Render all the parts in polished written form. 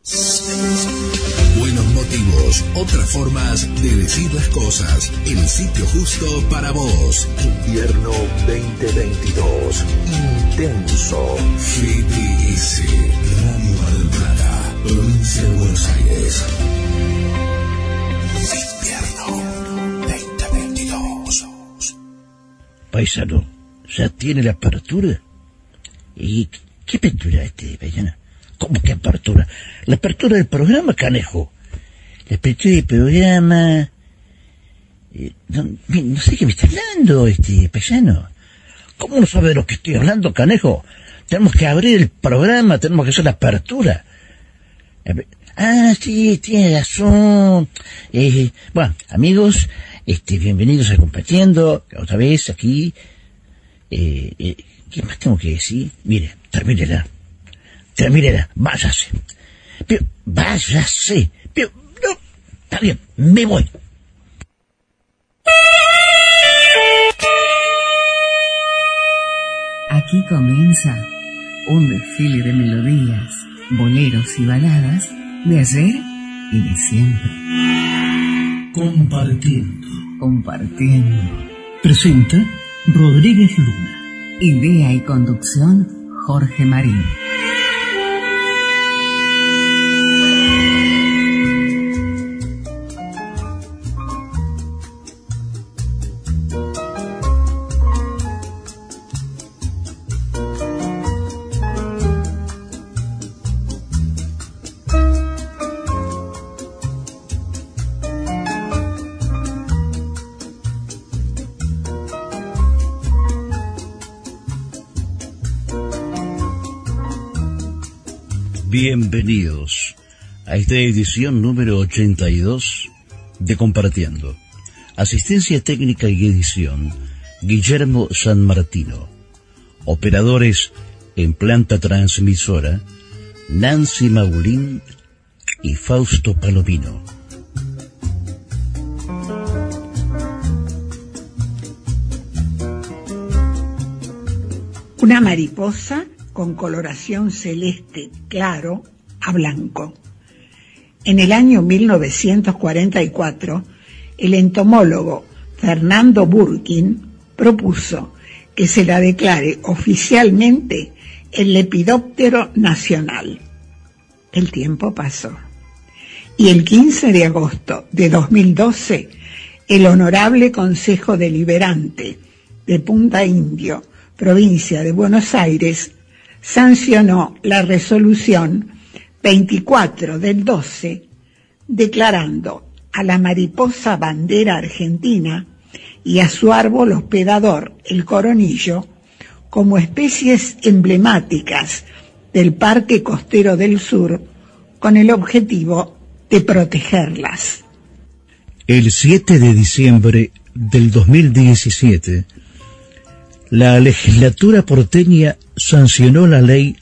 Buenos motivos, otras formas de decir las cosas. El sitio justo para vos. Invierno 2022. Intenso. GDS. Radio Mar del Plata. Provincia de Buenos Aires. Invierno 2022. Paisano, ¿ya tiene la apertura? ¿Y qué apertura paisano? ¿Cómo que apertura? La apertura del programa, canejo. La apertura del programa... No sé qué me está hablando, paisano. ¿Cómo no sabe de lo que estoy hablando, canejo? Tenemos que abrir el programa, tenemos que hacer la apertura. Sí, tiene razón. Bueno, amigos, bienvenidos a Compartiendo, otra vez aquí. ¿Qué más tengo que decir? Mire, termínela, váyase. Pero, váyase. Pero, no, está bien, me voy. Aquí comienza un desfile de melodías, boleros y baladas de ayer y de siempre. Compartiendo. Presenta Rodríguez Luna. Idea y conducción Jorge Marín. Bienvenidos a esta edición número 82 de Compartiendo. Asistencia técnica y edición, Guillermo San Martino. Operadores en planta transmisora, Nancy Maulín y Fausto Palomino. Una mariposa con coloración celeste claro a blanco. En el año 1944, el entomólogo Fernando Burkin propuso que se la declare oficialmente el lepidóptero nacional. El tiempo pasó. Y el 15 de agosto de 2012, el Honorable Consejo Deliberante de Punta Indio, provincia de Buenos Aires, sancionó la resolución 24 del 12, declarando a la mariposa bandera argentina y a su árbol hospedador, el coronillo, como especies emblemáticas del Parque Costero del Sur, con el objetivo de protegerlas. El 7 de diciembre del 2017, la legislatura porteña sancionó la ley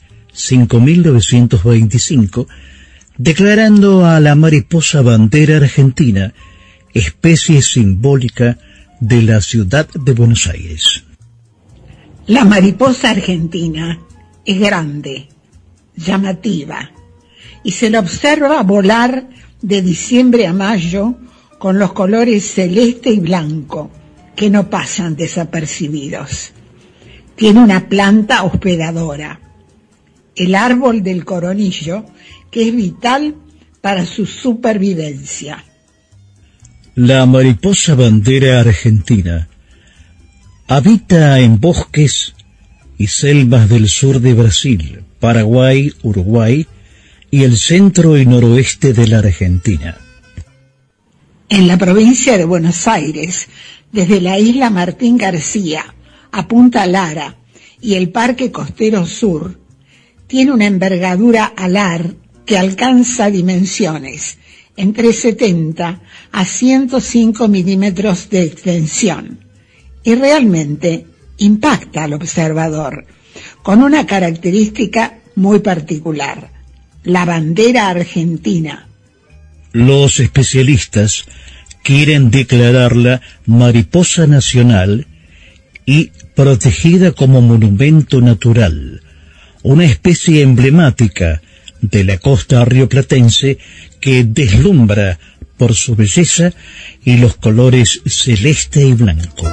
5.925, declarando a la mariposa bandera argentina especie simbólica de la ciudad de Buenos Aires. La mariposa argentina es grande, llamativa, y se la observa volar de diciembre a mayo con los colores celeste y blanco, que no pasan desapercibidos. Tiene una planta hospedadora, el árbol del coronillo, que es vital para su supervivencia. La mariposa bandera argentina habita en bosques y selvas del sur de Brasil, Paraguay, Uruguay y el centro y noroeste de la Argentina. En la provincia de Buenos Aires, desde la isla Martín García a Punta Lara y el Parque Costero Sur, tiene una envergadura alar que alcanza dimensiones entre 70 a 105 milímetros de extensión y realmente impacta al observador con una característica muy particular: la bandera argentina. Los especialistas quieren declararla mariposa nacional y protegida como monumento natural, una especie emblemática de la costa rioplatense que deslumbra por su belleza y los colores celeste y blanco.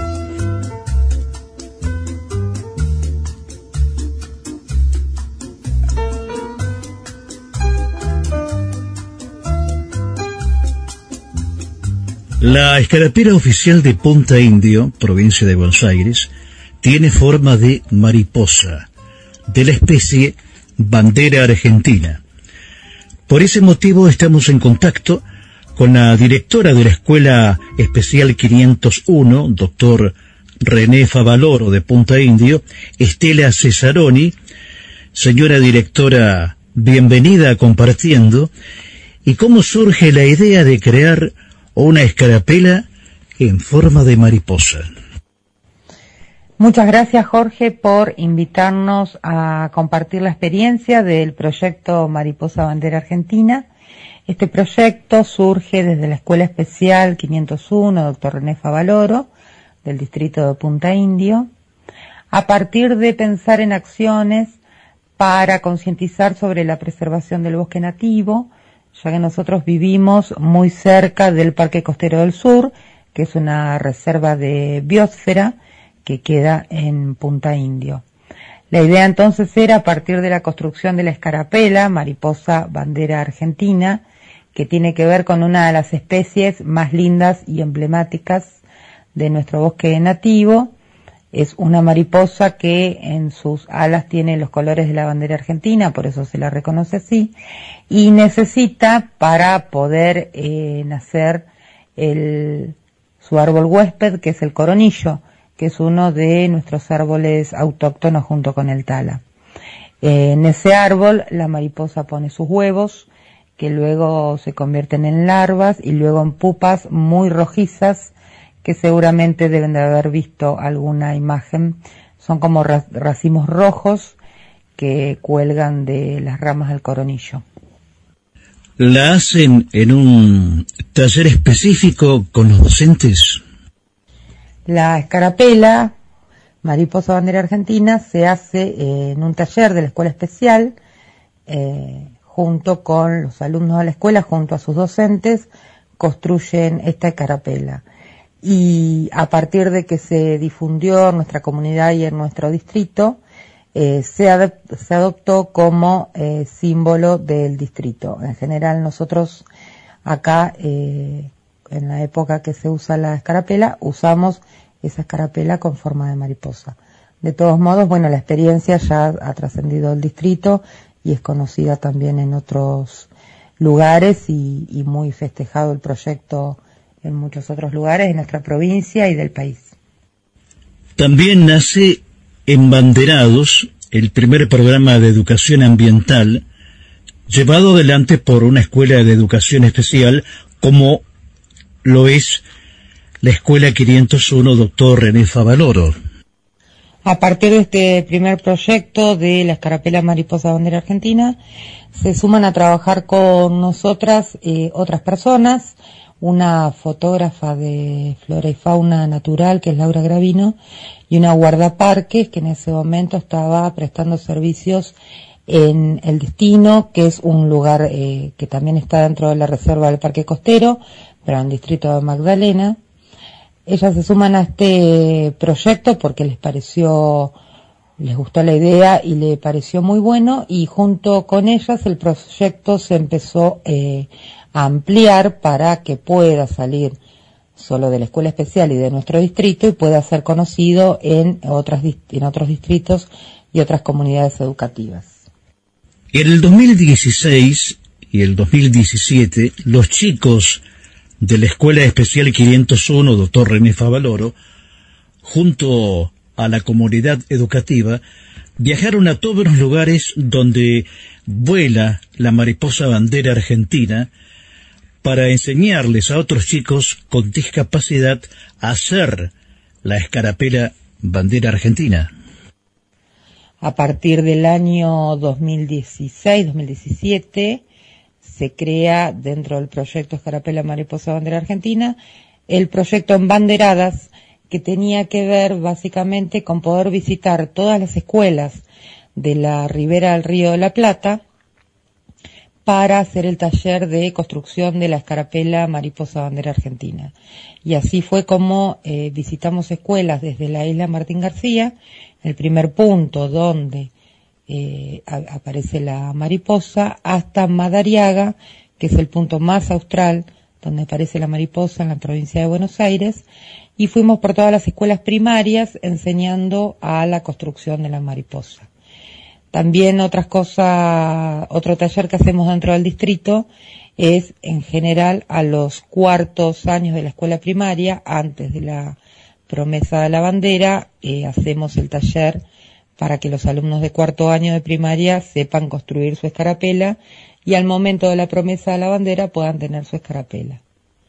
La escarapela oficial de Punta Indio, provincia de Buenos Aires, tiene forma de mariposa, de la especie bandera argentina. Por ese motivo estamos en contacto con la directora de la Escuela Especial 501, doctor René Favaloro de Punta Indio, Estela Cesaroni. Señora directora, bienvenida a Compartiendo. ¿Y cómo surge la idea de crear una escarapela en forma de mariposa? Muchas gracias, Jorge, por invitarnos a compartir la experiencia del proyecto Mariposa Bandera Argentina. Este proyecto surge desde la Escuela Especial 501, doctor René Favaloro, del distrito de Punta Indio, a partir de pensar en acciones para concientizar sobre la preservación del bosque nativo, ya que nosotros vivimos muy cerca del Parque Costero del Sur, que es una reserva de biosfera que queda en Punta Indio. La idea entonces era, a partir de la construcción de la escarapela, mariposa bandera argentina, que tiene que ver con una de las especies más lindas y emblemáticas de nuestro bosque nativo. Es una mariposa que en sus alas tiene los colores de la bandera argentina, por eso se la reconoce así, y necesita, para poder nacer, su árbol huésped, que es el coronillo, que es uno de nuestros árboles autóctonos junto con el tala. En ese árbol la mariposa pone sus huevos, que luego se convierten en larvas y luego en pupas muy rojizas, que seguramente deben de haber visto alguna imagen. Son como racimos rojos que cuelgan de las ramas del coronillo. ¿La hacen en un taller específico con los docentes? La escarapela, mariposa bandera argentina, se hace en un taller de la escuela especial, junto con los alumnos de la escuela, junto a sus docentes, construyen esta escarapela. Y a partir de que se difundió en nuestra comunidad y en nuestro distrito, se adoptó como símbolo del distrito. En general nosotros acá, en la época que se usa la escarapela, usamos esa escarapela con forma de mariposa. De todos modos, bueno, la experiencia ya ha trascendido el distrito y es conocida también en otros lugares y muy festejado el proyecto en muchos otros lugares de nuestra provincia y del país. También nace Embanderados, el primer programa de educación ambiental, llevado adelante por una escuela de educación especial como lo es la Escuela 501 doctor René Favaloro. A partir de este primer proyecto de la escarapela mariposa bandera argentina, se suman a trabajar con nosotras otras personas, una fotógrafa de flora y fauna natural, que es Laura Gravino, y una guardaparques, que en ese momento estaba prestando servicios en El Destino, que es un lugar que también está dentro de la reserva del Parque Costero, pero en el distrito de Magdalena. Ellas se suman a este proyecto porque les gustó la idea y le pareció muy bueno, y junto con ellas el proyecto se empezó a ampliar para que pueda salir solo de la escuela especial y de nuestro distrito y pueda ser conocido en otros distritos y otras comunidades educativas. En el 2016 y el 2017, los chicos de la Escuela Especial 501 doctor René Favaloro, junto a la comunidad educativa, viajaron a todos los lugares donde vuela la mariposa bandera argentina para enseñarles a otros chicos con discapacidad a hacer la escarapela bandera argentina. A partir del año 2016-2017 se crea, dentro del proyecto Escarapela Mariposa Bandera Argentina, el proyecto Embanderadas, que tenía que ver básicamente con poder visitar todas las escuelas de la ribera del Río de la Plata para hacer el taller de construcción de la escarapela Mariposa Bandera Argentina. Y así fue como visitamos escuelas desde la isla Martín García, el primer punto donde aparece la mariposa, hasta Madariaga, que es el punto más austral donde aparece la mariposa en la provincia de Buenos Aires, y fuimos por todas las escuelas primarias enseñando a la construcción de la mariposa. También otro taller que hacemos dentro del distrito es, en general, a los cuartos años de la escuela primaria, antes de la promesa de la bandera, hacemos el taller para que los alumnos de cuarto año de primaria sepan construir su escarapela y al momento de la promesa de la bandera puedan tener su escarapela.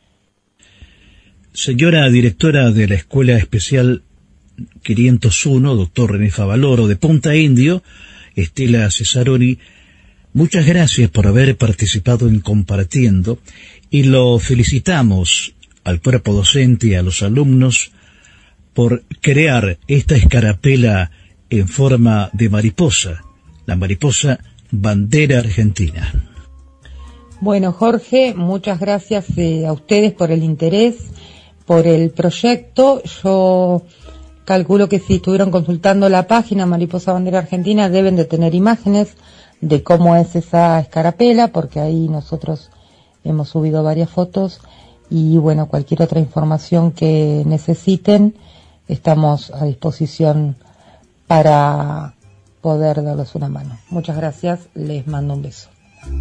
Señora directora de la Escuela Especial 501, doctor René Favaloro, de Punta Indio, Estela Cesaroni, muchas gracias por haber participado en Compartiendo y lo felicitamos al cuerpo docente y a los alumnos por crear esta escarapela en forma de mariposa, la mariposa Bandera Argentina. Bueno, Jorge, muchas gracias a ustedes por el interés, por el proyecto. Yo calculo que si estuvieron consultando la página Mariposa Bandera Argentina deben de tener imágenes de cómo es esa escarapela, porque ahí nosotros hemos subido varias fotos y bueno, cualquier otra información que necesiten estamos a disposición para poder darles una mano. Muchas gracias, les mando un beso.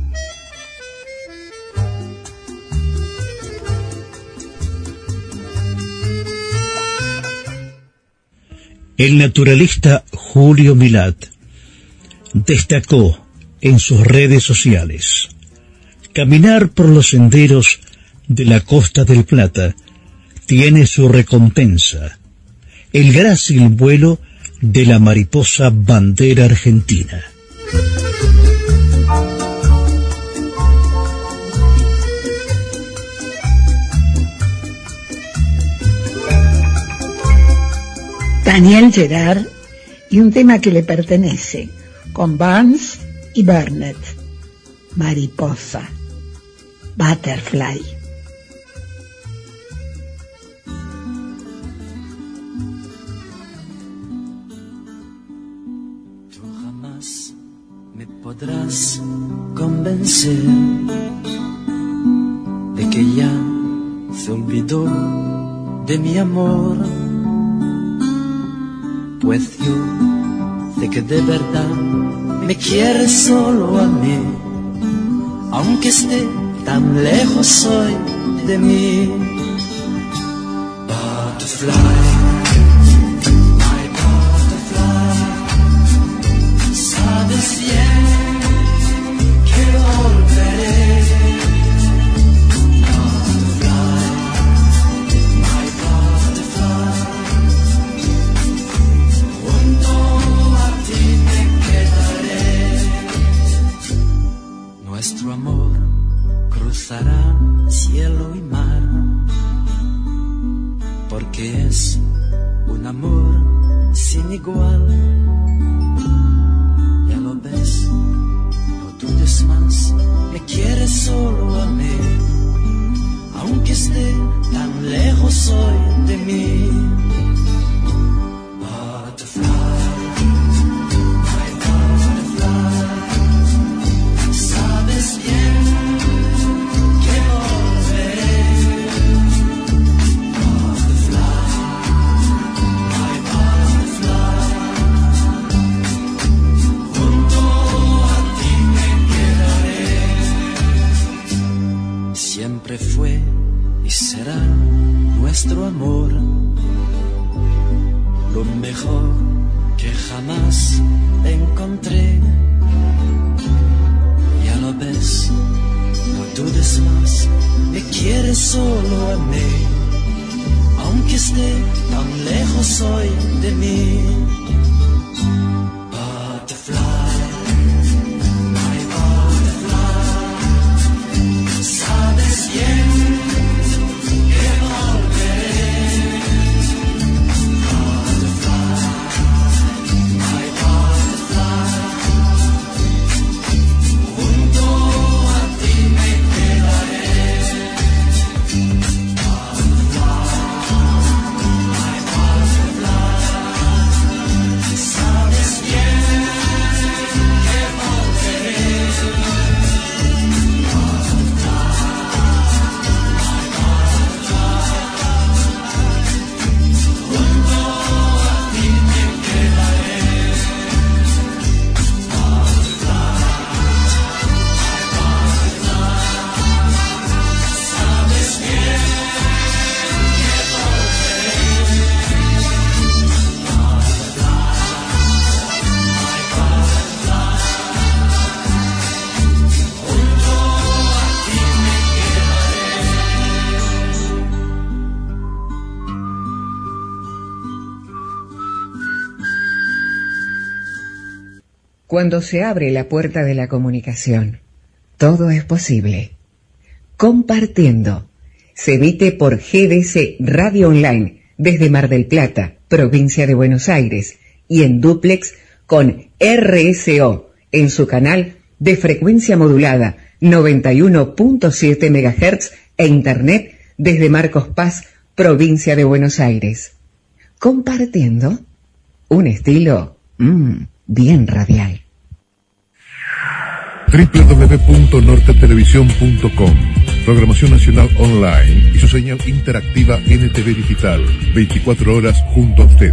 El naturalista Julio Milat destacó en sus redes sociales: caminar por los senderos de la Costa del Plata tiene su recompensa, el grácil vuelo de la mariposa Bandera Argentina. Daniel Gerard y un tema que le pertenece, con Barnes y Burnett, Mariposa, Butterfly. Tú jamás me podrás convencer de que ya se olvidó de mi amor. Pues yo sé que de verdad me quieres solo a mí, aunque esté tan lejos hoy de mí. Butterfly, my butterfly, sabes bien que volveré. Nuestro amor cruzará cielo y mar, porque es un amor sin igual. Ya lo ves, no dudes más, me quieres solo a mí, aunque esté tan lejos hoy de mí. Siempre fue y será nuestro amor lo mejor que jamás encontré. Ya lo ves, no dudes más, me quieres solo a mí, aunque esté tan lejos hoy de mí. Junto Cuando se abre la puerta de la comunicación, todo es posible. Compartiendo. Se emite por GDS Radio Online desde Mar del Plata, provincia de Buenos Aires, y en dúplex con RSO en su canal de frecuencia modulada 91.7 MHz e internet desde Marcos Paz, provincia de Buenos Aires. Compartiendo un estilo bien radial. www.nortetelevisión.com. Programación nacional online y su señal interactiva NTV Digital. 24 horas junto a usted.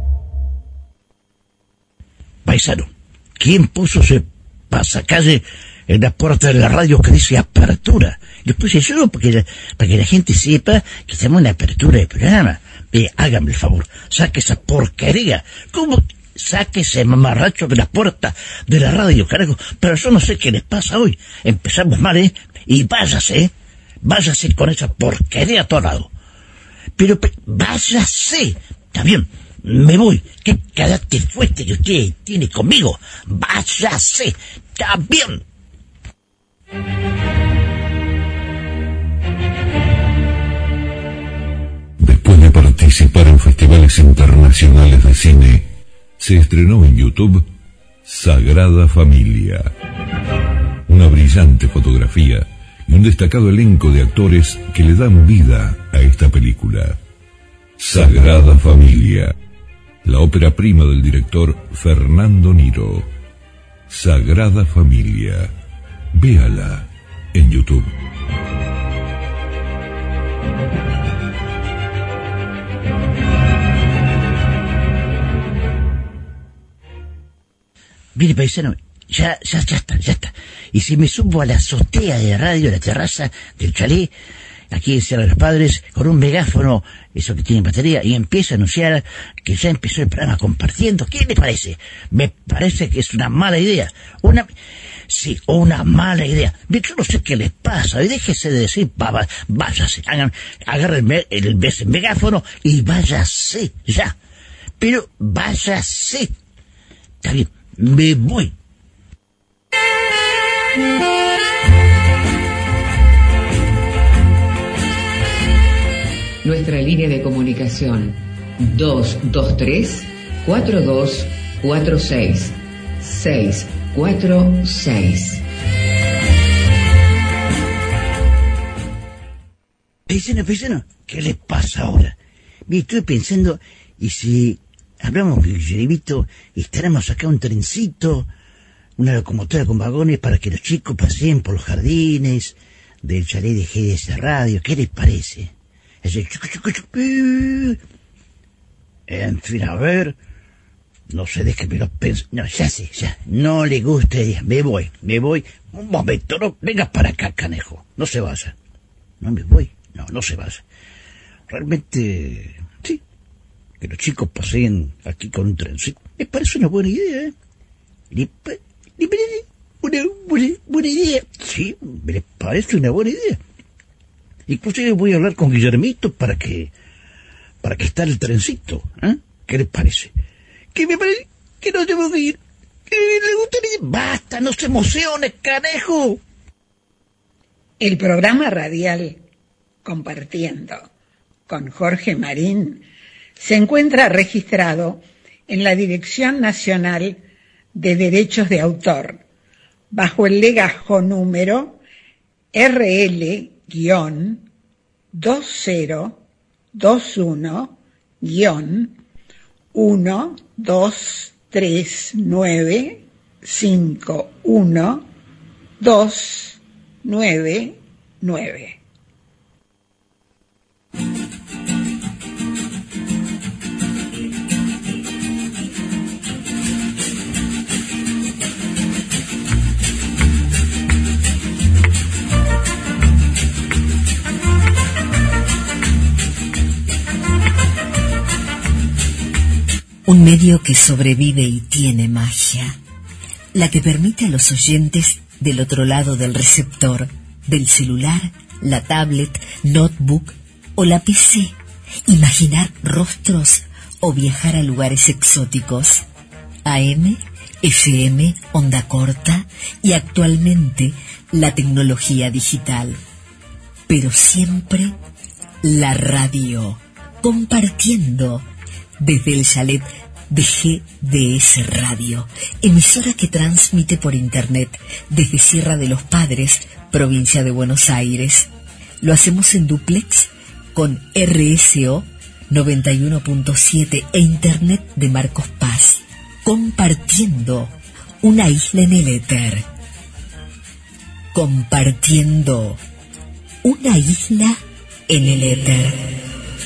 Paisano, ¿quién puso ese pasacalle en la puerta de la radio que dice apertura? Lo puse yo para que la gente sepa que estamos en la apertura del programa. Hágame el favor, saque esa porquería. ¿Cómo? Saque ese mamarracho de la puerta de la radio, carajo. Pero yo no sé qué les pasa hoy. Empezamos mal, y váyase con esa porquería a todo lado. Pero váyase. Está bien, me voy. ¿Qué carácter fuerte que usted tiene conmigo? Váyase. Está bien. Después de participar en festivales internacionales de cine, se estrenó en YouTube Sagrada Familia. Una brillante fotografía y un destacado elenco de actores que le dan vida a esta película. Sagrada Familia, la ópera prima del director Fernando Niro. Sagrada Familia, véala en YouTube. Mire, paisano, ya está. Y si me subo a la azotea de la radio, a la terraza del chalet, aquí en Sierra de los Padres, con un megáfono, eso que tiene batería, y empiezo a anunciar que ya empezó el programa Compartiendo, ¿qué le parece? Me parece que es una mala idea. Una mala idea. Yo no sé qué les pasa, y déjese de decir, váyase, agarre el megáfono y váyase, ya. Pero váyase. Está bien. Me voy. Nuestra línea de comunicación 223-4246 646. Paisano, ¿qué le pasa ahora? Me estoy pensando, ¿y si hablamos con Guillermito y estaremos acá un trencito, una locomotora con vagones para que los chicos paseen por los jardines del chalet de GDS Radio? ¿Qué les parece? En fin, a ver, no sé, déjeme lo pensar. No, ya sé, no le gusta idea. Me voy. Un momento, no, venga para acá, canejo. No se vaya. No me voy, no se vaya. Realmente, sí, que los chicos paseen aquí con un trencito. Me parece una buena idea, buena idea. Sí, me parece una buena idea. Inclusive voy a hablar con Guillermito para que esté el trencito, ¿Qué les parece? ¿Qué me parece? Que no tengo que ir. ¿Qué le gustaría? Basta, no se emocione, canejo. El programa radial Compartiendo con Jorge Marín se encuentra registrado en la Dirección Nacional de Derechos de Autor bajo el legajo número RL-020-123951299. Un medio que sobrevive y tiene magia, la que permite a los oyentes del otro lado del receptor, del celular, la tablet, notebook o la PC, imaginar rostros o viajar a lugares exóticos. AM, FM, onda corta y actualmente la tecnología digital. Pero siempre la radio, compartiendo desde el chalet de GDS Radio, emisora que transmite por internet desde Sierra de los Padres, provincia de Buenos Aires. Lo hacemos en duplex con RSO 91.7 e internet de Marcos Paz, compartiendo una isla en el éter. Compartiendo una isla en el éter.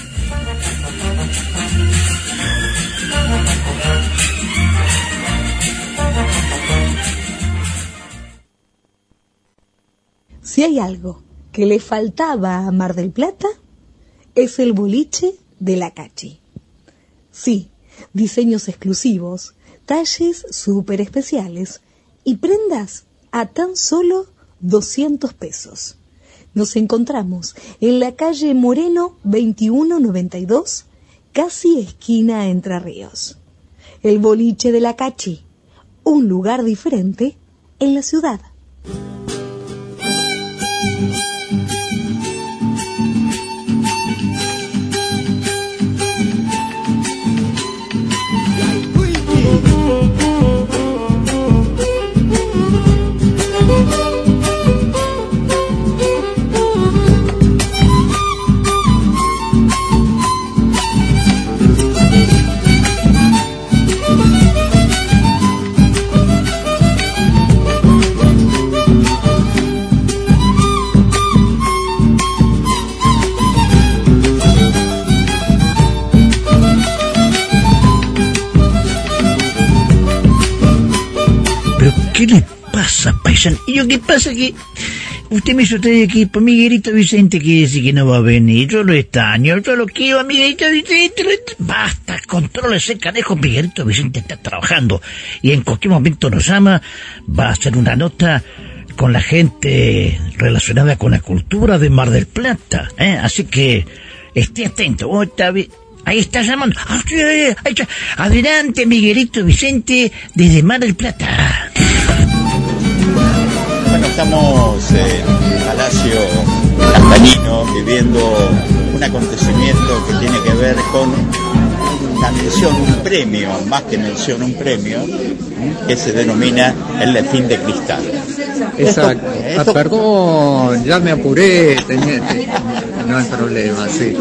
Si hay algo que le faltaba a Mar del Plata, es el boliche de la Cachi. Sí, diseños exclusivos, talles súper especiales y prendas a tan solo 200 pesos. Nos encontramos en la calle Moreno 2192, casi esquina Entre Ríos. El boliche de la Cachi, un lugar diferente en la ciudad. ¿Qué le pasa, paisano? ¿Y yo qué pasa? Que usted me hizo traer aquí por Miguelito Vicente, que dice que no va a venir. Yo lo extraño, yo lo quiero a Miguelito Vicente. Basta, contrólese, canejo. Miguelito Vicente está trabajando y en cualquier momento nos llama. Va a hacer una nota con la gente relacionada con la cultura de Mar del Plata, Así que esté atento. Oh, está bien. Ahí está llamando. Ahí está. Adelante, Miguelito Vicente, desde Mar del Plata. Bueno, estamos en el Palacio Castanino viviendo un acontecimiento que tiene que ver con una mención, un premio, más que mención, un premio, que se denomina el Delfín de Cristal. Exacto. Perdón, ya me apuré, no hay problema, sí.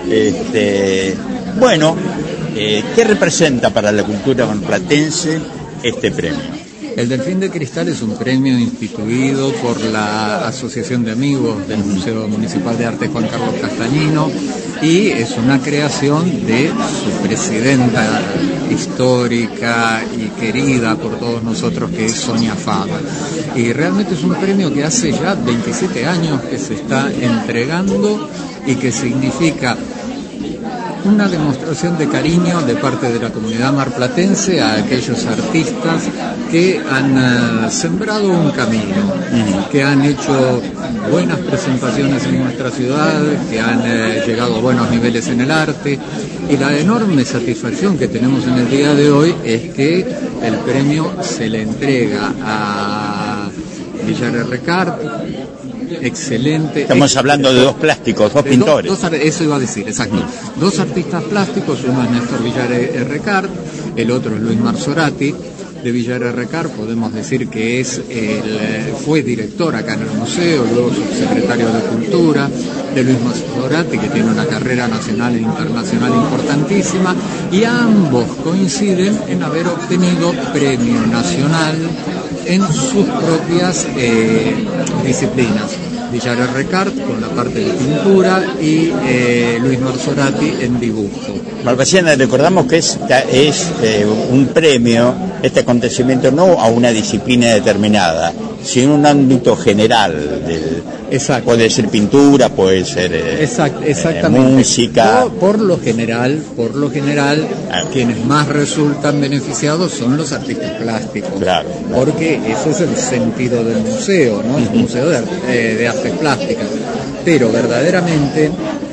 Bueno, ¿qué representa para la cultura marplatense este premio? El Delfín de Cristal es un premio instituido por la Asociación de Amigos del Museo Municipal de Arte Juan Carlos Castañino y es una creación de su presidenta histórica y querida por todos nosotros, que es Sonia Fava. Y realmente es un premio que hace ya 27 años que se está entregando y que significa una demostración de cariño de parte de la comunidad marplatense a aquellos artistas que han sembrado un camino, que han hecho buenas presentaciones en nuestra ciudad, que han llegado a buenos niveles en el arte, y la enorme satisfacción que tenemos en el día de hoy es que el premio se le entrega a Villar Recart. Excelente. Estamos hablando de dos plásticos, dos pintores. Eso iba a decir, exacto. Dos artistas plásticos, uno es Néstor Villar Recart, el otro es Luis Marzorati. De Villar Recart podemos decir que fue director acá en el museo, luego subsecretario de Cultura. De Luis Marzorati, que tiene una carrera nacional e internacional importantísima, y ambos coinciden en haber obtenido premio nacional en sus propias disciplinas. Villar Recart con la parte de pintura y Luis Marzorati en dibujo. Malvasiana, recordamos que es un premio, este acontecimiento no a una disciplina determinada, sino un ámbito general. Exacto. Puede ser pintura, puede ser exactamente. Música. Por lo general, quienes más resultan beneficiados son los artistas plásticos. Claro. Porque ese es el sentido del museo, ¿no? Es un museo de artes plásticas. Pero verdaderamente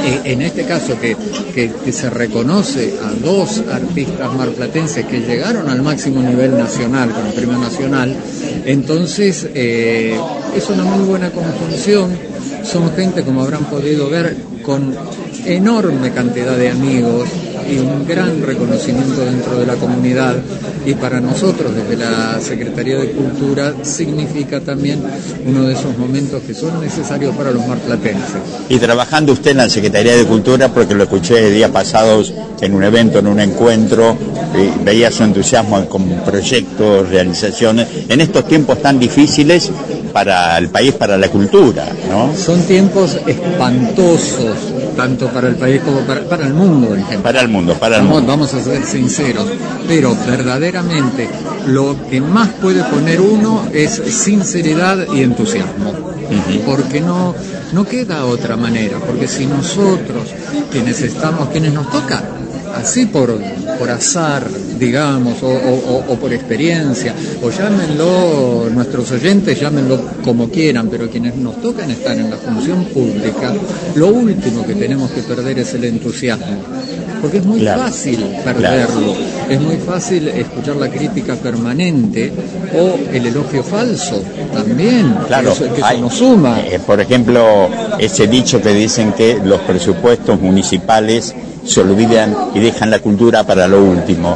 en este caso que se reconoce a 2 artistas marplatenses que llegaron al máximo nivel nacional, con el premio nacional, entonces es una muy buena conjunción. Son gente, como habrán podido ver, con enorme cantidad de amigos y un gran reconocimiento dentro de la comunidad, y para nosotros desde la Secretaría de Cultura significa también uno de esos momentos que son necesarios para los marplatenses. Y trabajando usted en la Secretaría de Cultura, porque lo escuché días pasados en un evento, en un encuentro, y veía su entusiasmo con proyectos, realizaciones, en estos tiempos tan difíciles para el país, para la cultura, ¿no? Son tiempos espantosos, tanto para el país como para el mundo en general. Para el mundo. Vamos a ser sinceros, pero verdaderamente lo que más puede poner uno es sinceridad y entusiasmo, porque no queda otra manera, porque si nosotros, quienes nos toca, así por azar, digamos, o por experiencia, o llámenlo, nuestros oyentes llámenlo como quieran, pero quienes nos tocan estar en la función pública, lo último que tenemos que perder es el entusiasmo, porque es muy fácil perderlo, es muy fácil escuchar la crítica permanente o el elogio falso también, que eso nos suma. Por ejemplo, ese dicho que dicen que los presupuestos municipales se olvidan y dejan la cultura para lo último.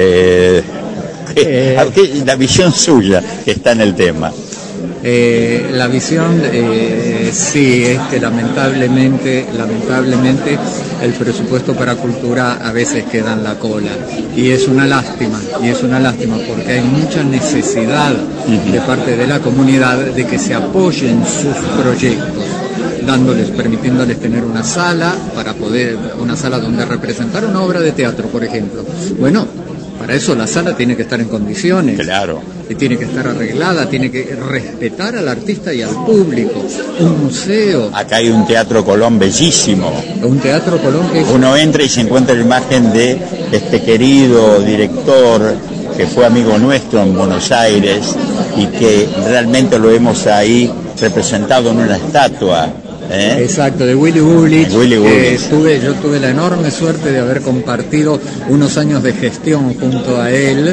La visión suya que está en el tema. La visión, sí, es que lamentablemente el presupuesto para cultura a veces queda en la cola, y es una lástima porque hay mucha necesidad de parte de la comunidad de que se apoyen sus proyectos, permitiéndoles tener una sala donde representar una obra de teatro, por ejemplo. Bueno, para eso la sala tiene que estar en condiciones. Claro. Y tiene que estar arreglada, tiene que respetar al artista y al público. Un museo. Acá hay un Teatro Colón bellísimo. Un Teatro Colón que uno entra y se encuentra la imagen de este querido director que fue amigo nuestro en Buenos Aires y que realmente lo hemos ahí representado en una estatua. Exacto, de Willy Bulich. Yo tuve la enorme suerte de haber compartido unos años de gestión junto a él,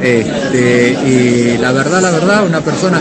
y la verdad, una persona,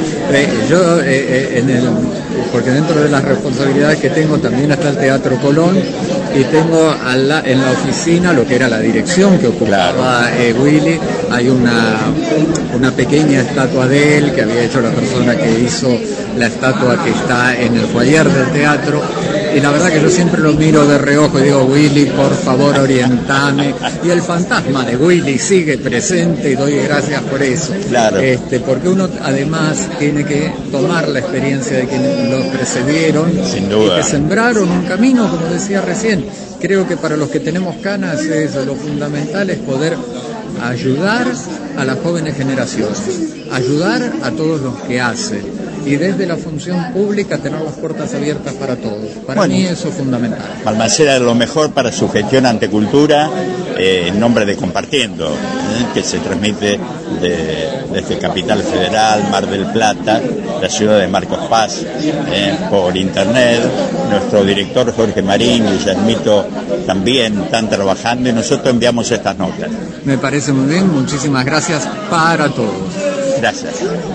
porque dentro de las responsabilidades que tengo también está el Teatro Colón, y tengo en la oficina lo que era la dirección que ocupaba Willy. Hay una pequeña estatua de él que había hecho la persona que hizo la estatua que está en el foyer del teatro, y la verdad que yo siempre lo miro de reojo y digo: Willy, por favor, orientame, y el fantasma de Willy sigue presente, y doy gracias por eso. Claro. Porque uno además tiene que tomar la experiencia de quienes los precedieron, sin duda, y que sembraron un camino, como decía recién. Creo que para los que tenemos canas lo fundamental es poder ayudar a las jóvenes generaciones, ayudar a todos los que hacen, y desde la función pública tener las puertas abiertas para todos. Para mí eso es fundamental. Balmaceda, lo mejor para su gestión ante cultura, en nombre de Compartiendo, que se transmite desde Capital Federal, Mar del Plata, la ciudad de Marcos Paz, por internet. Nuestro director Jorge Marín y Guillermito también están trabajando, y nosotros enviamos estas notas. Me parece muy bien, muchísimas gracias para todos. Gracias.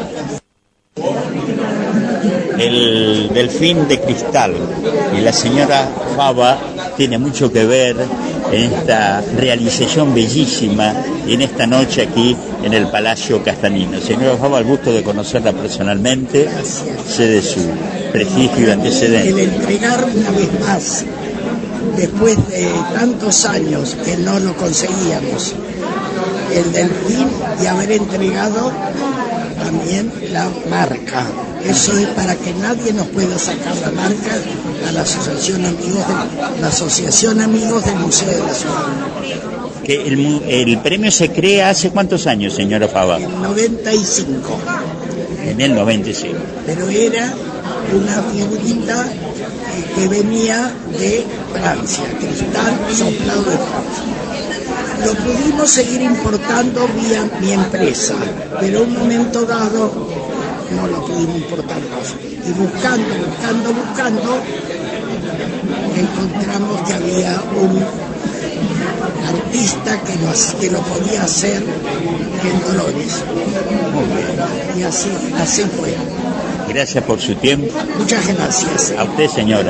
El Delfín de Cristal y la señora Fava tiene mucho que ver en esta realización bellísima en esta noche aquí en el Palacio Castanino. Señora Fava, el gusto de conocerla personalmente. Sé de su prestigio y antecedentes. El entregar una vez más, después de tantos años que no lo conseguíamos, el Delfín, y haber entregado también la marca. Eso es para que nadie nos pueda sacar la marca a la Asociación Amigos del Museo de la Ciudad. Que el premio se crea ¿hace cuántos años, señora Fava? En 95. En el 95. Pero era una figurita que venía de Francia, cristal soplado de Francia. Lo pudimos seguir importando vía mi empresa, pero en un momento dado no lo pudimos importar más. Y buscando, encontramos que había un artista que lo podía hacer en Dolores. Y así fue. Gracias por su tiempo. Muchas gracias. A usted, señora.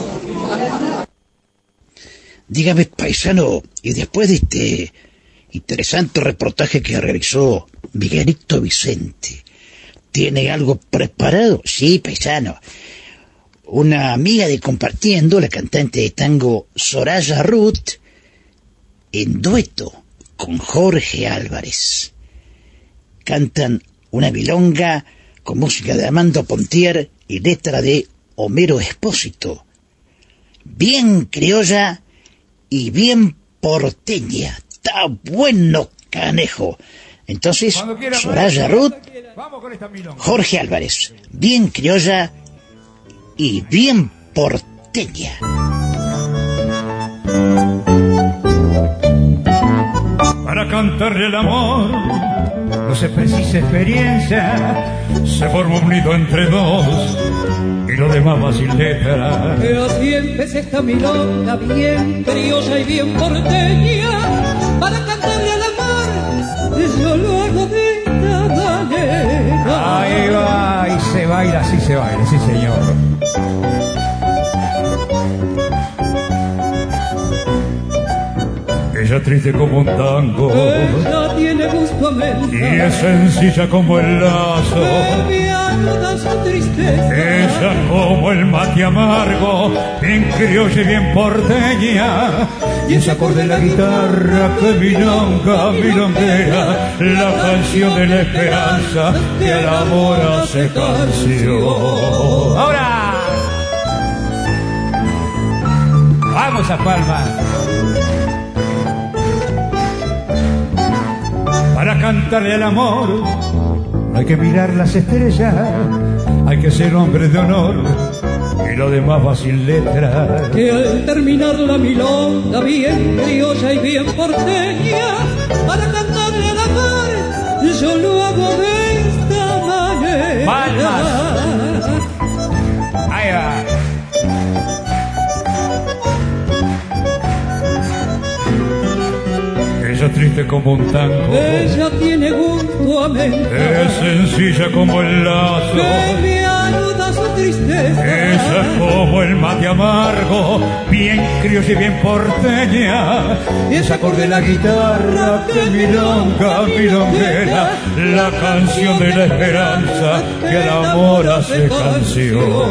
Dígame, paisano, y después de este interesante reportaje que realizó Miguelito Vicente, ¿tiene algo preparado? Sí, paisano. Una amiga de Compartiendo, la cantante de tango Soraya Ruth, en dueto con Jorge Álvarez. Cantan una milonga con música de Armando Pontier y letra de Homero Espósito. Bien criolla y bien porteña. Está bueno, canejo. Entonces, Soraya Ruth, Jorge Álvarez. Bien criolla y bien porteña. Para cantarle el amor no se precisa experiencia, se forma un nido entre dos y lo demás va sin letra. Que así empecé esta milonga bien criolla y bien porteña. Para cantarle al amor yo lo hago de esta manera. Ahí va, y se baila, sí señor. Ella triste como un tango, ella tiene gusto a menta, y es sencilla como el lazo, me anuda su tristeza. Ella como el mate amargo, bien criolla y bien porteña, y ese acorde de la guitarra que milonga, milonguera, la canción de la esperanza que al amor hace canción. ¡Ahora! ¡Vamos a Palma! Para cantarle al amor no hay que mirar las estrellas, hay que ser hombre de honor y lo demás va sin letra. Que al terminar la milonga bien criolla y bien porteña, para cantarle al amor yo lo hago de esta manera. ¡Palmas! ¡Ahí va! Ella triste como un tango, ella tiene gusto a menta, es sencilla como el lazo, que me anuda su tristeza. Ella como el mate amargo, bien criolla y bien porteña, y ese acorde de la guitarra que milonga, milonguera, la canción de la esperanza que al amor hace canción.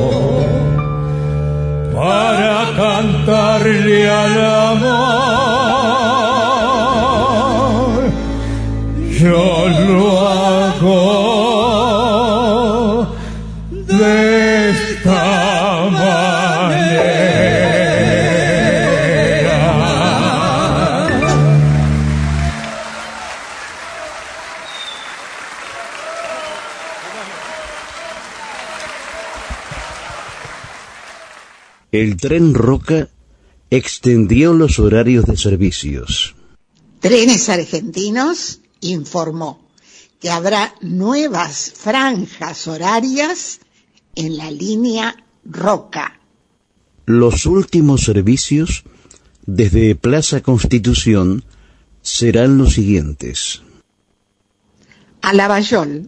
Para cantarle al amor yo lo hago de esta manera. El tren Roca extendió los horarios de servicios. Trenes Argentinos informó que habrá nuevas franjas horarias en la línea Roca. Los últimos servicios desde Plaza Constitución serán los siguientes. A Lavallol,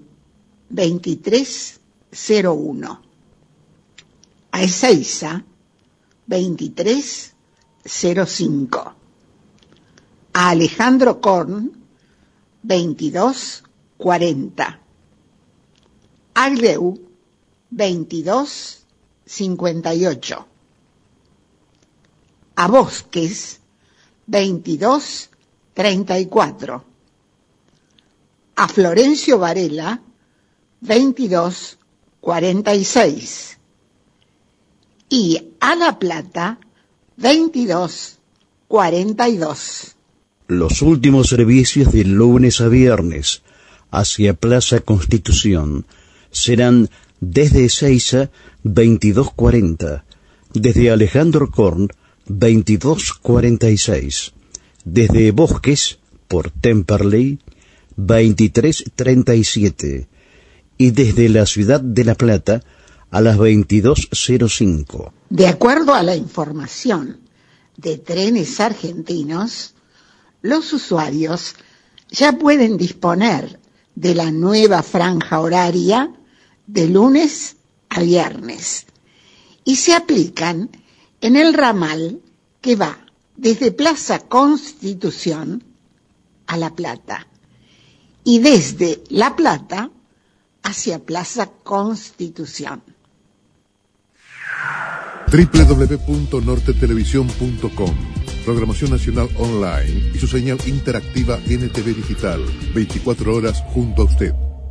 2301. A Ezeiza, 2305. A Alejandro Korn, 2240. A Gleu, 2258. A Bosques, 2234. A Florencio Varela, 2246. Y a La Plata, 2242. Los últimos servicios de lunes a viernes hacia Plaza Constitución serán desde Ezeiza 2240, desde Alejandro Korn 2246, desde Bosques por Temperley 2337 y desde la ciudad de La Plata a las 22:05. De acuerdo a la información de Trenes Argentinos, los usuarios ya pueden disponer de la nueva franja horaria de lunes a viernes y se aplican en el ramal que va desde Plaza Constitución a La Plata y desde La Plata hacia Plaza Constitución. www.nortetelevisión.com. Programación nacional online y su señal interactiva NTV Digital. 24 horas junto a usted.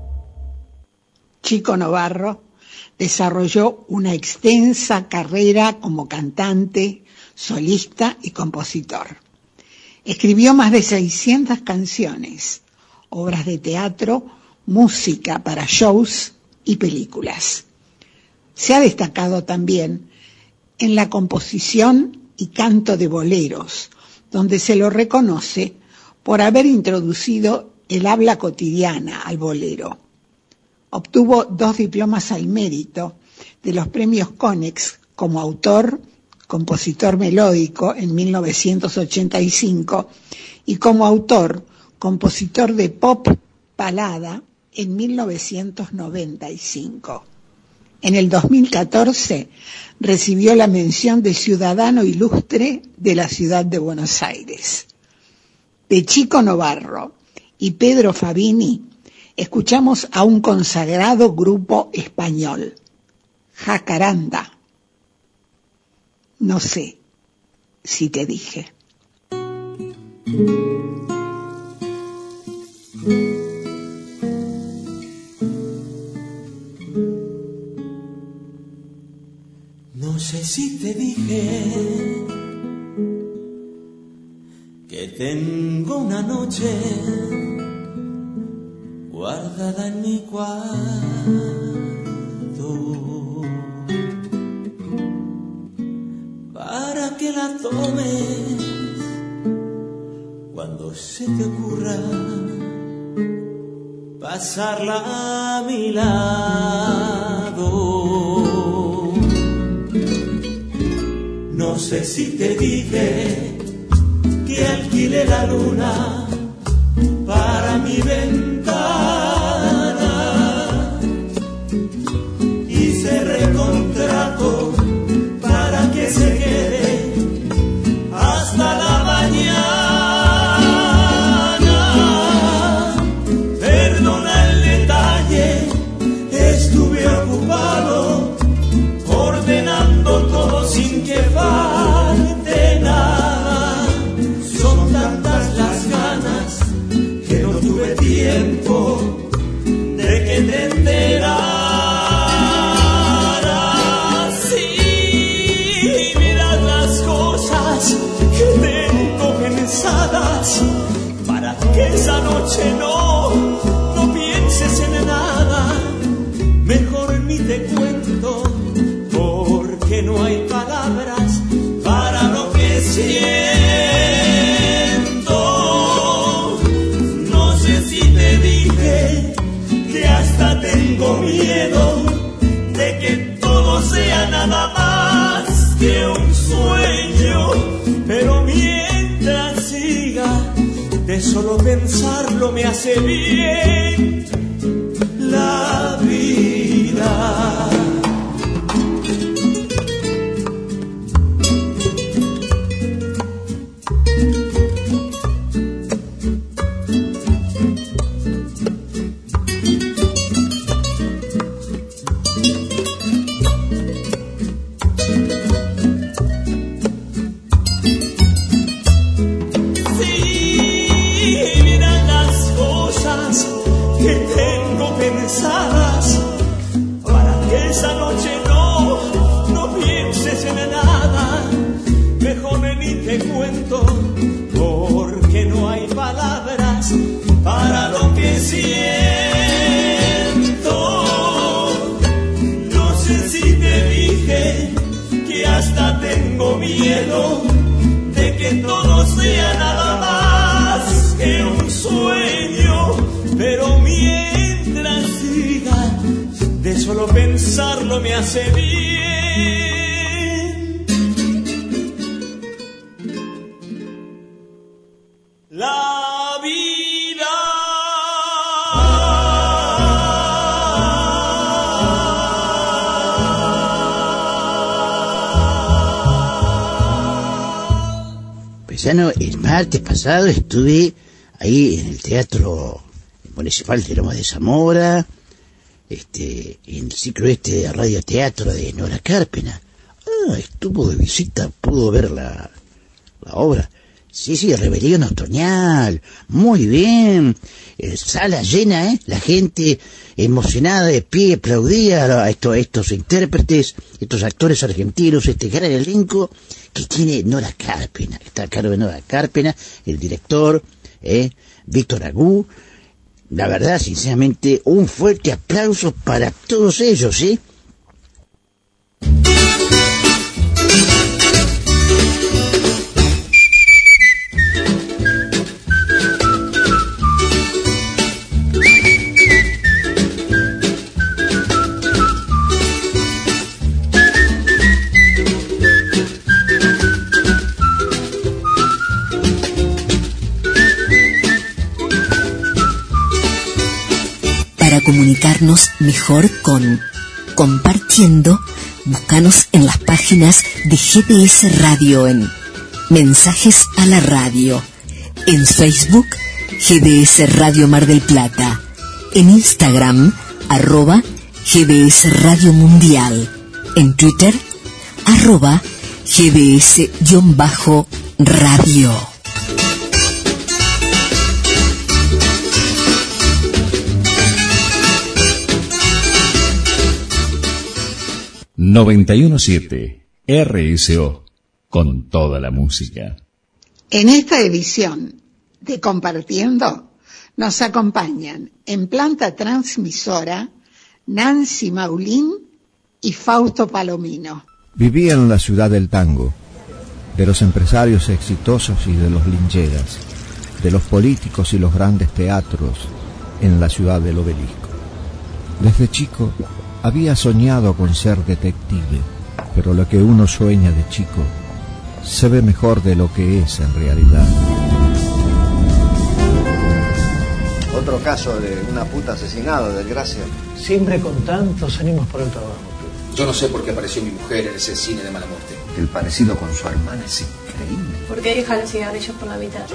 Chico Novarro desarrolló una extensa carrera como cantante, solista y compositor. Escribió más de 600 canciones, obras de teatro, música para shows y películas. Se ha destacado también en la composición y canto de boleros, donde se lo reconoce por haber introducido el habla cotidiana al bolero. Obtuvo 2 diplomas al mérito de los premios Conex como autor, compositor melódico en 1985 y como autor, compositor de pop balada en 1995. En el 2014 recibió la mención de Ciudadano Ilustre de la Ciudad de Buenos Aires. De Chico Novarro y Pedro Fabini escuchamos a un consagrado grupo español, Jacaranda. No sé si te dije. No sé si te dije que tengo una noche guardada en mi cuarto para que la tomes cuando se te ocurra pasarla a mi lado. No sé si te dije que alquilé la luna para mi ventana, hice recontrato para que se quede hasta la mañana. Perdona el detalle, estuve ocupado ordenando todo sin que falte nada. Son tantas las ganas que no tuve tiempo de que te enteraras. Sí, mirad las cosas que tengo pensadas para que esa noche no pienses en nada. Mejor ni te cuento porque no hay palabras para lo que siento. No sé si te dije que hasta tengo miedo de que todo sea nada más que un sueño, pero mientras siga de solo pensarlo me hace bien la vida. Para que esa noche no pienses en nada. Mejor ni te cuento porque no hay palabras para lo que siento. No sé si te dije que hasta tengo miedo de que todo sea nada más que un sueño, pero mientras siga de que solo pensarlo me hace bien. La vida Paisano, el martes pasado estuve ahí en el Teatro Municipal de Lomas de Zamora, en el ciclo de radioteatro de Nora Carpena. Estuvo de visita, pudo ver la obra. Sí, Rebelión Otoñal, muy bien, sala llena, la gente emocionada de pie, aplaudía a estos intérpretes, estos actores argentinos, este gran elenco que tiene Nora Carpena, está a cargo de Nora Carpena, el director, Víctor Agú. La verdad, sinceramente, un fuerte aplauso para todos ellos, ¿sí? Para comunicarnos mejor con Compartiendo, búscanos en las páginas de GDS Radio en Mensajes a la Radio, en Facebook GDS Radio Mar del Plata, en Instagram @GDS Radio Mundial, en Twitter @GDS_Radio. ...91.7 RSO, con toda la música. En esta edición de Compartiendo nos acompañan en planta transmisora Nancy Maulín y Fausto Palomino. Vivía en la ciudad del tango, de los empresarios exitosos y de los lincheras, de los políticos y los grandes teatros en la ciudad del Obelisco. Desde chico había soñado con ser detective, pero lo que uno sueña de chico se ve mejor de lo que es en realidad. Otro caso de una puta asesinada, desgracia. Siempre con tantos ánimos por el trabajo. Yo no sé por qué apareció mi mujer en ese cine de mala muerte. El parecido con su hermana es increíble. ¿Por qué deja los cigarrillos por la mitad?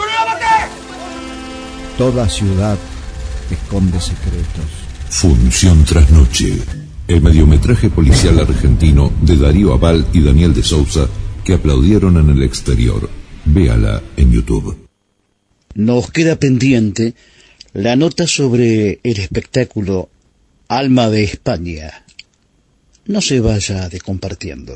Toda ciudad esconde secretos. Función tras noche. El mediometraje policial argentino de Darío Aval y Daniel de Sousa, que aplaudieron en el exterior. Véala en YouTube. Nos queda pendiente la nota sobre el espectáculo Alma de España. No se vaya de Compartiendo.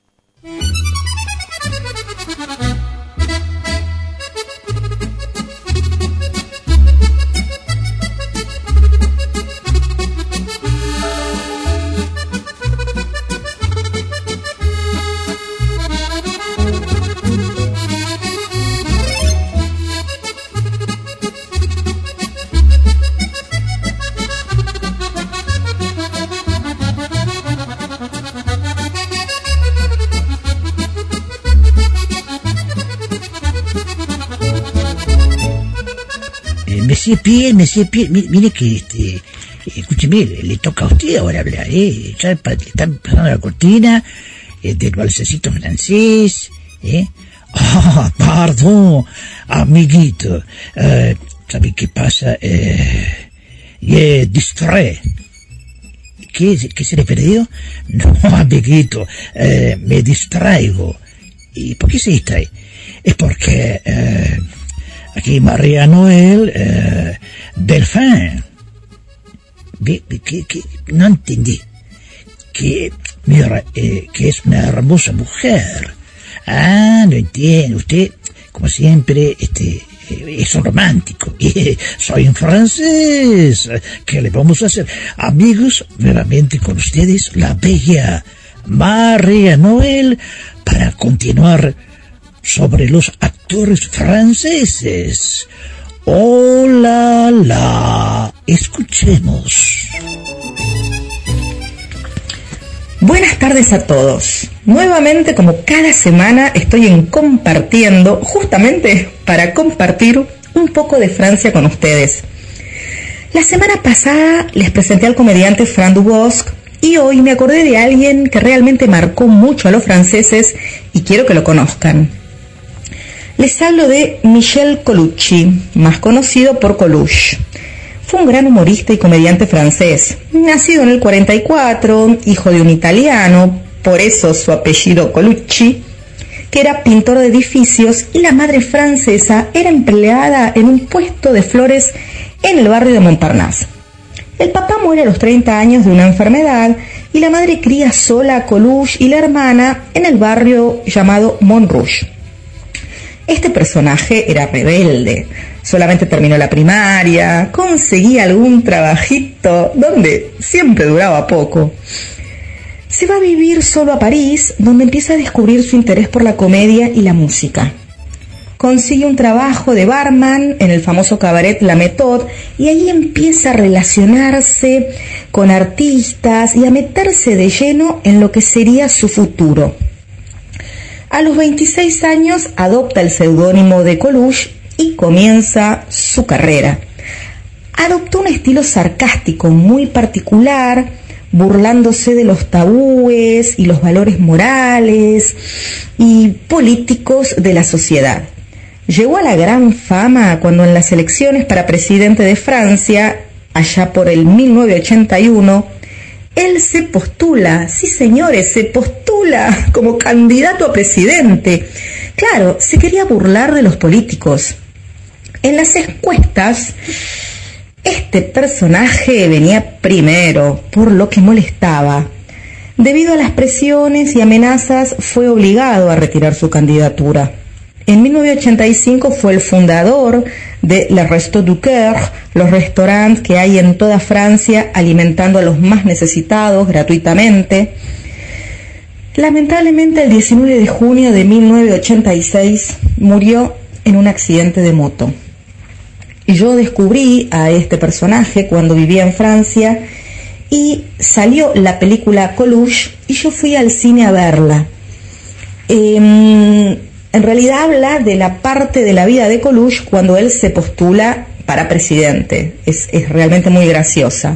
Monsieur Pierre, mire que escúcheme, le toca a usted ahora hablar, ya están pasando la cortina del balsecito francés, perdón, amiguito, ¿sabe qué pasa? Distrae. ¿Qué se le perdió? No, amiguito, me distraigo. ¿Y por qué se distrae? Es porque aquí María Noel Delfín, que no entendí, que es una hermosa mujer. No entiendo, usted como siempre es un romántico. Soy un francés. ¿Qué le vamos a hacer? Amigos, nuevamente con ustedes la bella María Noel para continuar sobre los actores franceses. ¡Oh, la! Escuchemos. Buenas tardes a todos. Nuevamente, como cada semana, estoy en Compartiendo, justamente para compartir un poco de Francia con ustedes. La semana pasada les presenté al comediante Fran Dubosc y hoy me acordé de alguien que realmente marcó mucho a los franceses y quiero que lo conozcan. Les hablo de Michel Colucci, más conocido por Coluche. Fue un gran humorista y comediante francés, nacido en el 44, hijo de un italiano, por eso su apellido Colucci, que era pintor de edificios, y la madre francesa era empleada en un puesto de flores en el barrio de Montparnasse. El papá muere a los 30 años de una enfermedad y la madre cría sola a Coluche y la hermana en el barrio llamado Montrouge. Este personaje era rebelde, solamente terminó la primaria, conseguía algún trabajito donde siempre duraba poco. Se va a vivir solo a París, donde empieza a descubrir su interés por la comedia y la música. Consigue un trabajo de barman en el famoso cabaret La Méthode y ahí empieza a relacionarse con artistas y a meterse de lleno en lo que sería su futuro. A los 26 años adopta el seudónimo de Coluche y comienza su carrera. Adoptó un estilo sarcástico muy particular, burlándose de los tabúes y los valores morales y políticos de la sociedad. Llegó a la gran fama cuando en las elecciones para presidente de Francia, allá por el 1981, él se postula, sí señores, se postula como candidato a presidente. Claro, se quería burlar de los políticos. En las encuestas, este personaje venía primero, por lo que molestaba. Debido a las presiones y amenazas, fue obligado a retirar su candidatura. En 1985 fue el fundador de Les Restos du Cœur, los restaurantes que hay en toda Francia alimentando a los más necesitados gratuitamente. Lamentablemente, el 19 de junio de 1986 murió en un accidente de moto. Y yo descubrí a este personaje cuando vivía en Francia y salió la película Coluche y yo fui al cine a verla. En realidad habla de la parte de la vida de Coluche cuando él se postula para presidente. Es realmente muy graciosa.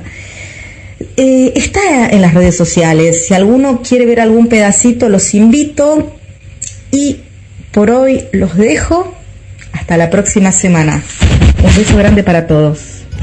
Está en las redes sociales. Si alguno quiere ver algún pedacito, los invito. Y por hoy los dejo. Hasta la próxima semana. Un beso grande para todos.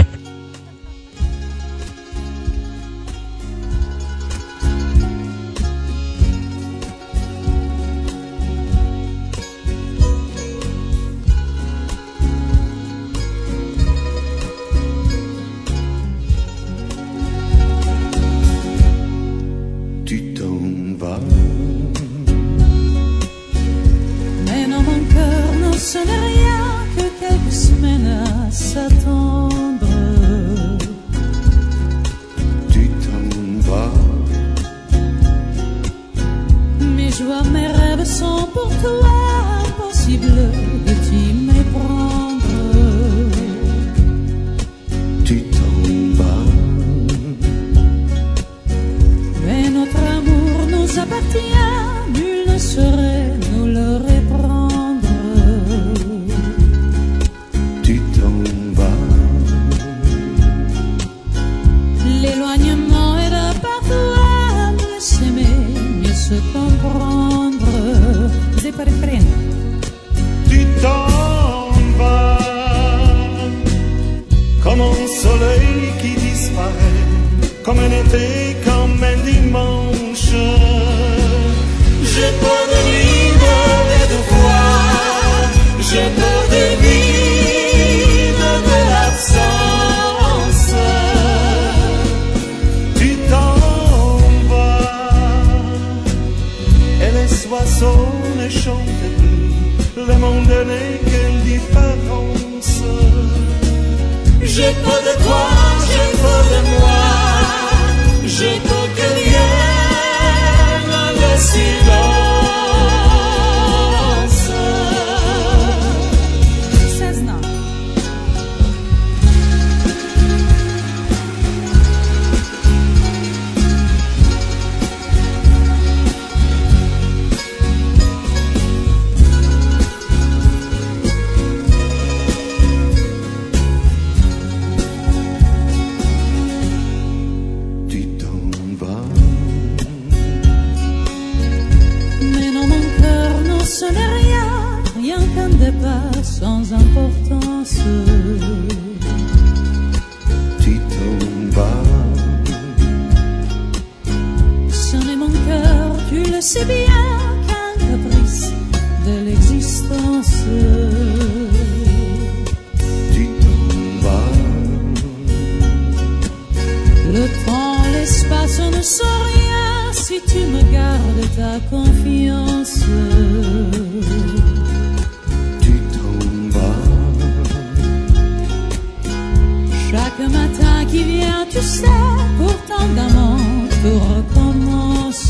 J'ai peur de toi, j'ai peur de moi, j'ai peur que vienne le silence. 16 ans. qu'un départ sans importance. Tu t'en vas. Ce n'est mon cœur, tu le sais bien, qu'un caprice de l'existence. Tu t'en vas. Le temps, l'espace ne sont rien si tu me gardes ta confiance. Tu t'en vas. Chaque matin qui vient, tu sais, pour tant d'amants, tout recommence.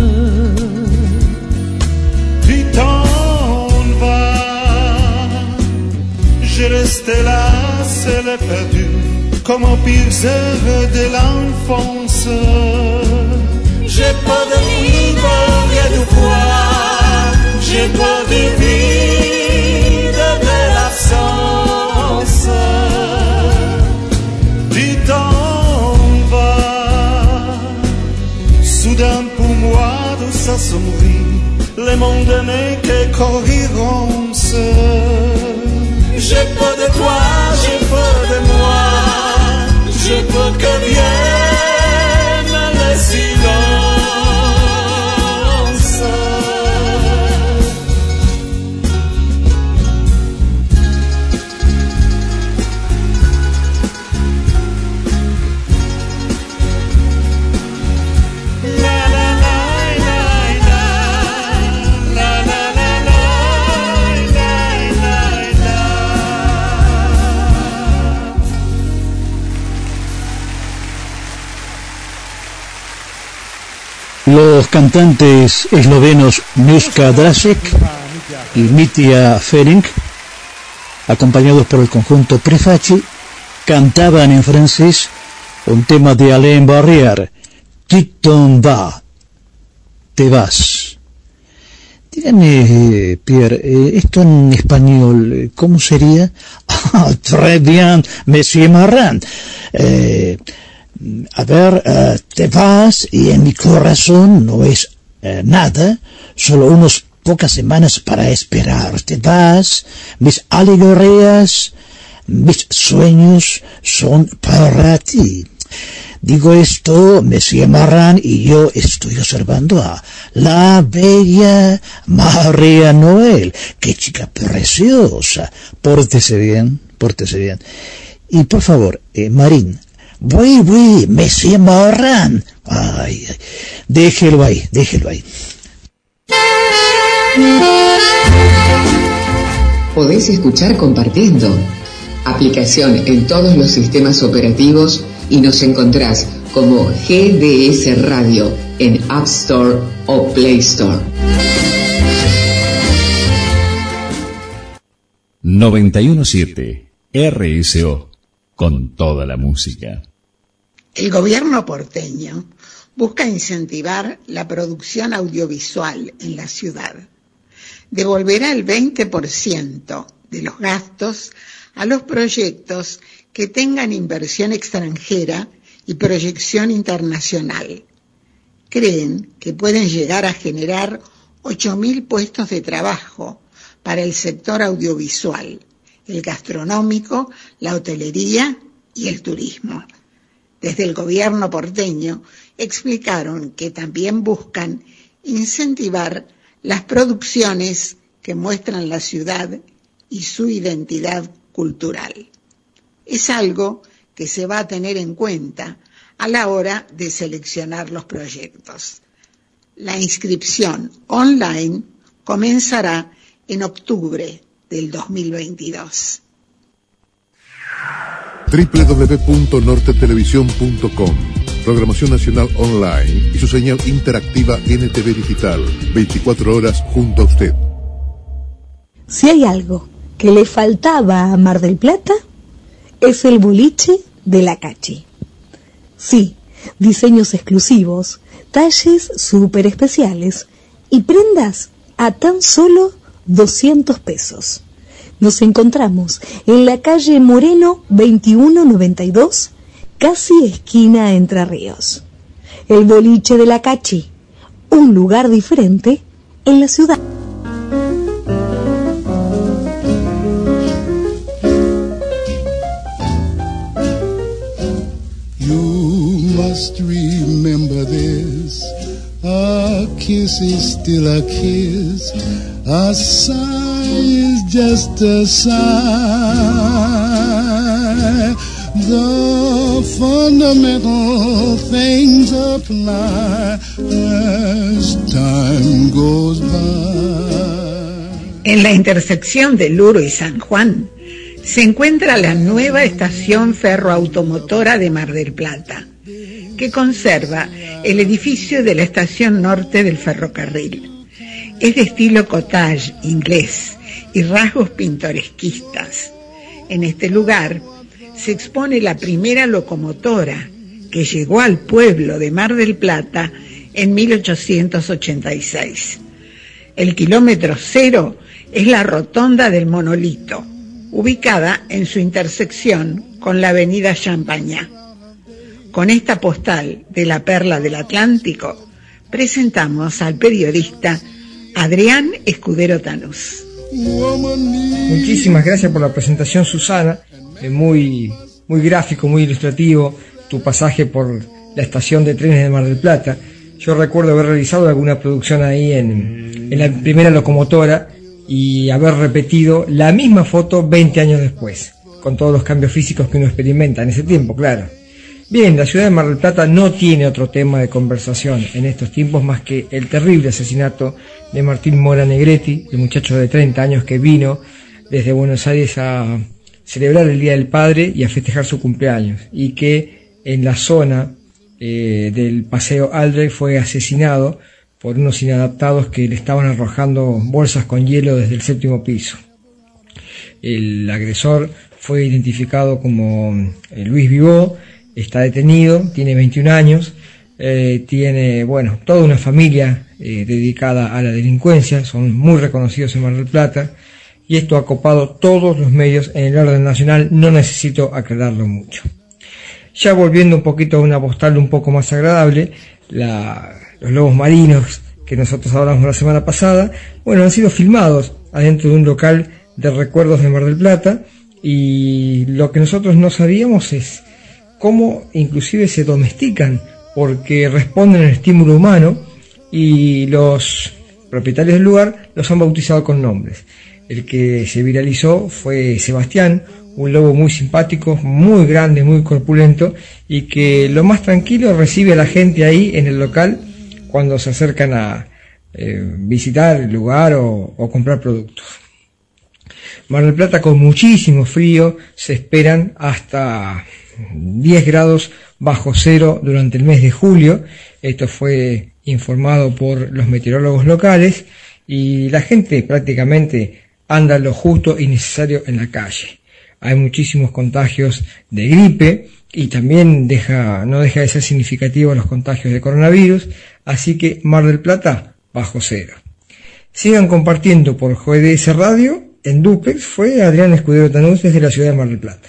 Tu t'en vas. Je reste là, seul et perdu, comme aux pires heures de l'enfance. J'ai pas de vivre et de froid, j'ai pas de vide de l'absence. Tu t'en vas. Soudain pour moi tout s'assombrit, le monde n'est que cohérence. J'ai peur de toi, j'ai peur de moi, j'ai peur que vienne le silence. Los cantantes eslovenos Nuska Drasek y Mitja Ferenc, acompañados por el conjunto Prefaci, cantaban en francés un tema de Alain Barrière, Tu t'en vas, te vas. Dígame, Pierre, esto en español, ¿cómo sería? Ah, très bien, Monsieur Marran. A ver, te vas y en mi corazón no es nada, solo unas pocas semanas para esperar. Te vas, mis alegrías, mis sueños son para ti. Digo esto, Monsieur Marran, y yo estoy observando a la bella María Noel. ¡Qué chica preciosa! Pórtese bien, pórtese bien. Y por favor, Marín, oui, Monsieur Marran. Ay, déjelo ahí, déjelo ahí. Podés escuchar compartiendo. Aplicación en todos los sistemas operativos y nos encontrás como GDS Radio en App Store o Play Store. 91.7 RSO, con toda la música. El gobierno porteño busca incentivar la producción audiovisual en la ciudad. Devolverá el 20% de los gastos a los proyectos que tengan inversión extranjera y proyección internacional. Creen que pueden llegar a generar 8.000 puestos de trabajo para el sector audiovisual, el gastronómico, la hotelería y el turismo. Desde el gobierno porteño explicaron que también buscan incentivar las producciones que muestran la ciudad y su identidad cultural. Es algo que se va a tener en cuenta a la hora de seleccionar los proyectos. La inscripción online comenzará en octubre del 2022. www.nortetelevisión.com, programación nacional online y su señal interactiva NTV Digital, 24 horas junto a usted. Si hay algo que le faltaba a Mar del Plata, es el boliche de la Cachi. Sí, diseños exclusivos, talles súper especiales y prendas a tan solo 200 pesos. Nos encontramos en la calle Moreno 2192, casi esquina Entre Ríos. El boliche de la Cachi, un lugar diferente en la ciudad. just remember this. A kiss is still a kiss. A sigh is just a sigh. The fundamental things apply as time goes by. En la intersección de Luro y San Juan se encuentra la nueva estación ferroautomotora de Mar del Plata, que conserva el edificio de la estación norte del ferrocarril. Es de estilo cottage inglés y rasgos pintoresquistas. En este lugar se expone la primera locomotora que llegó al pueblo de Mar del Plata en 1886. El kilómetro cero es la rotonda del Monolito, ubicada en su intersección con la avenida Champañá. Con esta postal de la perla del Atlántico, presentamos al periodista Adrián Escudero Tanús. Muchísimas gracias por la presentación, Susana. Muy gráfico, muy ilustrativo tu pasaje por la estación de trenes de Mar del Plata. Yo recuerdo haber realizado alguna producción ahí en la primera locomotora y haber repetido la misma foto 20 años después, con todos los cambios físicos que uno experimenta en ese tiempo, claro. Bien, la ciudad de Mar del Plata no tiene otro tema de conversación en estos tiempos más que el terrible asesinato de Martín Mora Negretti, el muchacho de 30 años que vino desde Buenos Aires a celebrar el Día del Padre y a festejar su cumpleaños, y que en la zona del Paseo Aldrey fue asesinado por unos inadaptados que le estaban arrojando bolsas con hielo desde el 7º piso. El agresor fue identificado como Luis Vivó. Está detenido, tiene 21 años, tiene, toda una familia dedicada a la delincuencia, son muy reconocidos en Mar del Plata, y esto ha copado todos los medios en el orden nacional, no necesito aclararlo mucho. Ya volviendo un poquito a una postal un poco más agradable, los lobos marinos que nosotros hablamos la semana pasada, han sido filmados adentro de un local de recuerdos de Mar del Plata, y lo que nosotros no sabíamos es cómo inclusive se domestican, porque responden al estímulo humano, y los propietarios del lugar los han bautizado con nombres. El que se viralizó fue Sebastián, un lobo muy simpático, muy grande, muy corpulento, y que lo más tranquilo recibe a la gente ahí en el local cuando se acercan a visitar el lugar o comprar productos. Mar del Plata con muchísimo frío, se esperan hasta 10 grados bajo cero durante el mes de julio. Esto fue informado por los meteorólogos locales, y la gente prácticamente anda lo justo y necesario en la calle. Hay muchísimos contagios de gripe y también no deja de ser significativo los contagios de coronavirus, así que Mar del Plata bajo cero. Sigan compartiendo por GDS Radio. En Duplex fue Adrián Escudero Tanús desde la ciudad de Mar del Plata.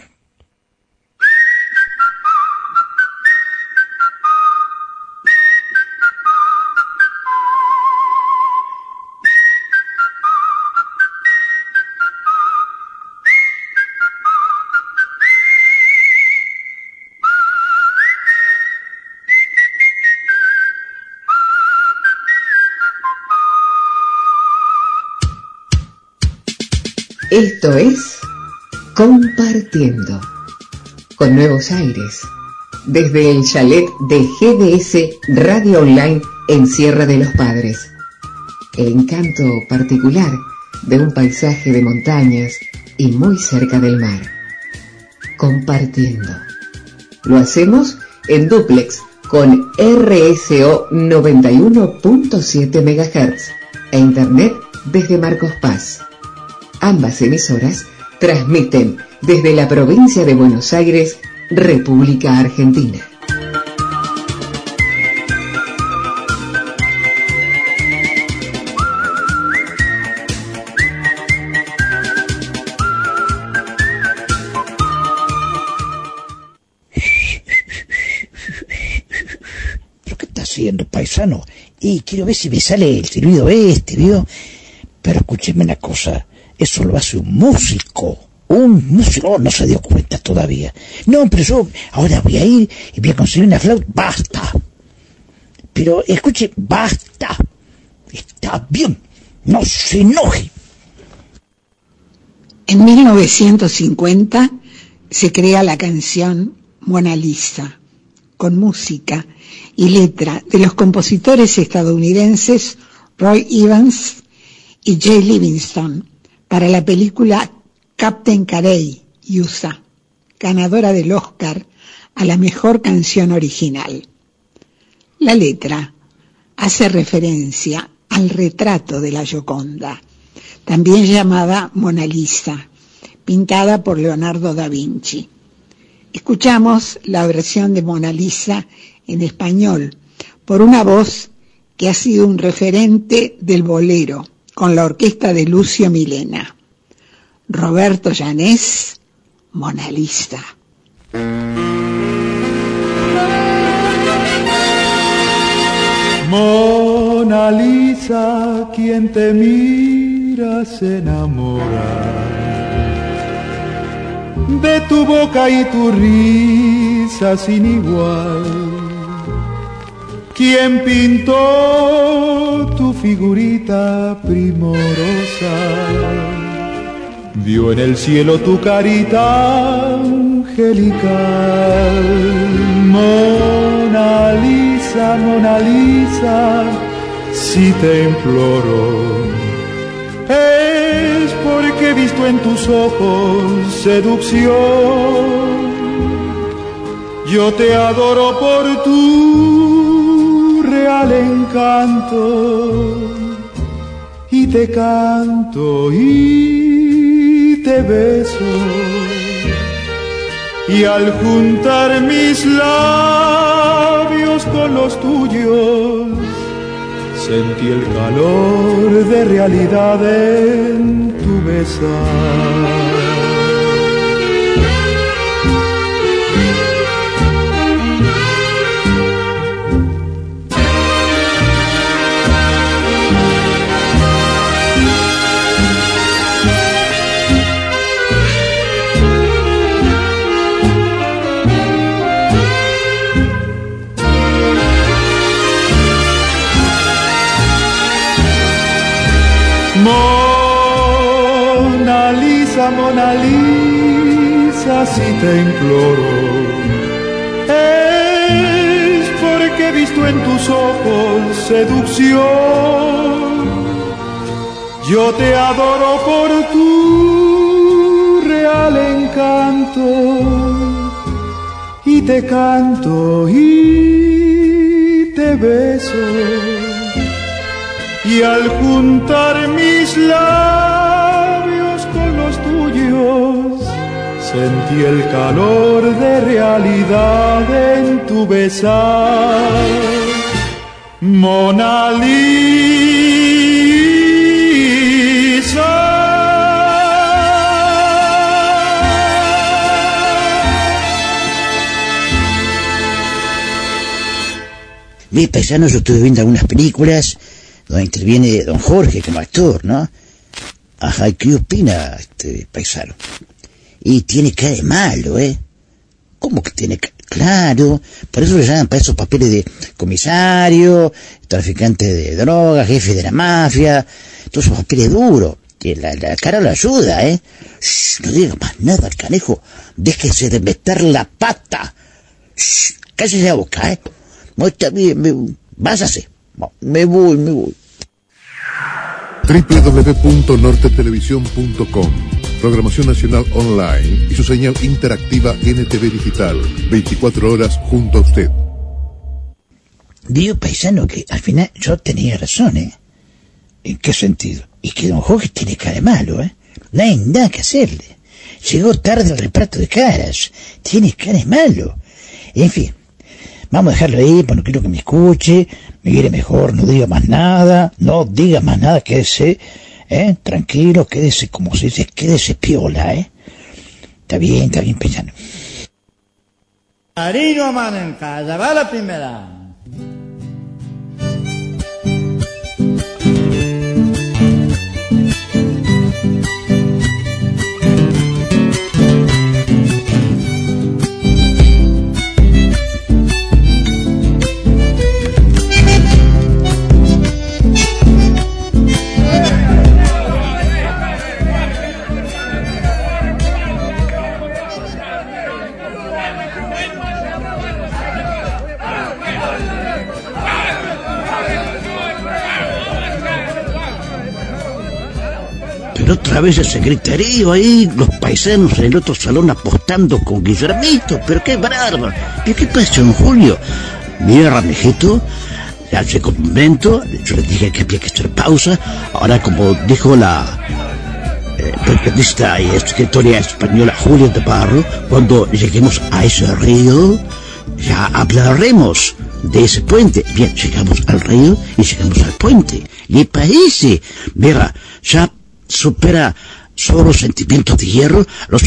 Esto es Compartiendo, con nuevos aires, desde el chalet de GDS Radio Online en Sierra de los Padres. El encanto particular de un paisaje de montañas y muy cerca del mar. Compartiendo. Lo hacemos en dúplex con RSO 91.7 MHz e internet desde Marcos Paz. Ambas emisoras transmiten desde la provincia de Buenos Aires, República Argentina. ¿Pero qué está haciendo, paisano? Y quiero ver si me sale el silbido ¿vio? Pero escúcheme una cosa. Eso lo hace un músico. Un músico no se dio cuenta todavía. No, pero yo ahora voy a ir y voy a conseguir una flauta. ¡Basta! Pero escuche, ¡basta! Está bien, no se enoje. En 1950 se crea la canción Mona Lisa, con música y letra de los compositores estadounidenses Roy Evans y Jay Livingston, para la película Captain Carey, USA, ganadora del Oscar a la mejor canción original. La letra hace referencia al retrato de la Gioconda, también llamada Mona Lisa, pintada por Leonardo da Vinci. Escuchamos la versión de Mona Lisa en español por una voz que ha sido un referente del bolero, con la orquesta de Lucio Milena. Roberto Llanés, Mona Lisa. Mona Lisa, quien te mira se enamora de tu boca y tu risa sin igual. Quien pintó tu figurita primorosa, vio en el cielo tu carita angelical. Mona Lisa, Mona Lisa, si te imploro, es porque he visto en tus ojos seducción. Yo te adoro por tu real encanto, y te canto y te beso, y al juntar mis labios con los tuyos, sentí el calor de realidad en tu besar. Mona Lisa, Mona Lisa, si te imploro, es porque he visto en tus ojos seducción. Yo te adoro por tu real encanto, y te canto y te beso, y al juntar mis labios con los tuyos, sentí el calor de realidad en tu besar. Mona Lisa. Bien, paisanos, yo estuve viendo algunas películas donde interviene don Jorge como actor, ¿no? Ajá, ¿qué opina este paisano? Y tiene cara de malo, ¿eh? ¿Cómo que tiene cara? Claro, por eso le llaman para esos papeles de comisario, traficante de drogas, jefe de la mafia, todos esos papeles duros. Que la cara lo ayuda, ¿eh? Shh, no diga más nada, canejo. Déjese de meter la pata. Shh, cállese la boca, ¿eh? No está bien, váyase. Me voy. www.nortetelevisión.com, programación nacional online y su señal interactiva NTV Digital, 24 horas junto a usted. Digo, paisano, que al final yo tenía razón, ¿eh? ¿En qué sentido? Y que don Jorge tiene cara de malo, ¿eh? No hay nada que hacerle. Llegó tarde el reparto de caras. Tiene cara de malo. En fin, vamos a dejarlo ahí, porque no quiero que me escuche. Me quiere mejor, no diga más nada. No diga más nada, quédese, tranquilo, quédese, como se dice, quédese piola, Está bien, paisano. Marino a mano en casa, va la primera. Pero otra vez ese griterío ahí, los paisanos en el otro salón apostando con Guillermito. Pero qué bárbaro. ¿Pero qué pasó en Julio? Mira, mijito, ya llegó un momento, yo le dije que había que hacer pausa. Ahora, como dijo la periodista y escritora española Julia de Barro, cuando lleguemos a ese río, ya hablaremos de ese puente. Bien, llegamos al río y llegamos al puente. ¿Le parece? Mira, ya supera solo Sentimientos de Hierro los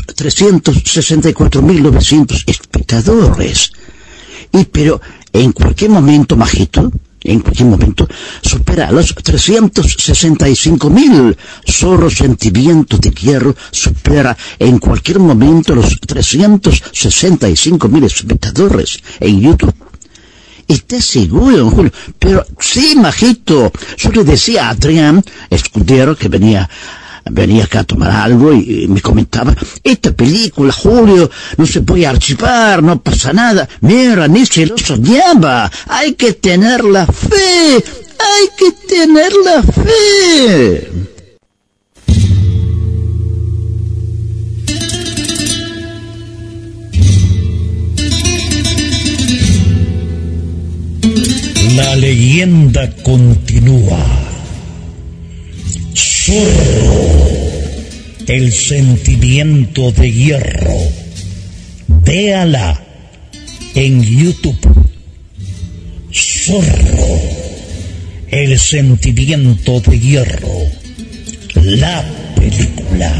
364.900 espectadores. Y pero en cualquier momento, majito, en cualquier momento supera los 365.000. Solo Sentimientos de Hierro supera en cualquier momento los 365.000 espectadores en YouTube. ¿Estás seguro, Julio? Pero sí, majito. Yo le decía a Adrián Escudero, que venía acá a tomar algo, y me comentaba, esta película, Julio, no se puede archivar, no pasa nada. Mira, ni se lo soñaba. Hay que tener la fe. Hay que tener la fe. La leyenda continúa. Zorro, el Sentimiento de Hierro. Véala en YouTube. Zorro, el Sentimiento de Hierro. La película.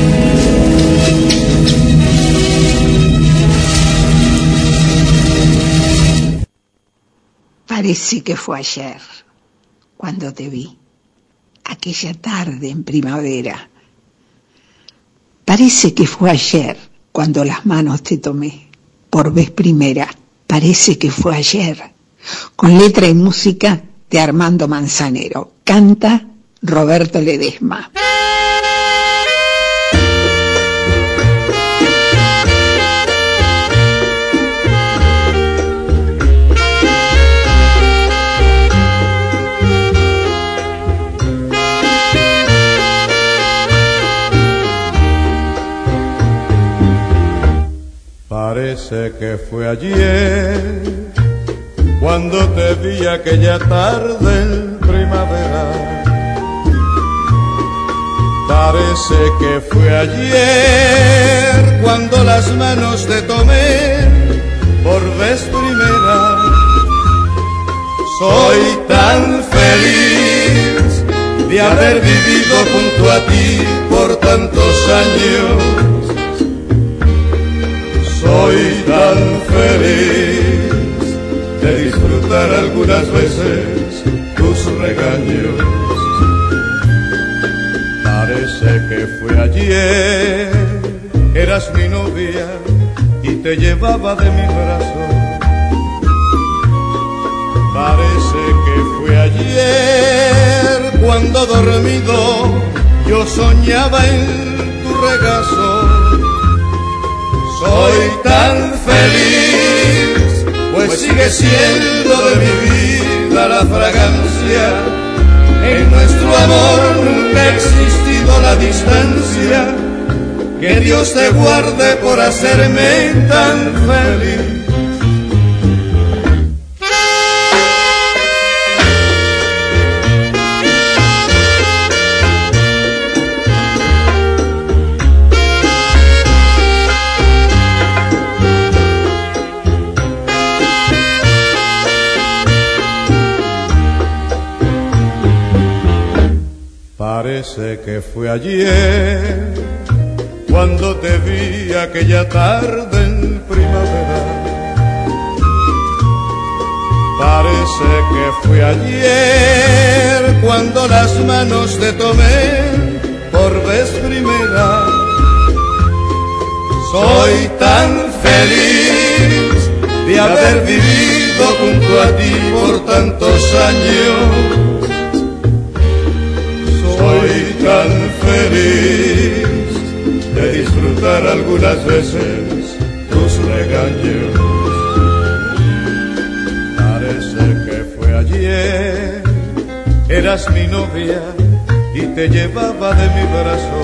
Parece que fue ayer cuando te vi, aquella tarde en primavera. Parece que fue ayer cuando las manos te tomé por vez primera. Parece que fue ayer, con letra y música de Armando Manzanero. Canta Roberto Ledesma. Parece que fue ayer cuando te vi aquella tarde en primavera. Parece que fue ayer cuando las manos te tomé por vez primera. Soy tan feliz de haber vivido junto a ti por tantos años. Soy tan feliz de disfrutar algunas veces tus regaños. Parece que fue ayer, eras mi novia y te llevaba de mi brazo. Parece que fue ayer cuando dormido yo soñaba en tu regazo. Soy tan feliz, pues sigue siendo de mi vida la fragancia. En nuestro amor nunca ha existido la distancia. Que Dios te guarde por hacerme tan feliz. Parece que fue ayer cuando te vi aquella tarde en primavera. Parece que fue ayer cuando las manos te tomé por vez primera. Soy tan feliz de haber vivido junto a ti por tantos años. Soy tan feliz de disfrutar algunas veces tus regaños. Parece que fue ayer, eras mi novia y y te llevaba de mi brazo.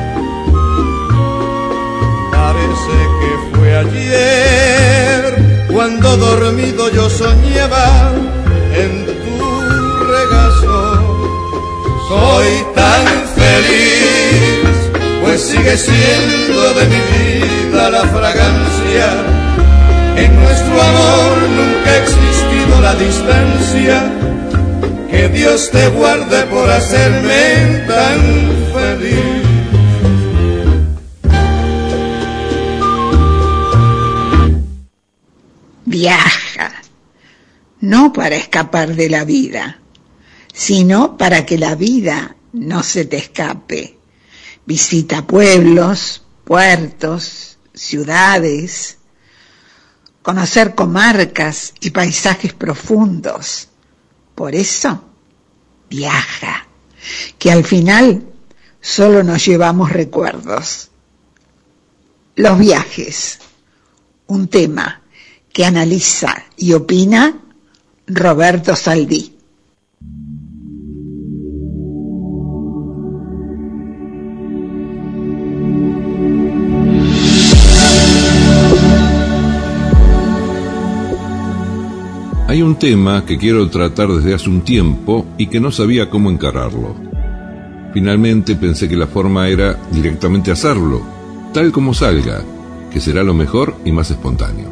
Parece que fue ayer cuando dormido yo soñaba en tu regazo. Soy tan feliz, pues sigue siendo de mi vida la fragancia. En nuestro amor nunca ha existido la distancia. Que Dios te guarde por hacerme tan feliz. Viaja, no para escapar de la vida, sino para que la vida no se te escape. Visita pueblos, puertos, ciudades, conocer comarcas y paisajes profundos. Por eso, viaja, que al final solo nos llevamos recuerdos. Los viajes, un tema que analiza y opina Roberto Saldí. Hay un tema que quiero tratar desde hace un tiempo y que no sabía cómo encararlo. Finalmente pensé que la forma era directamente hacerlo, tal como salga, que será lo mejor y más espontáneo.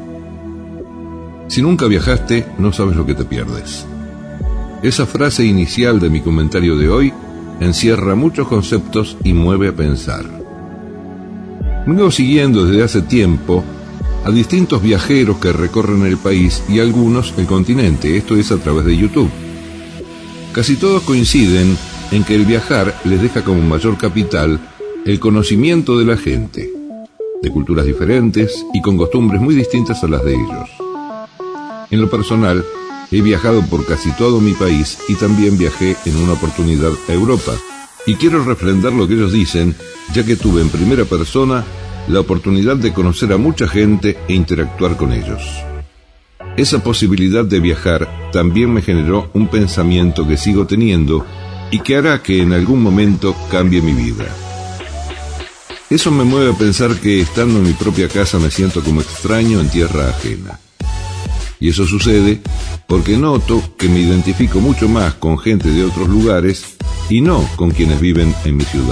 Si nunca viajaste, no sabes lo que te pierdes. Esa frase inicial de mi comentario de hoy encierra muchos conceptos y mueve a pensar. Vengo siguiendo desde hace tiempo a distintos viajeros que recorren el país y algunos el continente, esto es a través de YouTube. Casi todos coinciden en que el viajar les deja como mayor capital el conocimiento de la gente, de culturas diferentes y con costumbres muy distintas a las de ellos. En lo personal, he viajado por casi todo mi país y también viajé en una oportunidad a Europa, y quiero refrendar lo que ellos dicen, ya que tuve en primera persona la oportunidad de conocer a mucha gente e interactuar con ellos. Esa posibilidad de viajar también me generó un pensamiento que sigo teniendo y que hará que en algún momento cambie mi vida. Eso me mueve a pensar que estando en mi propia casa me siento como extraño en tierra ajena. Y eso sucede porque noto que me identifico mucho más con gente de otros lugares y no con quienes viven en mi ciudad.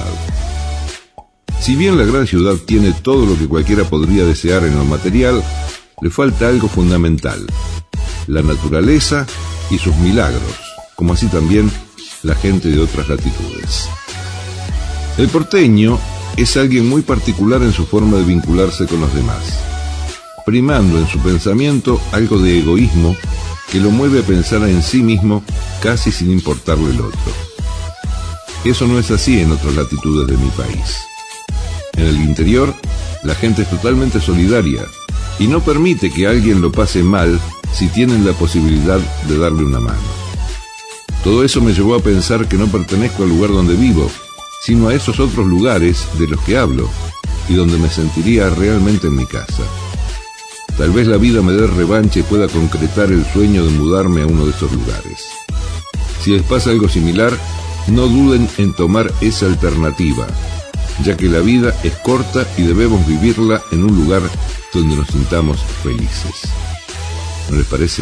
Si bien la gran ciudad tiene todo lo que cualquiera podría desear en lo material, le falta algo fundamental: la naturaleza y sus milagros, como así también la gente de otras latitudes. El porteño es alguien muy particular en su forma de vincularse con los demás, primando en su pensamiento algo de egoísmo que lo mueve a pensar en sí mismo casi sin importarle el otro. Eso no es así en otras latitudes de mi país. En el interior, la gente es totalmente solidaria y no permite que alguien lo pase mal si tienen la posibilidad de darle una mano. Todo eso me llevó a pensar que no pertenezco al lugar donde vivo, sino a esos otros lugares de los que hablo y donde me sentiría realmente en mi casa. Tal vez la vida me dé revancha y pueda concretar el sueño de mudarme a uno de esos lugares. Si les pasa algo similar, no duden en tomar esa alternativa, ya que la vida es corta y debemos vivirla en un lugar donde nos sintamos felices. ¿No les parece?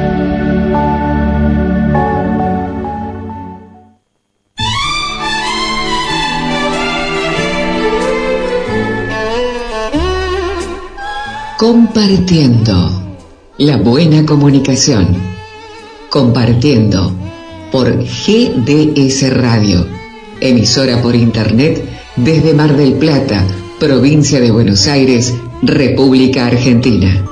Compartiendo la buena comunicación. Compartiendo por GDS Radio, emisora por internet desde Mar del Plata, provincia de Buenos Aires, República Argentina.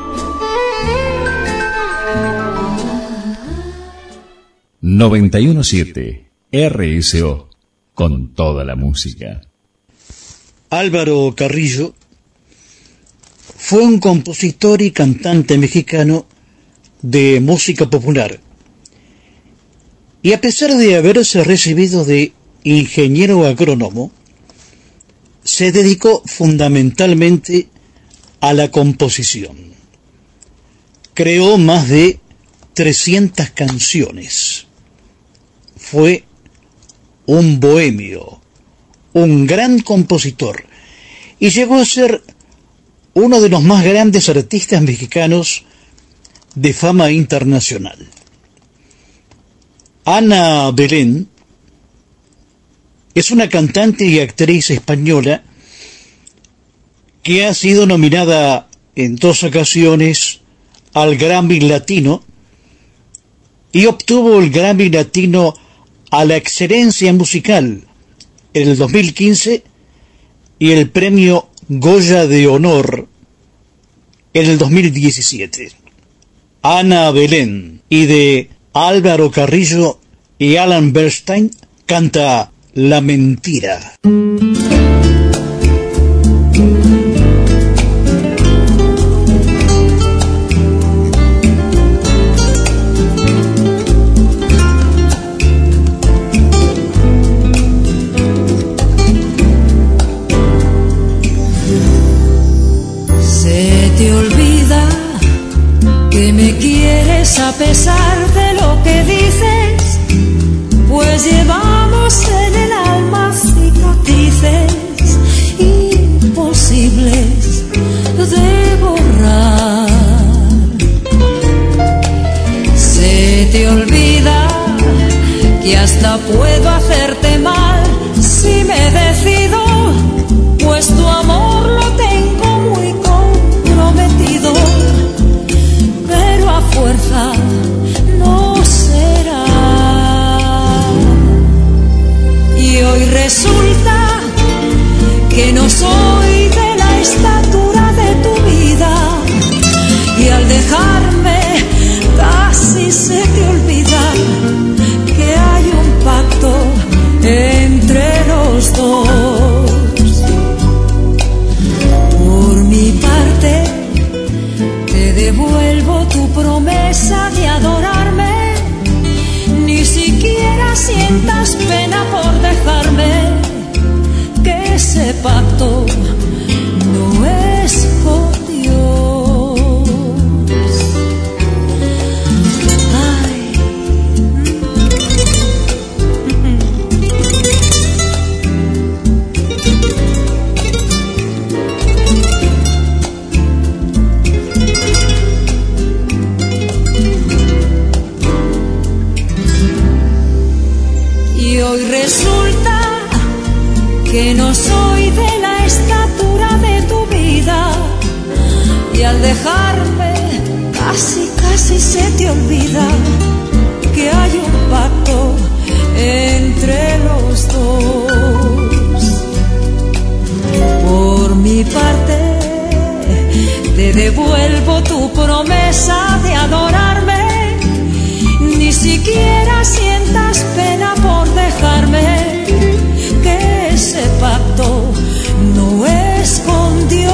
917 RSO, con toda la música. Álvaro Carrillo fue un compositor y cantante mexicano de música popular. Y a pesar de haberse recibido de ingeniero agrónomo, se dedicó fundamentalmente a la composición. Creó más de 300 canciones. Fue un bohemio, un gran compositor, y llegó a ser uno de los más grandes artistas mexicanos de fama internacional. Ana Belén es una cantante y actriz española que ha sido nominada en 2 ocasiones al Grammy Latino y obtuvo el Grammy Latino a la excelencia musical en el 2015 y el premio Goya de Honor en el 2017. Ana Belén, y de Álvaro Carrillo y Alan Bernstein, canta La Mentira. Se te olvida que me quieres a pesar de lo que dices, pues llevamos en el alma cicatrices imposibles de borrar. Se te olvida que hasta puedo hacerte mal si me decido, pues tu amor lo tengo muy comprometido, pero a fuerza no será. Y hoy resulta que no soy de la estatura de tu vida, y al dejarme casi se te olvida que hay un pacto entre los dos. Por mi parte te devuelvo tu promesa de adorarme, ni siquiera sientas pena por dejarme, que ese pacto no es con Dios. Ay. Y hoy resulta que no soy de la estatura de tu vida, y al dejarme casi se te olvida que hay un pacto entre los dos. Por mi parte te devuelvo tu promesa de adorarme, ni siquiera sientas pena por dejarme, que ese pacto no es con Dios.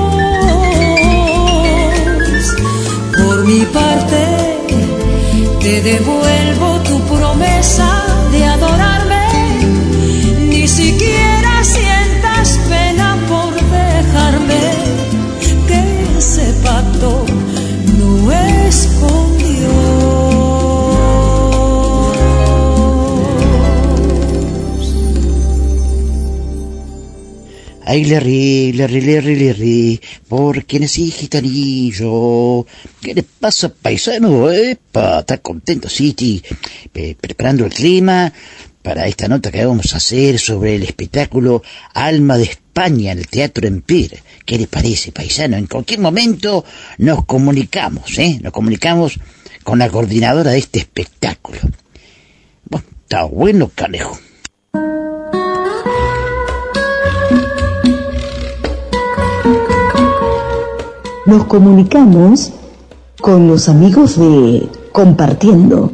Por mi parte te devuelvo tu promesa de adorarme, ni siquiera sientas pena por dejarme, que ese pacto no es con Dios. Ay, le rí, porque nací gitanillo. ¿Qué le pasa, paisano? Epa, está contento, sí, preparando el clima para esta nota que vamos a hacer sobre el espectáculo Alma de España en el Teatro Empire. ¿Qué le parece, paisano? En cualquier momento nos comunicamos, Nos comunicamos con la coordinadora de este espectáculo. Bueno, está bueno, canejo. Nos comunicamos con los amigos de Compartiendo.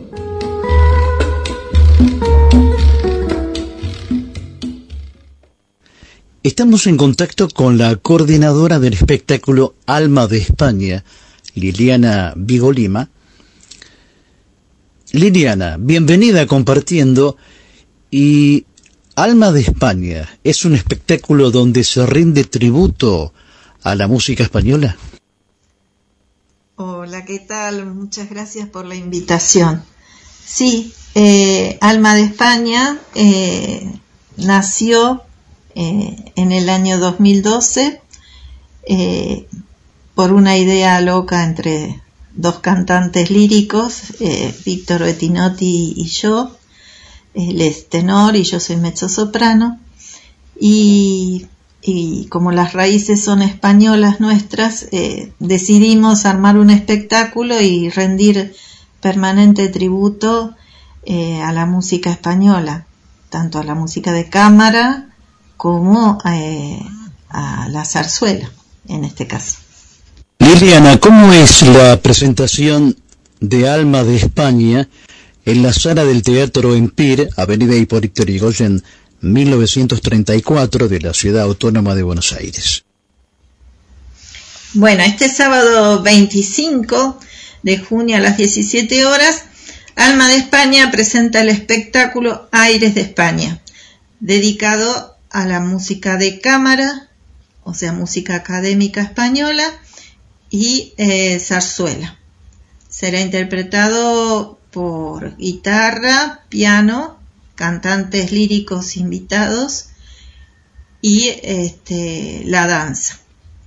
Estamos en contacto con la coordinadora del espectáculo Alma de España, Liliana Vigolima. Liliana, bienvenida a Compartiendo. Y Alma de España es un espectáculo donde se rinde tributo a la música española. Hola, ¿qué tal? Muchas gracias por la invitación. Sí, Alma de España nació en el año 2012 por una idea loca entre dos cantantes líricos, Víctor Bettinotti y yo. Él es tenor y yo soy mezzosoprano, y como las raíces son españolas nuestras, decidimos armar un espectáculo y rendir permanente tributo a la música española, tanto a la música de cámara como a la zarzuela, en este caso. Liliana, ¿cómo es la presentación de Alma de España en la sala del Teatro Empire, Avenida Hipólito Yrigoyen, 1934, de la Ciudad Autónoma de Buenos Aires? Bueno, este sábado 25 de junio a las 17 horas, Alma de España presenta el espectáculo Aires de España, dedicado a la música de cámara, o sea, música académica española, y zarzuela. Será interpretado por guitarra, piano, cantantes líricos invitados y la danza.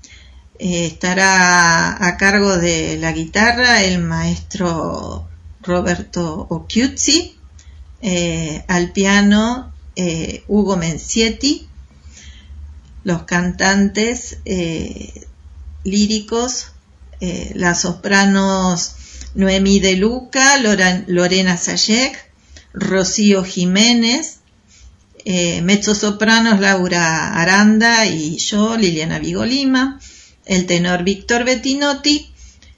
Estará a cargo de la guitarra el maestro Roberto Occhiuzzi, al piano Hugo Mencietti, los cantantes líricos, las sopranos Noemí de Luca, Lorena Sayek, Rocío Jiménez, mezzosopranos Laura Aranda y yo, Liliana Vigolima, el tenor Víctor Bettinotti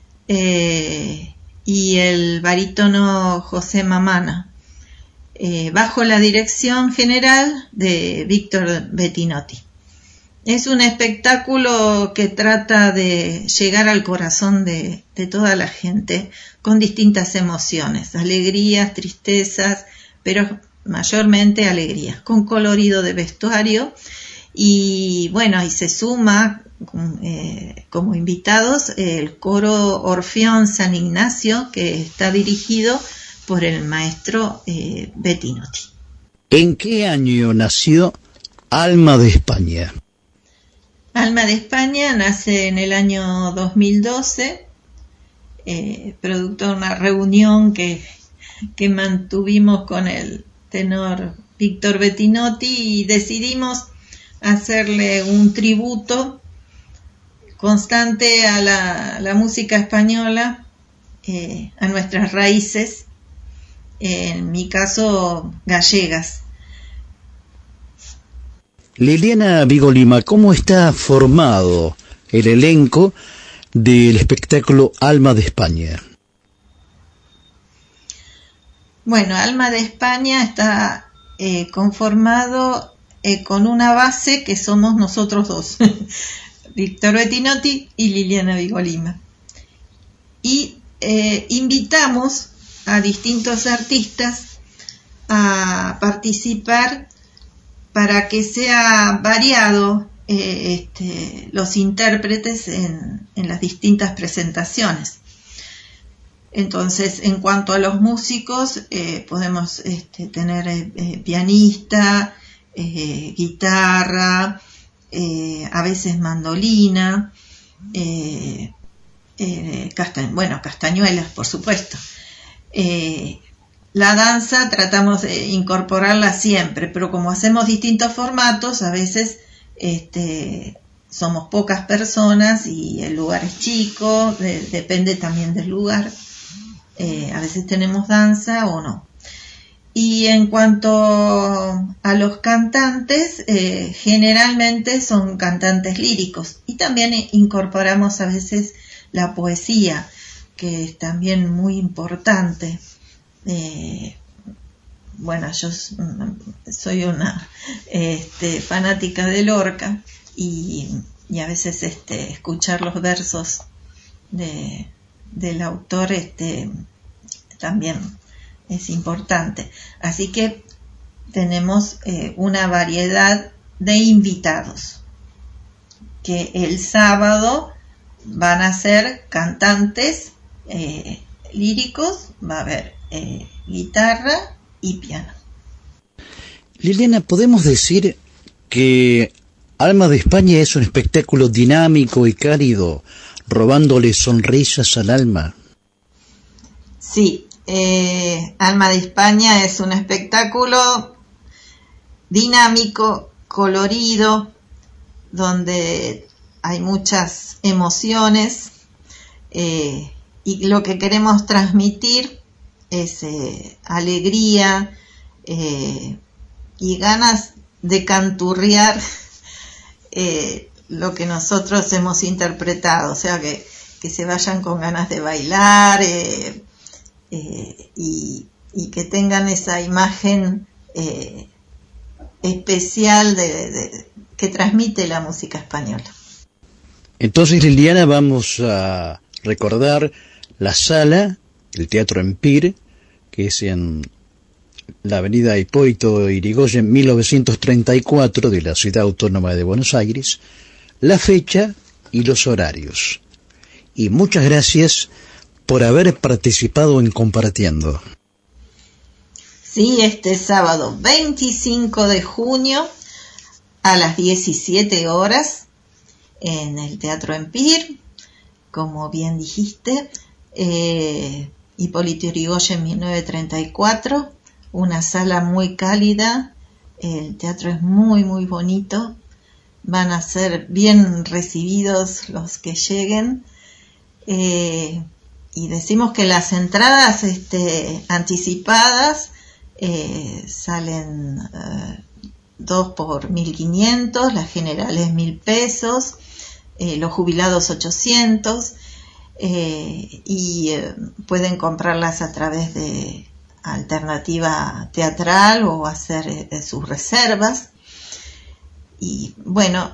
y el barítono José Mamana, bajo la dirección general de Víctor Bettinotti. Es un espectáculo que trata de llegar al corazón de toda la gente con distintas emociones, alegrías, tristezas, pero mayormente alegrías, con colorido de vestuario. Y bueno, y se suma como invitados el coro Orfeón San Ignacio, que está dirigido por el maestro Bettinotti. ¿En qué año nació Alma de España? Alma de España nace en el año 2012, producto de una reunión que mantuvimos con el tenor Víctor Bettinotti, y decidimos hacerle un tributo constante a la música española, a nuestras raíces, en mi caso gallegas. Liliana Vigolima, ¿cómo está formado el elenco del espectáculo Alma de España? Bueno, Alma de España está conformado con una base que somos nosotros dos, Víctor Bettinotti y Liliana Vigolima. Y invitamos a distintos artistas a participar para que sea variado los intérpretes en las distintas presentaciones. Entonces, en cuanto a los músicos, podemos tener pianista, guitarra, a veces mandolina, castañuelas, por supuesto. La danza tratamos de incorporarla siempre, pero como hacemos distintos formatos, a veces somos pocas personas y el lugar es chico, depende también del lugar. A veces tenemos danza o no. Y en cuanto a los cantantes, generalmente son cantantes líricos, y también incorporamos a veces la poesía, que es también muy importante. Bueno, yo soy una fanática de Lorca, y a veces escuchar los versos del autor también es importante. Así que tenemos una variedad de invitados que el sábado van a ser cantantes líricos, va a haber guitarra, y piano. Liliana, ¿podemos decir que Alma de España es un espectáculo dinámico y cálido, robándole sonrisas al alma? Sí, Alma de España es un espectáculo dinámico, colorido, donde hay muchas emociones, y lo que queremos transmitir es alegría y ganas de canturrear lo que nosotros hemos interpretado, o sea, que se vayan con ganas de bailar, y que tengan esa imagen especial que transmite la música española. Entonces, Liliana, vamos a recordar la sala, el Teatro Empire, que es en la avenida Hipólito Yrigoyen 1934 de la Ciudad Autónoma de Buenos Aires, la fecha y los horarios. Y muchas gracias por haber participado en Compartiendo. Sí, este sábado 25 de junio a las 17 horas en el Teatro Empire, como bien dijiste, Hipólito Yrigoyen 1934, una sala muy cálida, el teatro es muy muy bonito, van a ser bien recibidos los que lleguen, y decimos que las entradas anticipadas salen 2 por 1.500, las generales 1.000 pesos, los jubilados 800, y pueden comprarlas a través de Alternativa Teatral o hacer sus reservas. Y bueno,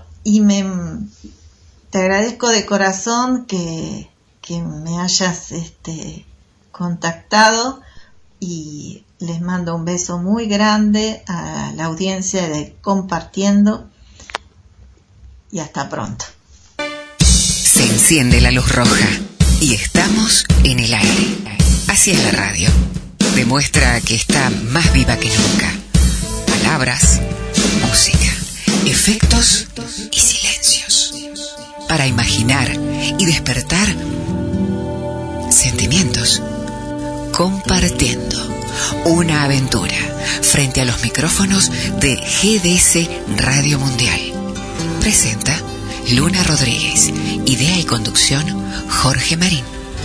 te agradezco de corazón que me hayas contactado, y les mando un beso muy grande a la audiencia de Compartiendo, y hasta pronto. Se enciende la luz roja y estamos en el aire. Así es la radio. Demuestra que está más viva que nunca. Palabras, música, efectos y silencios. Para imaginar y despertar sentimientos. Compartiendo una aventura frente a los micrófonos de GDS Radio Mundial. Presenta Luna Rodríguez. Idea y conducción Jorge Marín.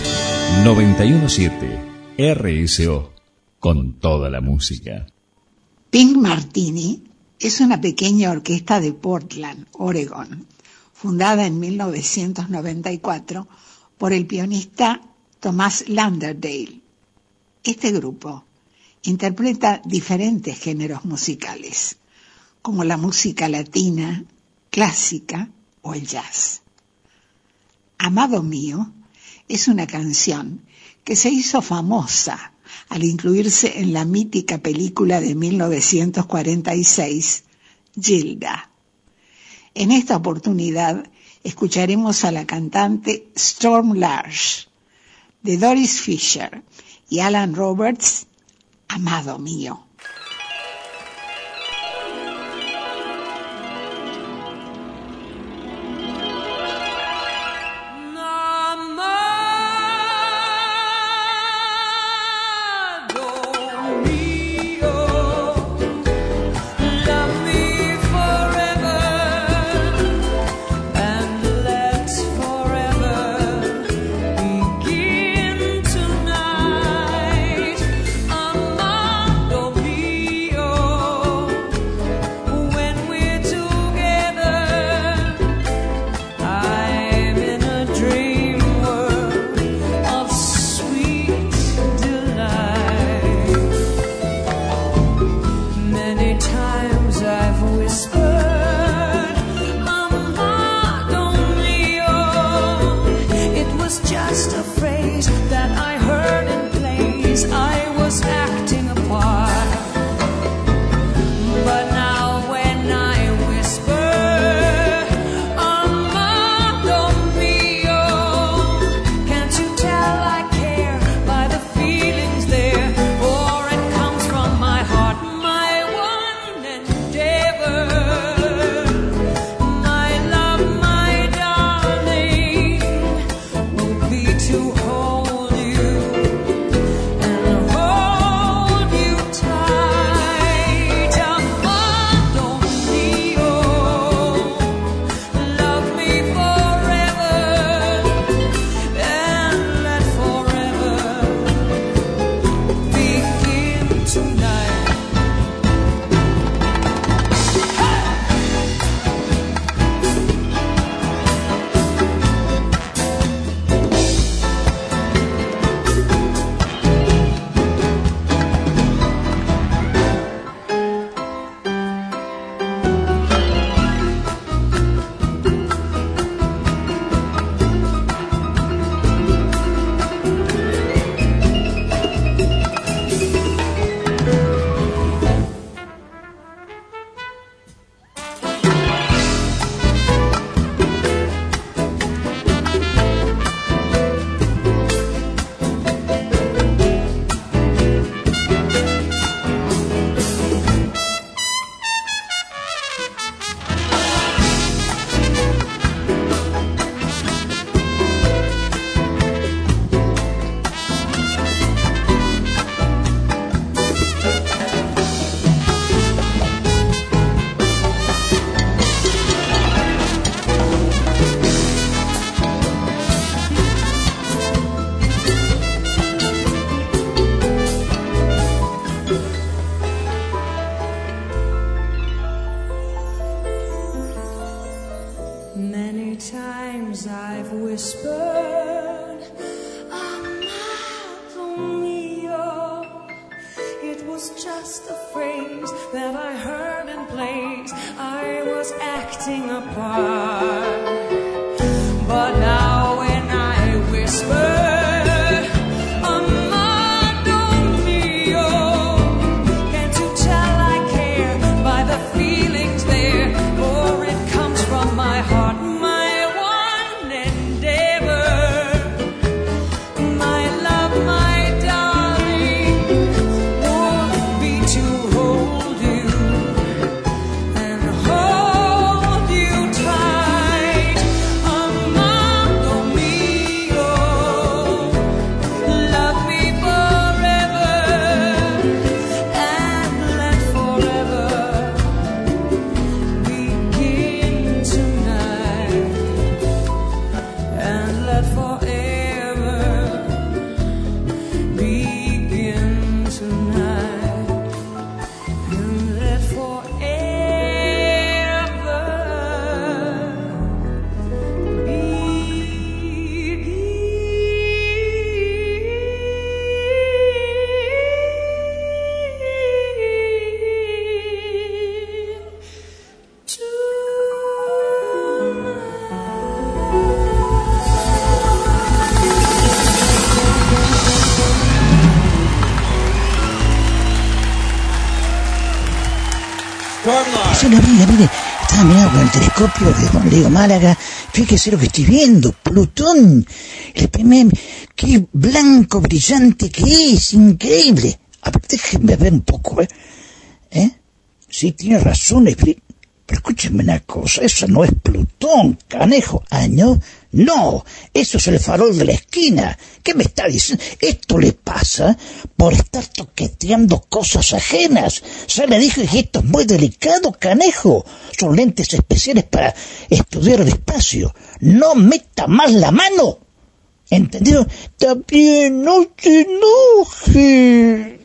917 RSO, con toda la música. Pink Martini es una pequeña orquesta de Portland, Oregon, fundada en 1994 por el pianista Thomas Landerdale. Este grupo interpreta diferentes géneros musicales, como la música latina, clásica o el jazz. Amado mío es una canción que se hizo famosa al incluirse en la mítica película de 1946, Gilda. En esta oportunidad escucharemos a la cantante Storm Large, de Doris Fisher y Alan Roberts, Amado mío. Begin tonight, amado mío. whispered, Amado mio. It was just a phrase that I heard in plays. I was acting a part. But now when I whisper, Mire, estaba mirando con el telescopio de Don Leo Málaga. Fíjese lo que estoy viendo, Plutón. Qué blanco, brillante que es, increíble. A ver, déjenme ver un poco, Sí, tiene razón, pero escúchenme una cosa, eso no es Plutón, canejo. ¿Año? No, eso es el farol de la esquina. ¿Qué me está diciendo? Esto le pasa por estar toqueteando cosas ajenas. Ya le dije que esto es muy delicado, canejo. Son lentes especiales para estudiar el espacio. No meta más la mano. ¿Entendido? Está bien, no se enoje.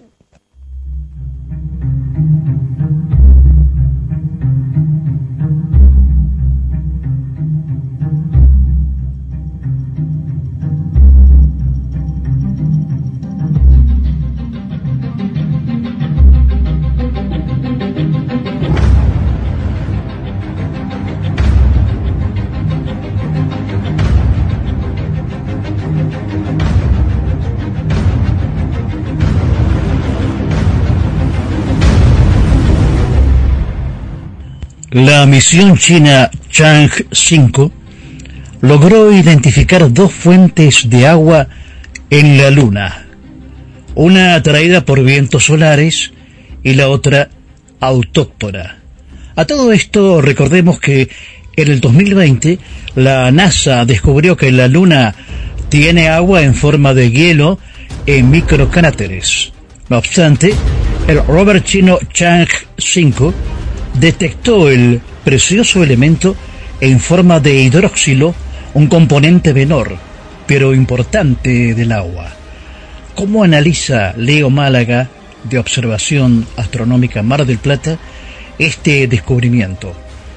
La misión china Chang'e 5 logró identificar 2 fuentes de agua en la Luna, una atraída por vientos solares y la otra autóctona. A todo esto, recordemos que en el 2020 la NASA descubrió que la Luna tiene agua en forma de hielo en microcráteres. No obstante, el rover chino Chang'e 5 detectó el precioso elemento en forma de hidróxilo, un componente menor, pero importante del agua. ¿Cómo analiza Leo Málaga, de Observación Astronómica Mar del Plata, este descubrimiento?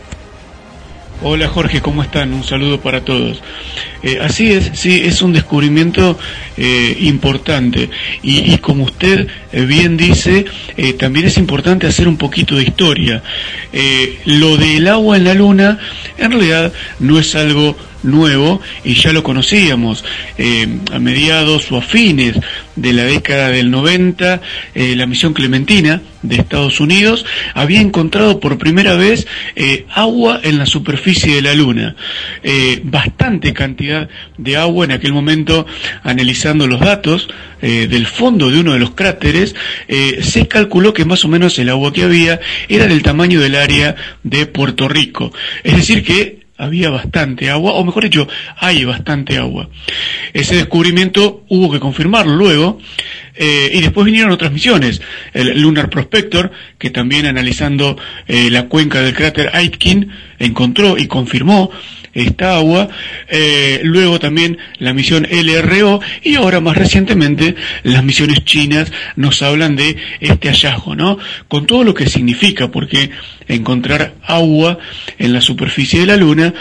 Hola Jorge, ¿cómo están? Un saludo para todos. Así es, sí, es un descubrimiento importante y como usted bien dice, también es importante hacer un poquito de historia. Lo del agua en la Luna en realidad no es algo nuevo y ya lo conocíamos. A mediados o a fines de la década del 90, la misión Clementina de Estados Unidos había encontrado por primera vez agua en la superficie de la Luna, bastante cantidad de agua. En aquel momento, analizando los datos del fondo de uno de los cráteres, se calculó que más o menos el agua que había era del tamaño del área de Puerto Rico, es decir que había bastante agua, o mejor dicho, hay bastante agua. Ese descubrimiento hubo que confirmarlo luego, Y después vinieron otras misiones, el Lunar Prospector, que también analizando la cuenca del cráter Aitken encontró y confirmó esta agua. Luego también la misión LRO, y ahora más recientemente las misiones chinas nos hablan de este hallazgo, ¿no? Con todo lo que significa, porque encontrar agua en la superficie de la Luna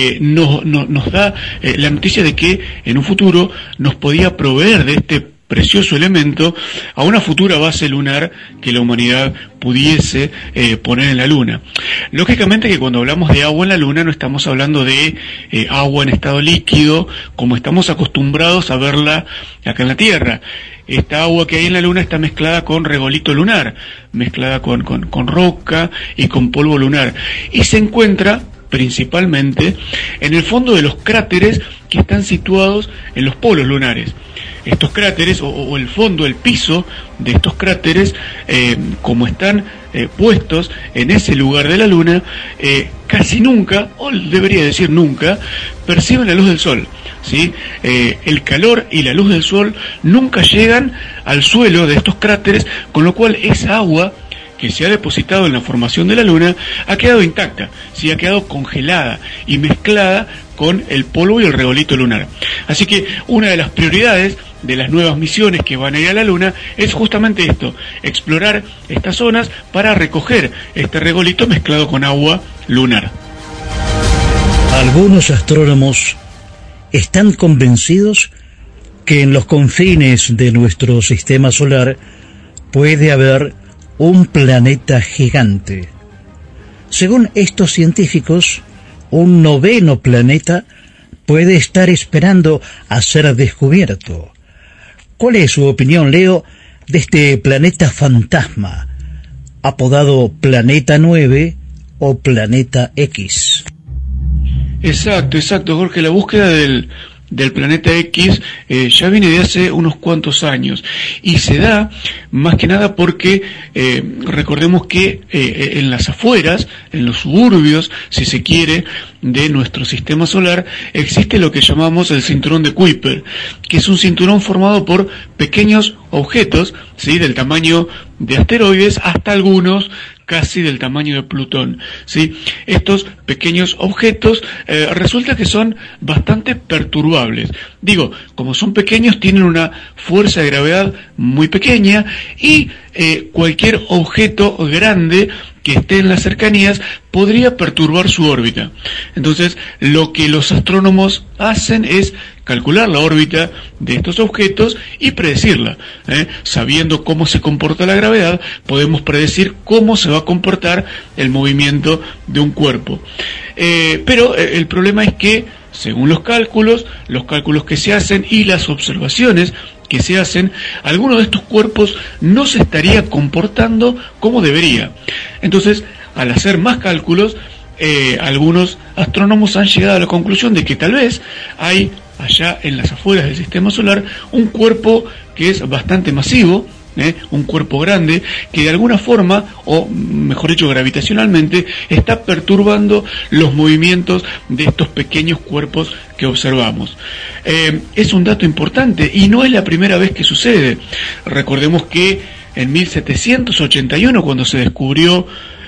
nos da la noticia de que en un futuro nos podía proveer de este precioso elemento a una futura base lunar que la humanidad pudiese poner en la Luna. Lógicamente que cuando hablamos de agua en la Luna no estamos hablando de agua en estado líquido como estamos acostumbrados a verla acá en la Tierra. Esta agua que hay en la Luna está mezclada con regolito lunar, mezclada con roca y con polvo lunar, y se encuentra principalmente en el fondo de los cráteres que están situados en los polos lunares. Estos cráteres, o el fondo, el piso de estos cráteres, como están puestos en ese lugar de la Luna, casi nunca, o debería decir nunca, perciben la luz del sol, ¿sí? El calor y la luz del sol nunca llegan al suelo de estos cráteres, con lo cual esa agua que se ha depositado en la formación de la Luna ha quedado intacta, ¿sí? Ha quedado congelada y mezclada con el polvo y el regolito lunar. Así que una de las prioridades de las nuevas misiones que van a ir a la Luna es justamente esto, explorar estas zonas para recoger este regolito mezclado con agua lunar. Algunos astrónomos están convencidos que en los confines de nuestro sistema solar puede haber un planeta gigante. Según estos científicos, un noveno planeta puede estar esperando a ser descubierto. ¿Cuál es su opinión, Leo, de este planeta fantasma, apodado Planeta 9 o Planeta X? Exacto, Jorge. La búsqueda del planeta X ya viene de hace unos cuantos años y se da más que nada porque recordemos que en las afueras, en los suburbios, si se quiere, de nuestro sistema solar existe lo que llamamos el cinturón de Kuiper, que es un cinturón formado por pequeños objetos, ¿sí?, del tamaño de asteroides hasta algunos casi del tamaño de Plutón, ¿sí? Estos pequeños objetos resulta que son bastante perturbables. Digo, como son pequeños, tienen una fuerza de gravedad muy pequeña y cualquier objeto grande que esté en las cercanías podría perturbar su órbita. Entonces, lo que los astrónomos hacen es calcular la órbita de estos objetos y predecirla. Sabiendo cómo se comporta la gravedad, podemos predecir cómo se va a comportar el movimiento de un cuerpo. Pero el problema es que, según los cálculos que se hacen y las observaciones que se hacen, alguno de estos cuerpos no se estaría comportando como debería. Entonces, al hacer más cálculos, algunos astrónomos han llegado a la conclusión de que tal vez hay allá en las afueras del sistema solar un cuerpo que es bastante masivo, un cuerpo grande que de alguna forma, o mejor dicho gravitacionalmente, está perturbando los movimientos de estos pequeños cuerpos que observamos. Es un dato importante y no es la primera vez que sucede. Recordemos que en 1781, cuando se descubrió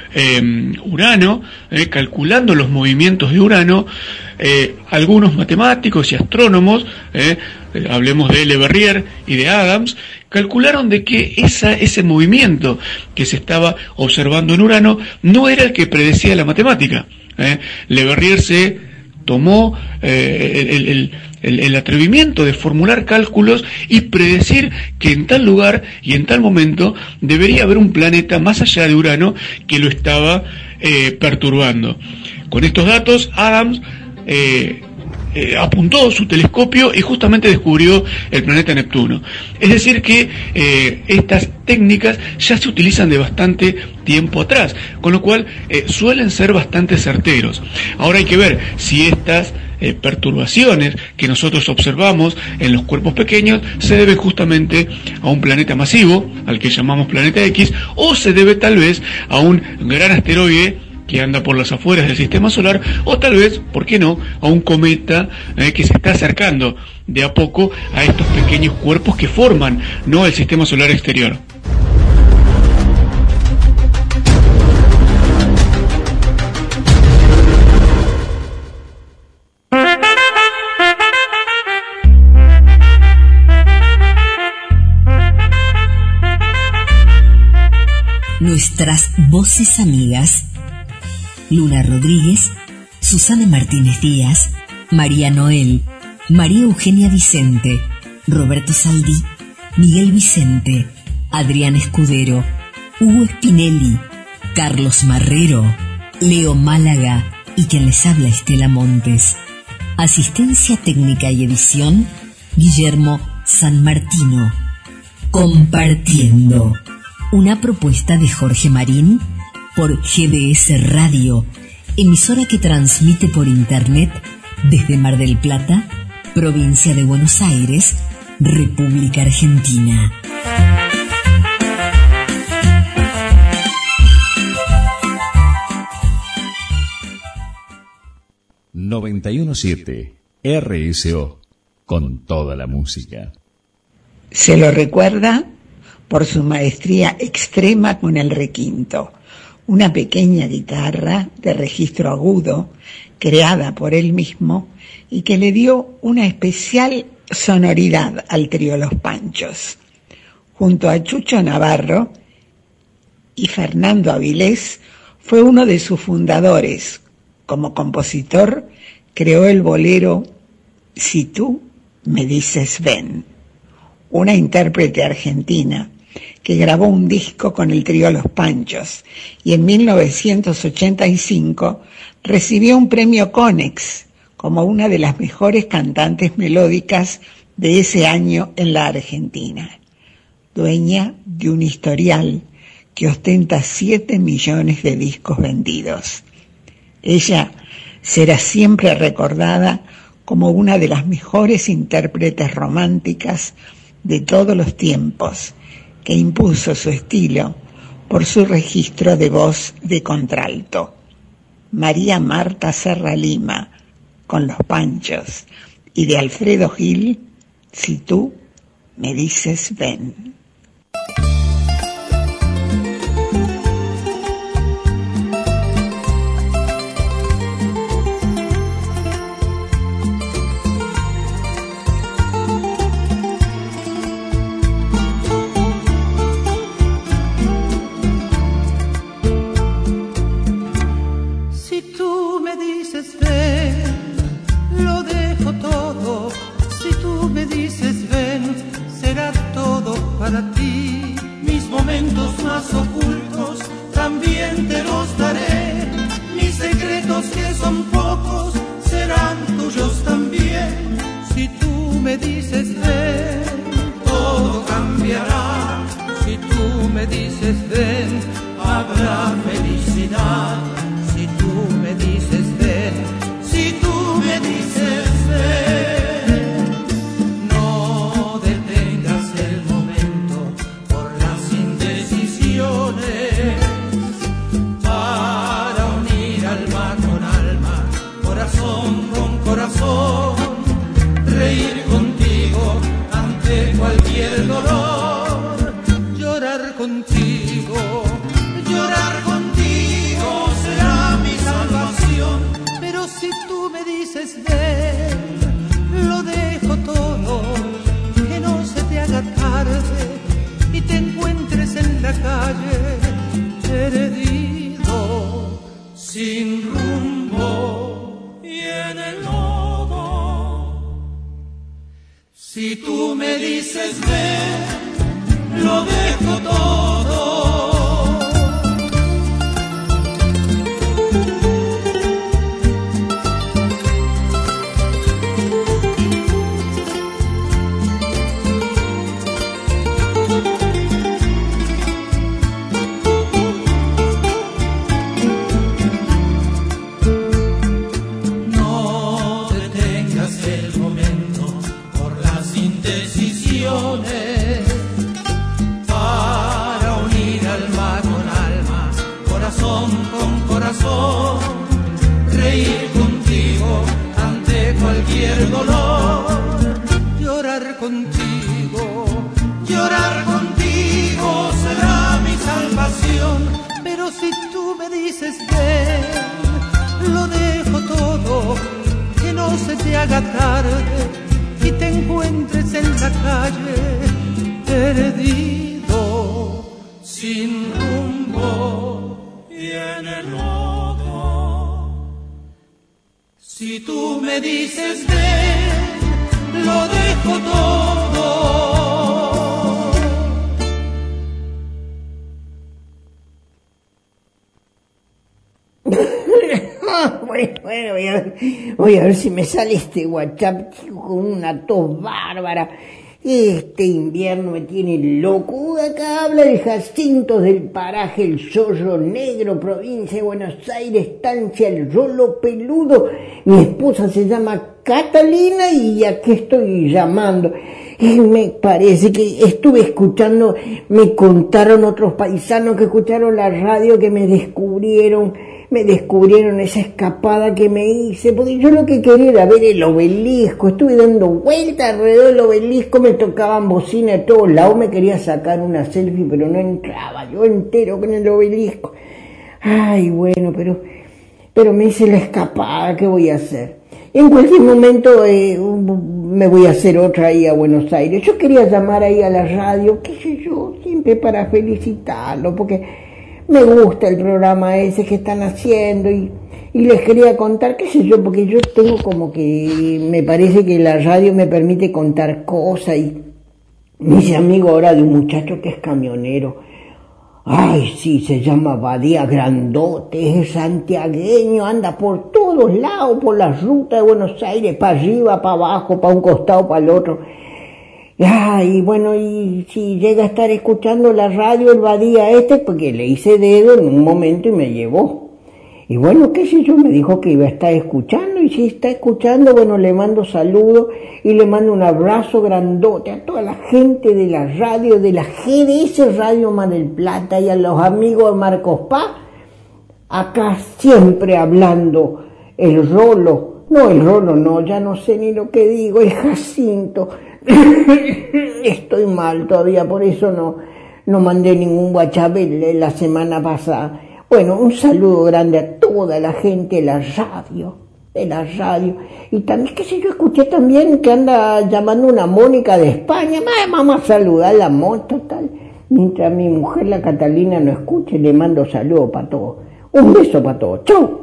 Urano, calculando los movimientos de Urano, algunos matemáticos y astrónomos, hablemos de Le Verrier y de Adams, calcularon de que ese movimiento que se estaba observando en Urano no era el que predecía la matemática. Le Verrier se tomó el atrevimiento de formular cálculos y predecir que en tal lugar y en tal momento debería haber un planeta más allá de Urano que lo estaba perturbando. Con estos datos, Adams apuntó su telescopio y justamente descubrió el planeta Neptuno. Es decir que estas técnicas ya se utilizan de bastante tiempo atrás, con lo cual suelen ser bastante certeros. Ahora hay que ver si estas perturbaciones que nosotros observamos en los cuerpos pequeños se deben justamente a un planeta masivo, al que llamamos planeta X, o se debe tal vez a un gran asteroide que anda por las afueras del sistema solar, o tal vez, ¿por qué no?, a un cometa que se está acercando de a poco a estos pequeños cuerpos que forman, ¿no?, el sistema solar exterior. Nuestras voces amigas: Luna Rodríguez, Susana Martínez Díaz, María Noel, María Eugenia Vicente, Roberto Saldí, Miguel Vicente, Adrián Escudero, Hugo Spinelli, Carlos Marrero, Leo Málaga y quien les habla, Estela Montes. Asistencia técnica y edición, Guillermo San Martino. Compartiendo, una propuesta de Jorge Marín por GDS Radio, emisora que transmite por internet desde Mar del Plata, provincia de Buenos Aires, República Argentina. ...91.7 RSO, con toda la música. Se lo recuerda por su maestría extrema con el requinto, una pequeña guitarra de registro agudo creada por él mismo y que le dio una especial sonoridad al trío Los Panchos. Junto a Chucho Navarro y Fernando Avilés, fue uno de sus fundadores. Como compositor, creó el bolero Si tú me dices ven, una intérprete argentina que grabó un disco con el trío Los Panchos y en 1985 recibió un premio Conex como una de las mejores cantantes melódicas de ese año en la Argentina, dueña de un historial que ostenta 7 millones de discos vendidos. Ella será siempre recordada como una de las mejores intérpretes románticas de todos los tiempos, que impuso su estilo por su registro de voz de contralto. María Marta Serra Lima, con Los Panchos, y de Alfredo Gil, Si tú me dices ven. Para ti, mis momentos más ocultos también te los daré. Mis secretos, que son pocos, serán tuyos también. Si tú me dices ven, todo cambiará. Si tú me dices ven, habrá felicidad. Si tú me dices ven, si tú me dices ven. Reír contigo ante cualquier dolor, llorar contigo será mi salvación. Pero si tú me dices ven, lo dejo todo, que no se te haga tarde y te encuentres en la calle perdido, sin rumbo y en el lodo. Si tú me dices ven, lo dejo todo. No detengas el momento por las indecisiones. Para contigo. Llorar contigo será mi salvación. Pero si tú me dices ven, lo dejo todo, que no se te haga tarde y te encuentres en la calle perdido, sin rumbo y en el lodo. Si tú me dices ven, lo dejo todo. Bueno, voy a ver si me sale este WhatsApp con una tos bárbara. Este invierno me tiene loco. Acá habla de Jacinto del paraje El Zorro Negro, provincia de Buenos Aires, estancia El Rolo Peludo. Mi esposa se llama Catalina y aquí estoy llamando. Me parece que estuve escuchando, me contaron otros paisanos que escucharon la radio que me descubrieron esa escapada que me hice, porque yo lo que quería era ver el obelisco. Estuve dando vueltas alrededor del obelisco, me tocaban bocina de todos lados, me quería sacar una selfie, pero no entraba, yo entero con el obelisco. Ay, bueno, pero me hice la escapada, ¿qué voy a hacer? En cualquier momento me voy a hacer otra ahí a Buenos Aires. Yo quería llamar ahí a la radio, qué sé yo, siempre para felicitarlo, porque me gusta el programa ese que están haciendo y les quería contar, qué sé yo, porque yo tengo como que, me parece que la radio me permite contar cosas y me hice amigo ahora de un muchacho que es camionero. Ay, sí, se llama Badía Grandote, es santiagueño, anda por todos lados, por las rutas de Buenos Aires, para arriba, para abajo, para un costado, para el otro. Ay, bueno, y si llega a estar escuchando la radio el Badía porque le hice dedo en un momento y me llevó. Y bueno, qué sé yo, me dijo que iba a estar escuchando, y si está escuchando, bueno, le mando saludos y le mando un abrazo grandote a toda la gente de la radio, de la GDS Radio Mar del Plata, y a los amigos de Marcos Paz, acá siempre hablando el Rolo, no, ya no sé ni lo que digo, el Jacinto. Estoy mal todavía, por eso no mandé ningún WhatsApp la semana pasada. Bueno, un saludo grande a toda la gente de la radio. Y también, qué sé yo, escuché también que anda llamando una Mónica de España. Vamos a saludar a la moto, tal. Mientras mi mujer, la Catalina, no escuche, le mando saludos para todos. Un beso para todos. ¡Chau!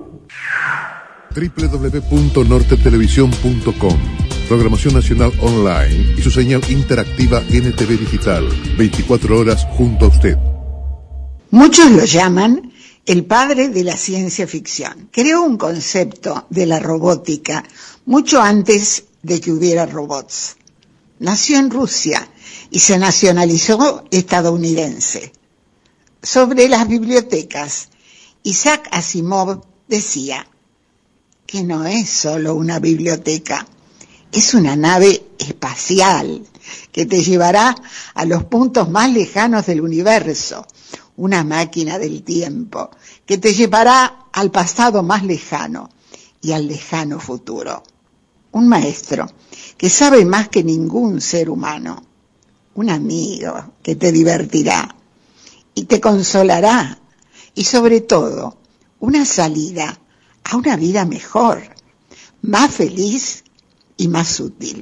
www.nortetelevisión.com. Programación nacional online y su señal interactiva NTV Digital. 24 horas junto a usted. Muchos lo llaman el padre de la ciencia ficción. Creó un concepto de la robótica mucho antes de que hubiera robots. Nació en Rusia y se nacionalizó estadounidense. Sobre las bibliotecas, Isaac Asimov decía que no es solo una biblioteca, es una nave espacial que te llevará a los puntos más lejanos del universo, una máquina del tiempo que te llevará al pasado más lejano y al lejano futuro. Un maestro que sabe más que ningún ser humano, un amigo que te divertirá y te consolará, y sobre todo una salida a una vida mejor, más feliz y más útil.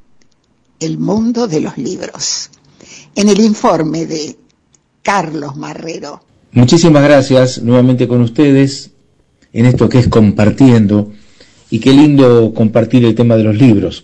El mundo de los libros. En el informe de Carlos Marrero. Muchísimas gracias nuevamente con ustedes en esto que es compartiendo, y qué lindo compartir el tema de los libros.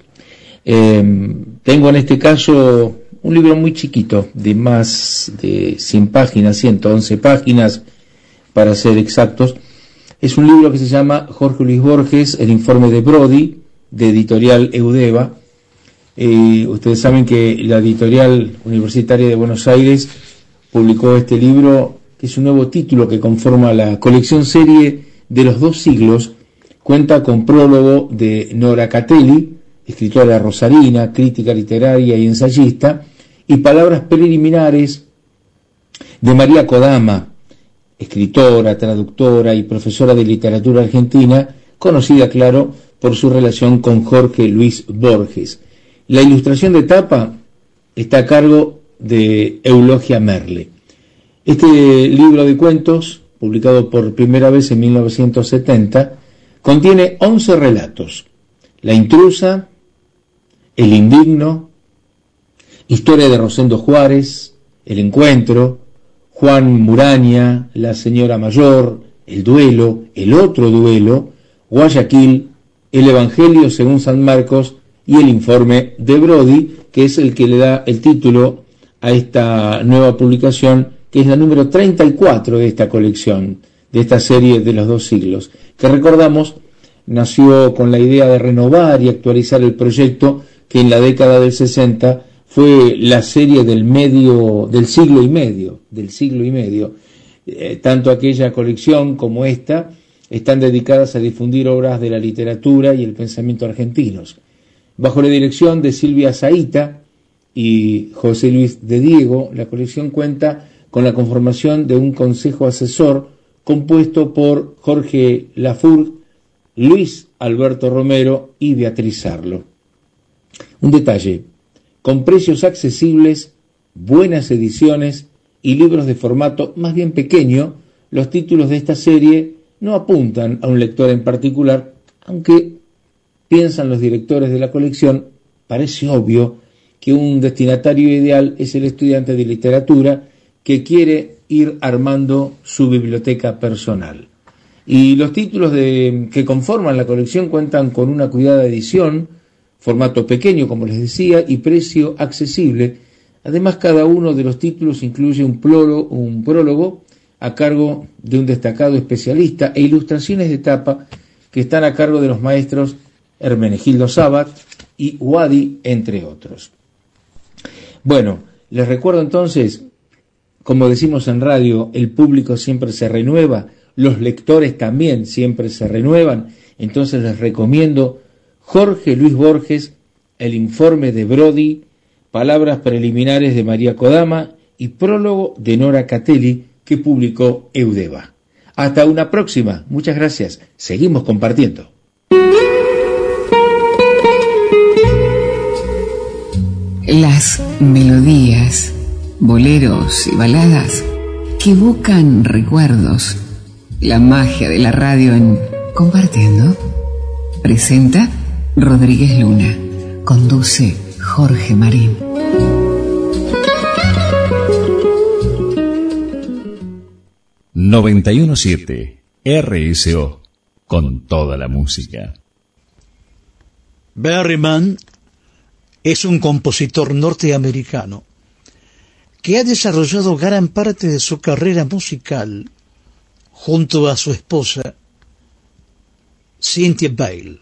Tengo en este caso un libro muy chiquito, de más de 100 páginas, 111 páginas para ser exactos. Es un libro que se llama Jorge Luis Borges, el informe de Brody, de editorial Eudeva. Ustedes saben que la editorial universitaria de Buenos Aires publicó este libro, que es un nuevo título que conforma la colección serie de los 2 siglos. Cuenta con prólogo de Nora Catelli, escritora rosarina, crítica literaria y ensayista, y palabras preliminares de María Kodama, escritora, traductora y profesora de literatura argentina, conocida, claro, por su relación con Jorge Luis Borges. La ilustración de tapa está a cargo de Eulogia Merle. Este libro de cuentos, publicado por primera vez en 1970, contiene 11 relatos: La intrusa, El indigno, Historia de Rosendo Juárez, El encuentro, Juan Muraña, La señora mayor, El duelo, El otro duelo, Guayaquil, El evangelio según San Marcos y el informe de Brody, que es el que le da el título a esta nueva publicación, que es la número 34 de esta colección, de esta serie de los 2 siglos, que recordamos nació con la idea de renovar y actualizar el proyecto que en la década del 60 fue la serie del siglo y medio. Tanto aquella colección como esta están dedicadas a difundir obras de la literatura y el pensamiento argentinos. Bajo la dirección de Silvia Zaita y José Luis de Diego, la colección cuenta con la conformación de un consejo asesor compuesto por Jorge Lafur, Luis Alberto Romero y Beatriz Sarlo. Un detalle: con precios accesibles, buenas ediciones y libros de formato más bien pequeño, los títulos de esta serie no apuntan a un lector en particular, aunque piensan los directores de la colección, parece obvio que un destinatario ideal es el estudiante de literatura que quiere ir armando su biblioteca personal. Y los títulos que conforman la colección cuentan con una cuidada edición, formato pequeño, como les decía, y precio accesible. Además, cada uno de los títulos incluye un prólogo a cargo de un destacado especialista e ilustraciones de tapa que están a cargo de los maestros Hermenegildo Sabat y Wadi, entre otros. Bueno, les recuerdo entonces, como decimos en radio, el público siempre se renueva, los lectores también siempre se renuevan, entonces les recomiendo Jorge Luis Borges, El informe de Brody, Palabras preliminares de María Kodama y prólogo de Nora Catelli, que publicó Eudeva. Hasta una próxima, muchas gracias, seguimos compartiendo. Las melodías, boleros y baladas que evocan recuerdos. La magia de la radio en Compartiendo. Presenta Rodríguez Luna. Conduce Jorge Marín. ...91.7 RSO, con toda la música. Berryman es un compositor norteamericano que ha desarrollado gran parte de su carrera musical junto a su esposa Cynthia Bale.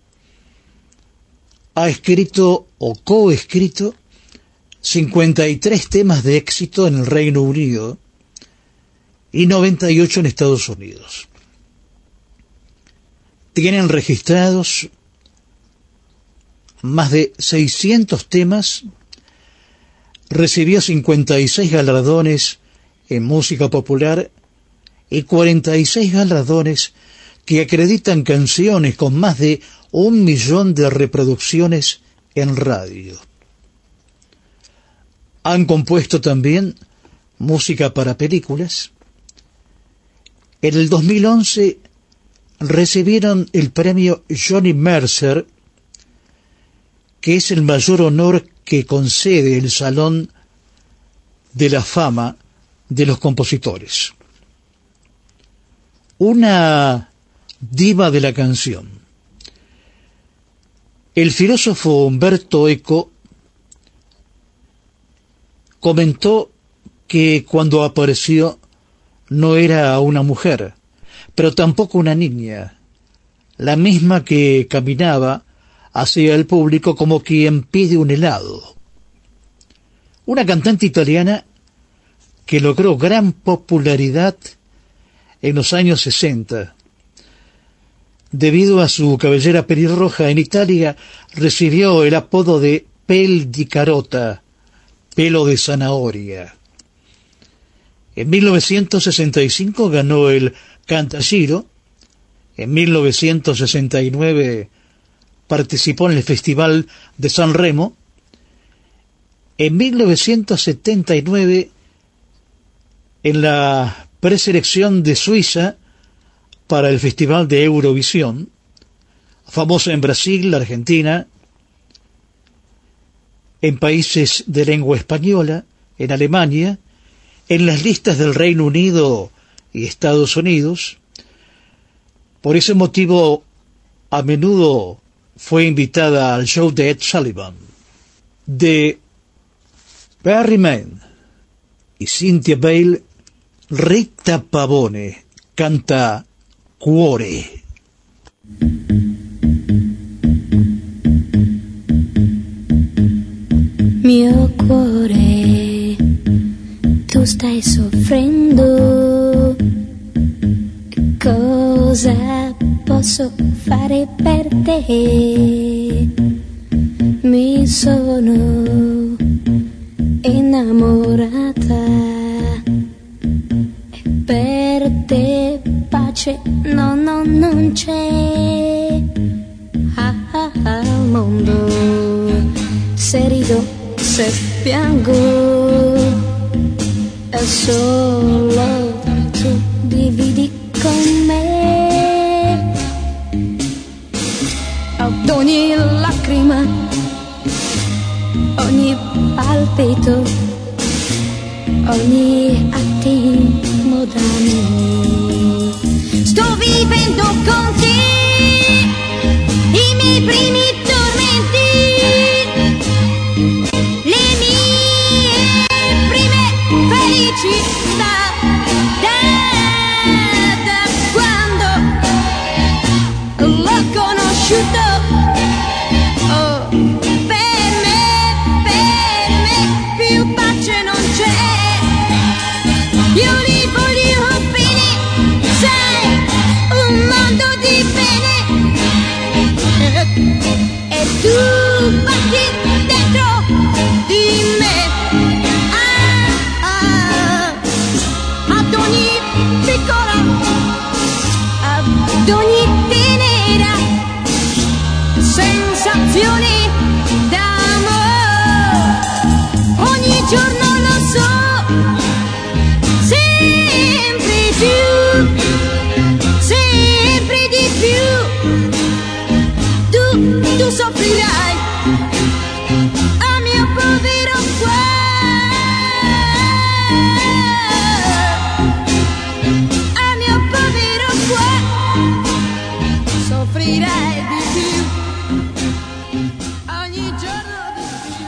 Ha escrito o coescrito 53 temas de éxito en el Reino Unido y 98 en Estados Unidos. Tienen registrados más de 600 temas, recibió 56 galardones en música popular y 46 galardones que acreditan canciones con más de 1 millón de reproducciones en radio. Han compuesto también música para películas. En el 2011 recibieron el premio Johnny Mercer, que es el mayor honor que concede el Salón de la Fama de los Compositores. Una diva de la canción. El filósofo Umberto Eco comentó que cuando apareció no era una mujer, pero tampoco una niña, la misma que caminaba hacia el público como quien pide un helado. Una cantante italiana que logró gran popularidad en los años 60. Debido a su cabellera pelirroja, en Italia recibió el apodo de pel di carota, pelo de zanahoria. En 1965 ganó el Cantagiro, en 1969 participó en el Festival de San Remo. En 1979, en la preselección de Suiza para el Festival de Eurovisión, famoso en Brasil, Argentina, en países de lengua española, en Alemania, en las listas del Reino Unido y Estados Unidos. Por ese motivo, a menudo fue invitada al show de Ed Sullivan. De Barry Mann y Cynthia Bale, Rita Pavone canta Cuore. Mio cuore, tu stai soffrendo, cosa posso fare per te? Mi sono innamorata e per te pace non c'è al mondo. Se rido, se piango, è solo tu dividi con me. Ad ogni lacrima, ogni palpito, ogni attimo da me. Sto vivendo con te i miei primi tormenti, le mie prime felicità, da quando l'ho conosciuto. Oh, per me più pace non c'è. Io li voglio bene, sai, un mondo di bene, e tu batti dentro di me. Ad ogni piccola, ad ogni tenera sensazione d'amore, ogni giorno lo so, sempre di più, tu soffrirai a mio povero cuore, a mio povero cuore, soffrirai di più, ogni giorno di più.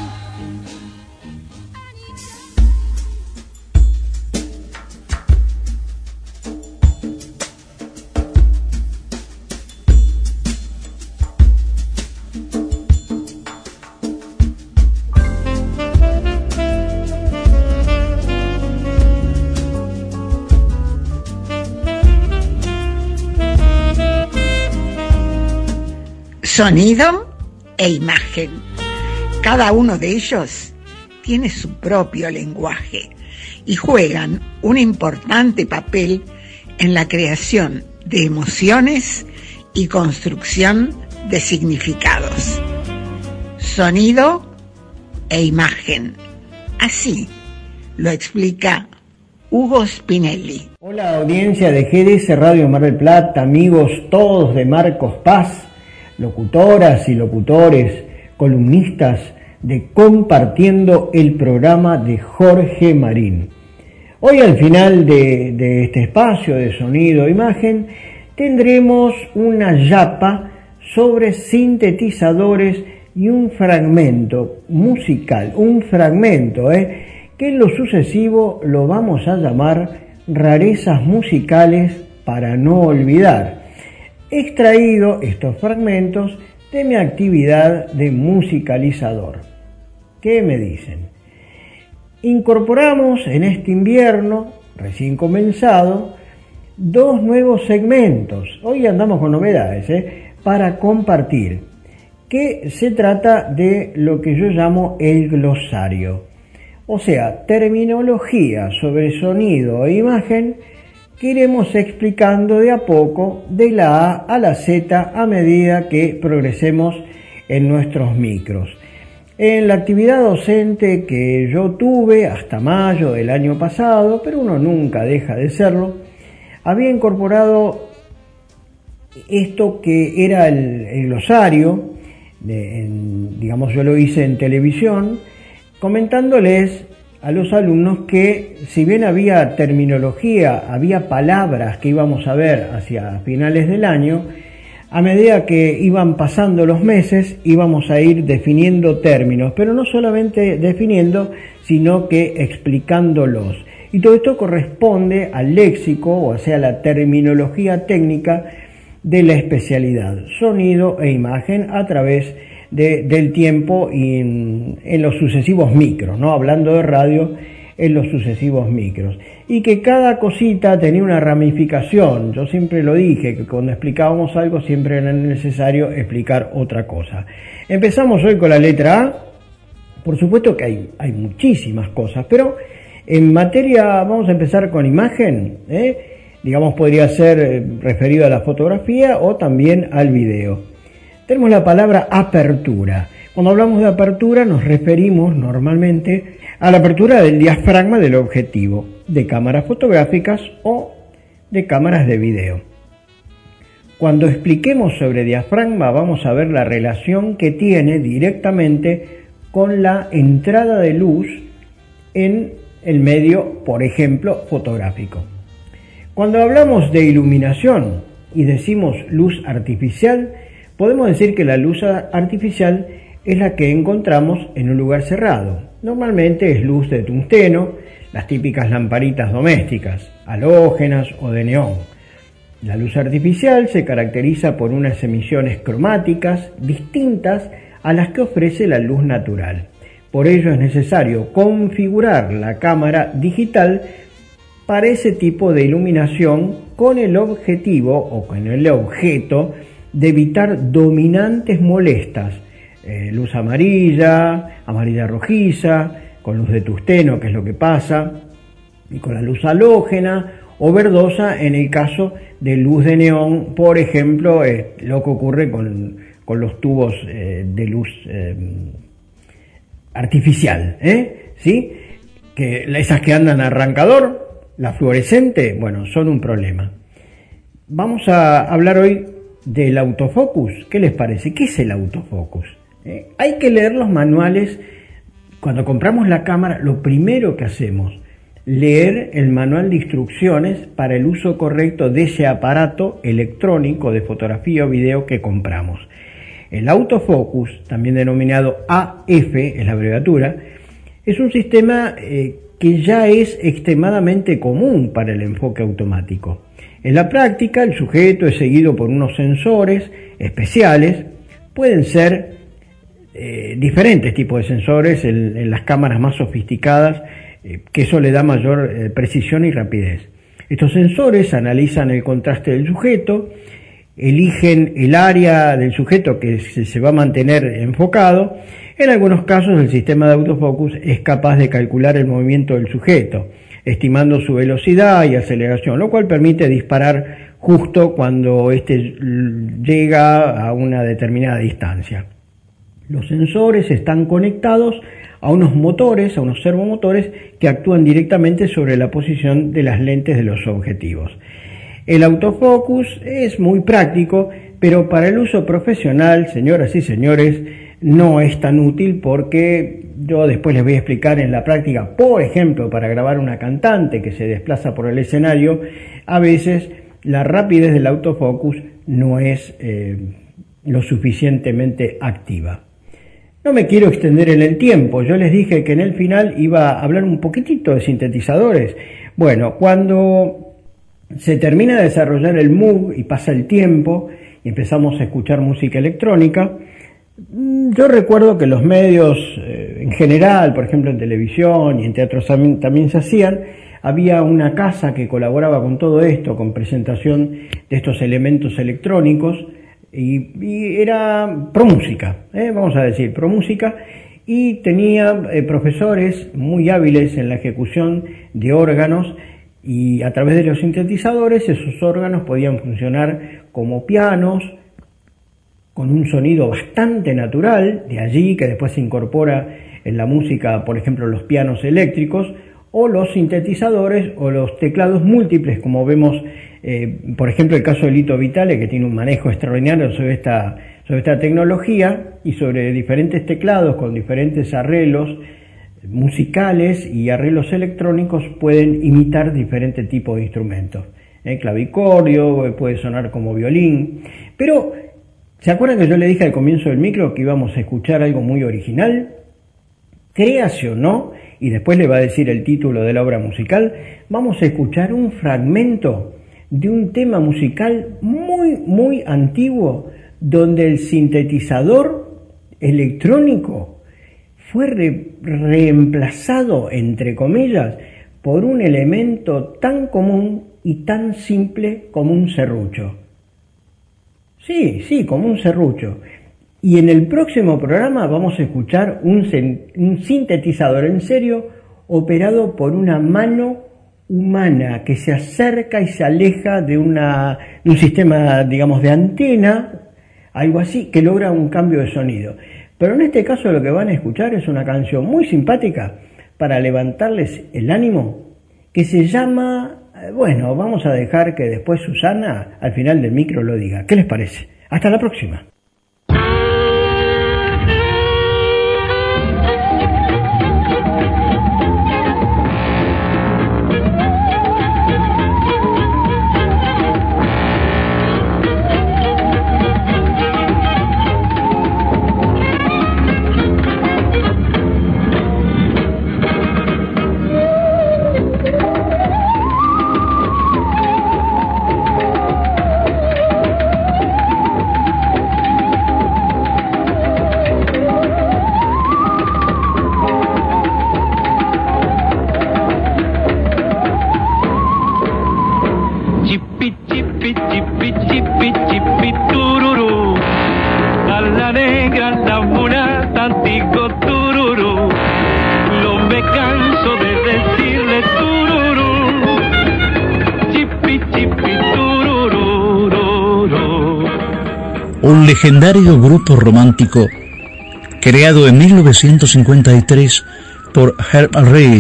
Sonido e imagen. Cada uno de ellos tiene su propio lenguaje y juegan un importante papel en la creación de emociones y construcción de significados. Sonido e imagen. Así lo explica Hugo Spinelli. Hola, audiencia de GDS Radio Mar del Plata, amigos todos de Marcos Paz, locutoras y locutores, columnistas de Compartiendo el programa de Jorge Marín. Hoy al final de este espacio de sonido e imagen tendremos una yapa sobre sintetizadores y un fragmento musical, que en lo sucesivo lo vamos a llamar rarezas musicales para no olvidar. Extraído estos fragmentos de mi actividad de musicalizador. ¿Qué me dicen? Incorporamos en este invierno recién comenzado 2 nuevos segmentos. Hoy andamos con novedades, para compartir. Que se trata de lo que yo llamo el glosario. O sea, terminología sobre sonido e imagen que iremos explicando de a poco de la A a la Z a medida que progresemos en nuestros micros. En la actividad docente que yo tuve hasta mayo del año pasado, pero uno nunca deja de serlo, había incorporado esto que era el glosario, digamos yo lo hice en televisión, comentándoles a los alumnos que si bien había terminología, había palabras que íbamos a ver hacia finales del año, a medida que iban pasando los meses íbamos a ir definiendo términos, pero no solamente definiendo, sino que explicándolos. Y todo esto corresponde al léxico, o sea, la terminología técnica de la especialidad, sonido e imagen a través del tiempo y en los sucesivos micros, ¿no? Hablando de radio, en los sucesivos micros. Y que cada cosita tenía una ramificación. Yo siempre lo dije, que cuando explicábamos algo siempre era necesario explicar otra cosa. Empezamos hoy con la letra A. Por supuesto que hay muchísimas cosas, pero en materia, vamos a empezar con imagen, digamos podría ser referido a la fotografía o también al video. Tenemos la palabra apertura. Cuando hablamos de apertura nos referimos normalmente a la apertura del diafragma del objetivo, de cámaras fotográficas o de cámaras de video. Cuando expliquemos sobre diafragma vamos a ver la relación que tiene directamente con la entrada de luz en el medio, por ejemplo, fotográfico. Cuando hablamos de iluminación y decimos luz artificial, podemos decir que la luz artificial es la que encontramos en un lugar cerrado. Normalmente es luz de tungsteno, las típicas lamparitas domésticas, halógenas o de neón. La luz artificial se caracteriza por unas emisiones cromáticas distintas a las que ofrece la luz natural. Por ello es necesario configurar la cámara digital para ese tipo de iluminación con el objetivo o con el objeto de evitar dominantes molestas, luz amarilla, amarilla rojiza, con luz de tungsteno, que es lo que pasa, y con la luz halógena o verdosa en el caso de luz de neón, por ejemplo, lo que ocurre con los tubos de luz artificial, ¿sí? Que esas que andan a arrancador, la fluorescente, bueno, son un problema. Vamos a hablar hoy del autofocus. ¿Qué les parece? ¿Qué es el autofocus? Hay que leer los manuales. Cuando compramos la cámara, lo primero que hacemos, leer el manual de instrucciones para el uso correcto de ese aparato electrónico de fotografía o video que compramos. El autofocus, también denominado AF, es la abreviatura, es un sistema que ya es extremadamente común para el enfoque automático. En la práctica, el sujeto es seguido por unos sensores especiales. Pueden ser diferentes tipos de sensores en las cámaras más sofisticadas, que eso le da mayor precisión y rapidez. Estos sensores analizan el contraste del sujeto, eligen el área del sujeto que se va a mantener enfocado. En algunos casos el sistema de autofocus es capaz de calcular el movimiento del sujeto, estimando su velocidad y aceleración, lo cual permite disparar justo cuando éste llega a una determinada distancia. Los sensores están conectados a unos motores, a unos servomotores que actúan directamente sobre la posición de las lentes de los objetivos. El autofocus es muy práctico, pero para el uso profesional, señoras y señores, no es tan útil porque yo después les voy a explicar en la práctica, por ejemplo, para grabar una cantante que se desplaza por el escenario, a veces la rapidez del autofocus no es lo suficientemente activa. No me quiero extender en el tiempo, yo les dije que en el final iba a hablar un poquitito de sintetizadores. Bueno, cuando se termina de desarrollar el Moog y pasa el tiempo y empezamos a escuchar música electrónica, yo recuerdo que los medios en general, por ejemplo en televisión y en teatros también se hacían, había una casa que colaboraba con todo esto, con presentación de estos elementos electrónicos, y era ProMúsica, vamos a decir ProMúsica, y tenía profesores muy hábiles en la ejecución de órganos Y a través de los sintetizadores esos órganos podían funcionar como pianos, con un sonido bastante natural, de allí que después se incorpora en la música, por ejemplo, los pianos eléctricos, o los sintetizadores o los teclados múltiples, como vemos, por ejemplo, el caso de Lito Vitale, que tiene un manejo extraordinario sobre esta tecnología y sobre diferentes teclados con diferentes arreglos musicales y arreglos electrónicos pueden imitar diferentes tipos de instrumentos. Clavicordio, puede sonar como violín, pero ¿se acuerdan que yo le dije al comienzo del micro que íbamos a escuchar algo muy original? Créase o no, y después le va a decir el título de la obra musical, vamos a escuchar un fragmento de un tema musical muy, muy antiguo, donde el sintetizador electrónico fue reemplazado, entre comillas, por un elemento tan común y tan simple como un serrucho. Sí, como un serrucho. Y en el próximo programa vamos a escuchar un sintetizador en serio operado por una mano humana que se acerca y se aleja de un sistema, digamos, de antena, algo así, que logra un cambio de sonido. Pero en este caso lo que van a escuchar es una canción muy simpática para levantarles el ánimo, que se llama, bueno, vamos a dejar que después Susana al final del micro lo diga. ¿Qué les parece? Hasta la próxima. Un legendario grupo romántico creado en 1953 por Herb Reed.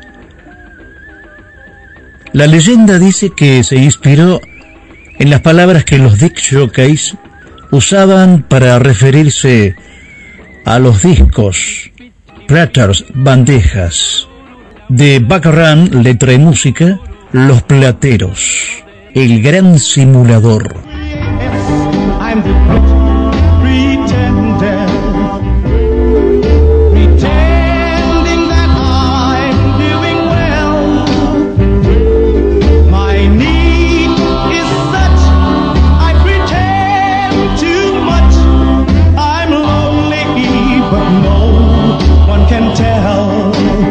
La leyenda dice que se inspiró en las palabras que los disc jockeys usaban para referirse a los discos, platters, bandejas. De background, letra y música, Los Plateros, el gran simulador. I'm the pretender, pretending that I'm doing well. My need is such, I pretend too much. I'm lonely, but no one can tell.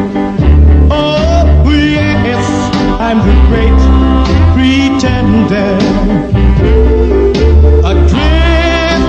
Oh yes, I'm the great pretender. Adrift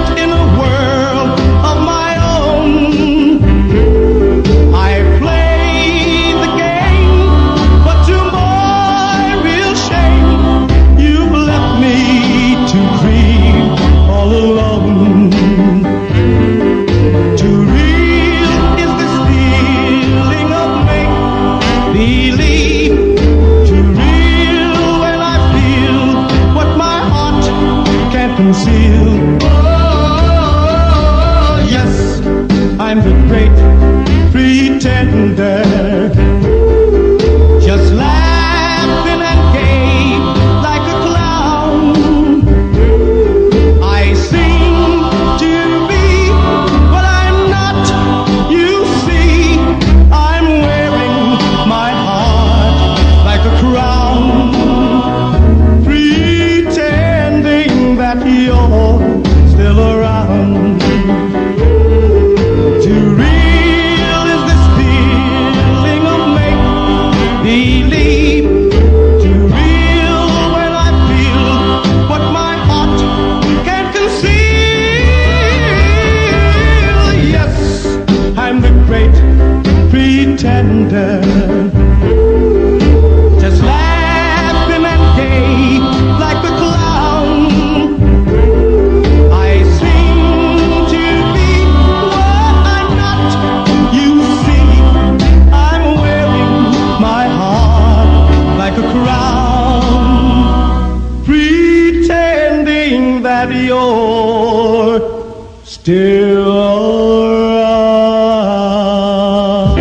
still around.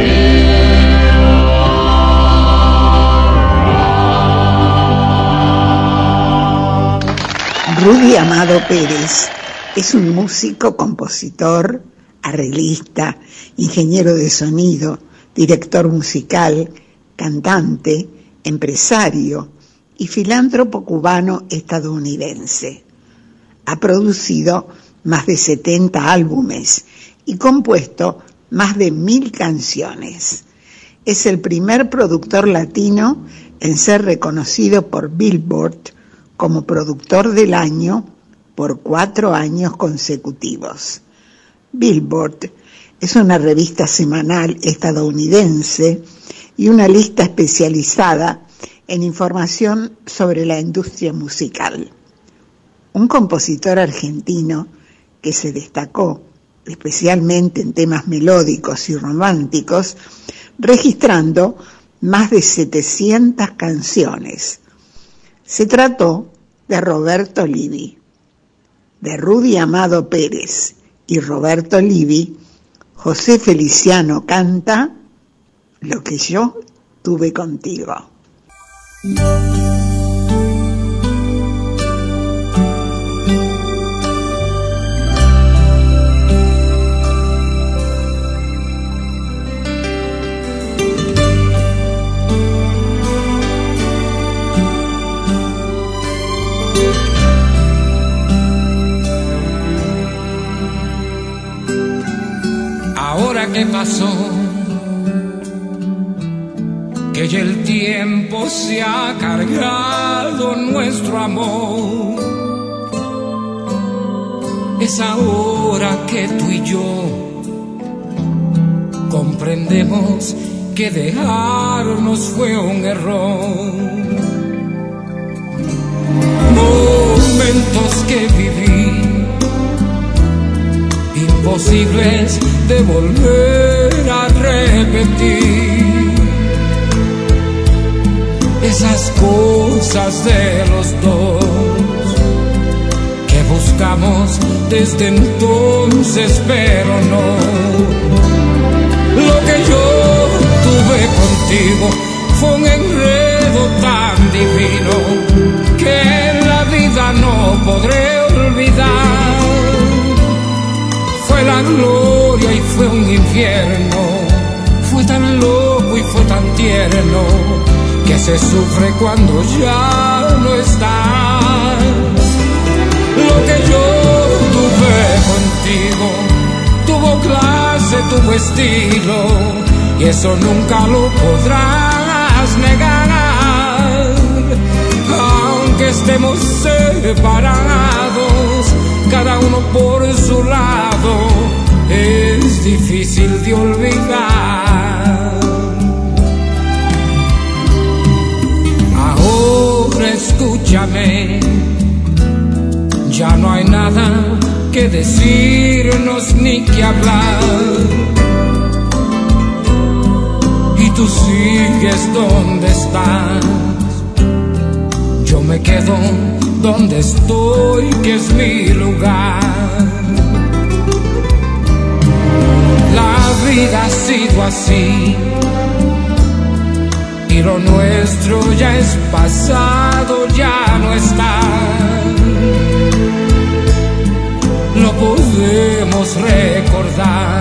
Rudy Amado Pérez es un músico, compositor, arreglista, ingeniero de sonido, director musical, cantante, empresario y filántropo cubano estadounidense. Ha producido más de 70 álbumes y compuesto más de 1000 canciones. Es el primer productor latino en ser reconocido por Billboard como productor del año por 4 años consecutivos. Billboard es una revista semanal estadounidense y una lista especializada en información sobre la industria musical. Un compositor argentino que se destacó especialmente en temas melódicos y románticos, registrando más de 700 canciones. Se trató de Roberto Livi. De Rudy Amado Pérez y Roberto Livi, José Feliciano canta Lo que yo tuve contigo. Ahora que pasó, que ya el tiempo se ha cargado nuestro amor, es ahora que tú y yo comprendemos que dejarnos fue un error. Momentos que viví imposibles de volver a repetir, esas cosas de los dos que buscamos desde entonces, pero no. Lo que yo tuve contigo fue un enredo tan divino que en la vida no podré olvidar. Fue la gloria y fue un infierno, fue tan loco y fue tan tierno, que se sufre cuando ya no estás. Lo que yo tuve contigo tuvo clase, tuvo estilo, y eso nunca lo podrás negar. Aunque estemos separados, cada uno por su lado, es difícil de olvidar. Ahora escúchame, ya no hay nada que decirnos ni que hablar, y tú sigues donde estás, yo me quedo donde estoy, que es mi lugar. La vida ha sido así, y lo nuestro ya es pasado, ya no está. Lo podemos recordar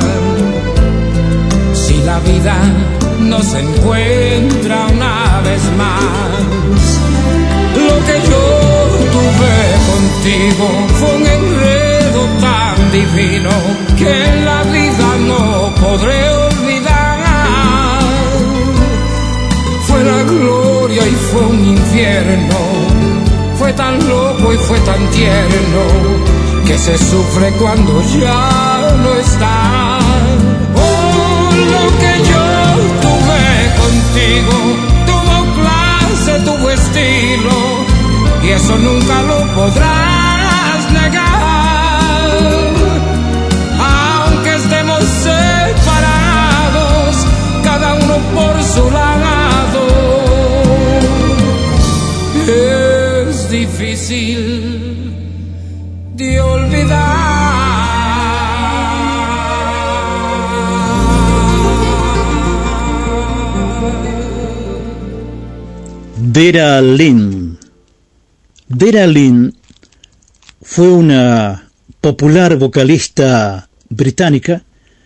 si la vida nos encuentra una vez más. Lo que yo tuve contigo fue un enredo tan divino que en la vida no podré olvidar. Fue la gloria y fue un infierno, fue tan loco y fue tan tierno, que se sufre cuando ya no está. Oh, lo que yo tuve contigo tuvo clase, tuvo estilo, y eso nunca lo podrás negar. Aunque estemos separados, cada uno por su lado, es difícil de olvidar. Vera Lynn. Vera Lynn fue una popular vocalista británica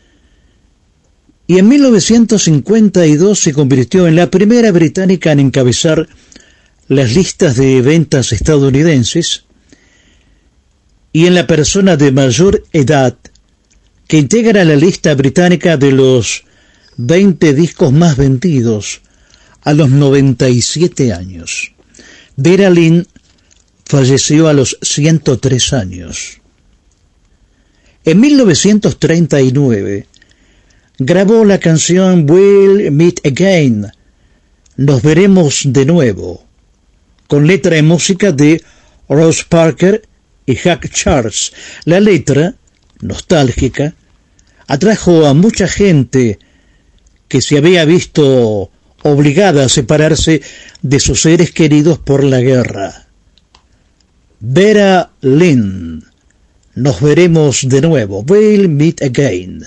y en 1952 se convirtió en la primera británica en encabezar las listas de ventas estadounidenses y en la persona de mayor edad que integra la lista británica de los 20 discos más vendidos a los 97 años. Vera Lynn falleció a los 103 años. En 1939 grabó la canción We'll Meet Again, Nos veremos de nuevo, con letra y música de Ross Parker y Huck Charles. La letra, nostálgica, atrajo a mucha gente que se había visto obligada a separarse de sus seres queridos por la guerra. Vera Lynn, Nos veremos de nuevo, We'll Meet Again.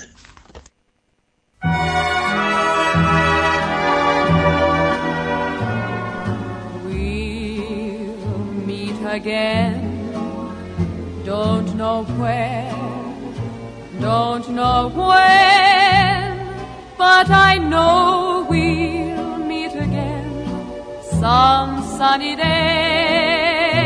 We'll meet again, don't know where, don't know when, but I know we'll meet again some sunny day.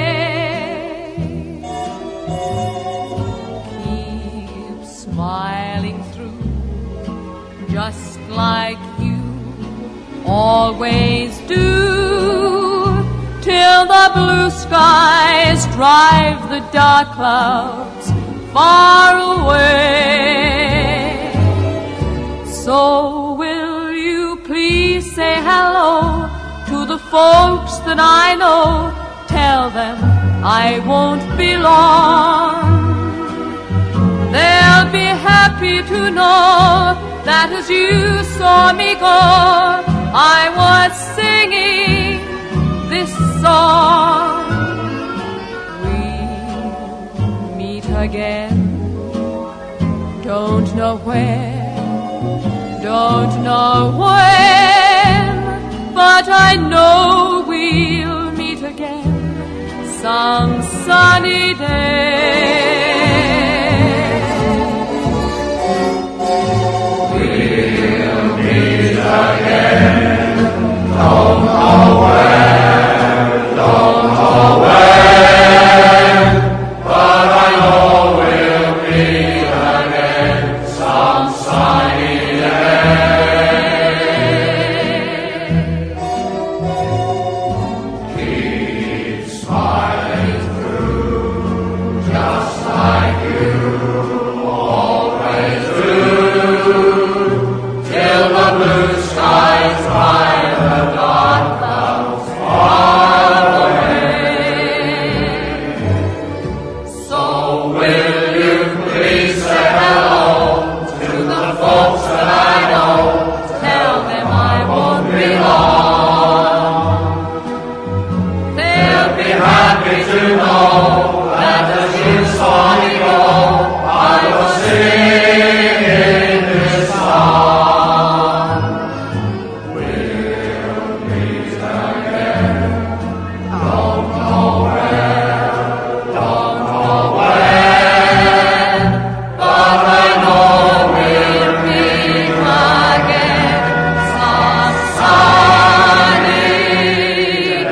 Keep smiling through, just like you always do, till the blue skies drive the dark clouds far away. So will you please say hello to the folks that I know? Tell them I won't be long. They'll be happy to know that as you saw me go, I was singing this song. We'll meet again, don't know where, don't know when, but I know we'll meet again some sunny day. We'll meet again, don't know where, don't know when, but I know we'll meet again some sunny day. Keep smiling through, just like you always do, till the blue skies drive the dark clouds far away. So will you please say hello to the folks that I know? Tell them I won't be long. They'll be happy to know that as you saw me go, I was singing this song. We'll meet again, don't know where, don't know when, but I know we'll meet again some sunny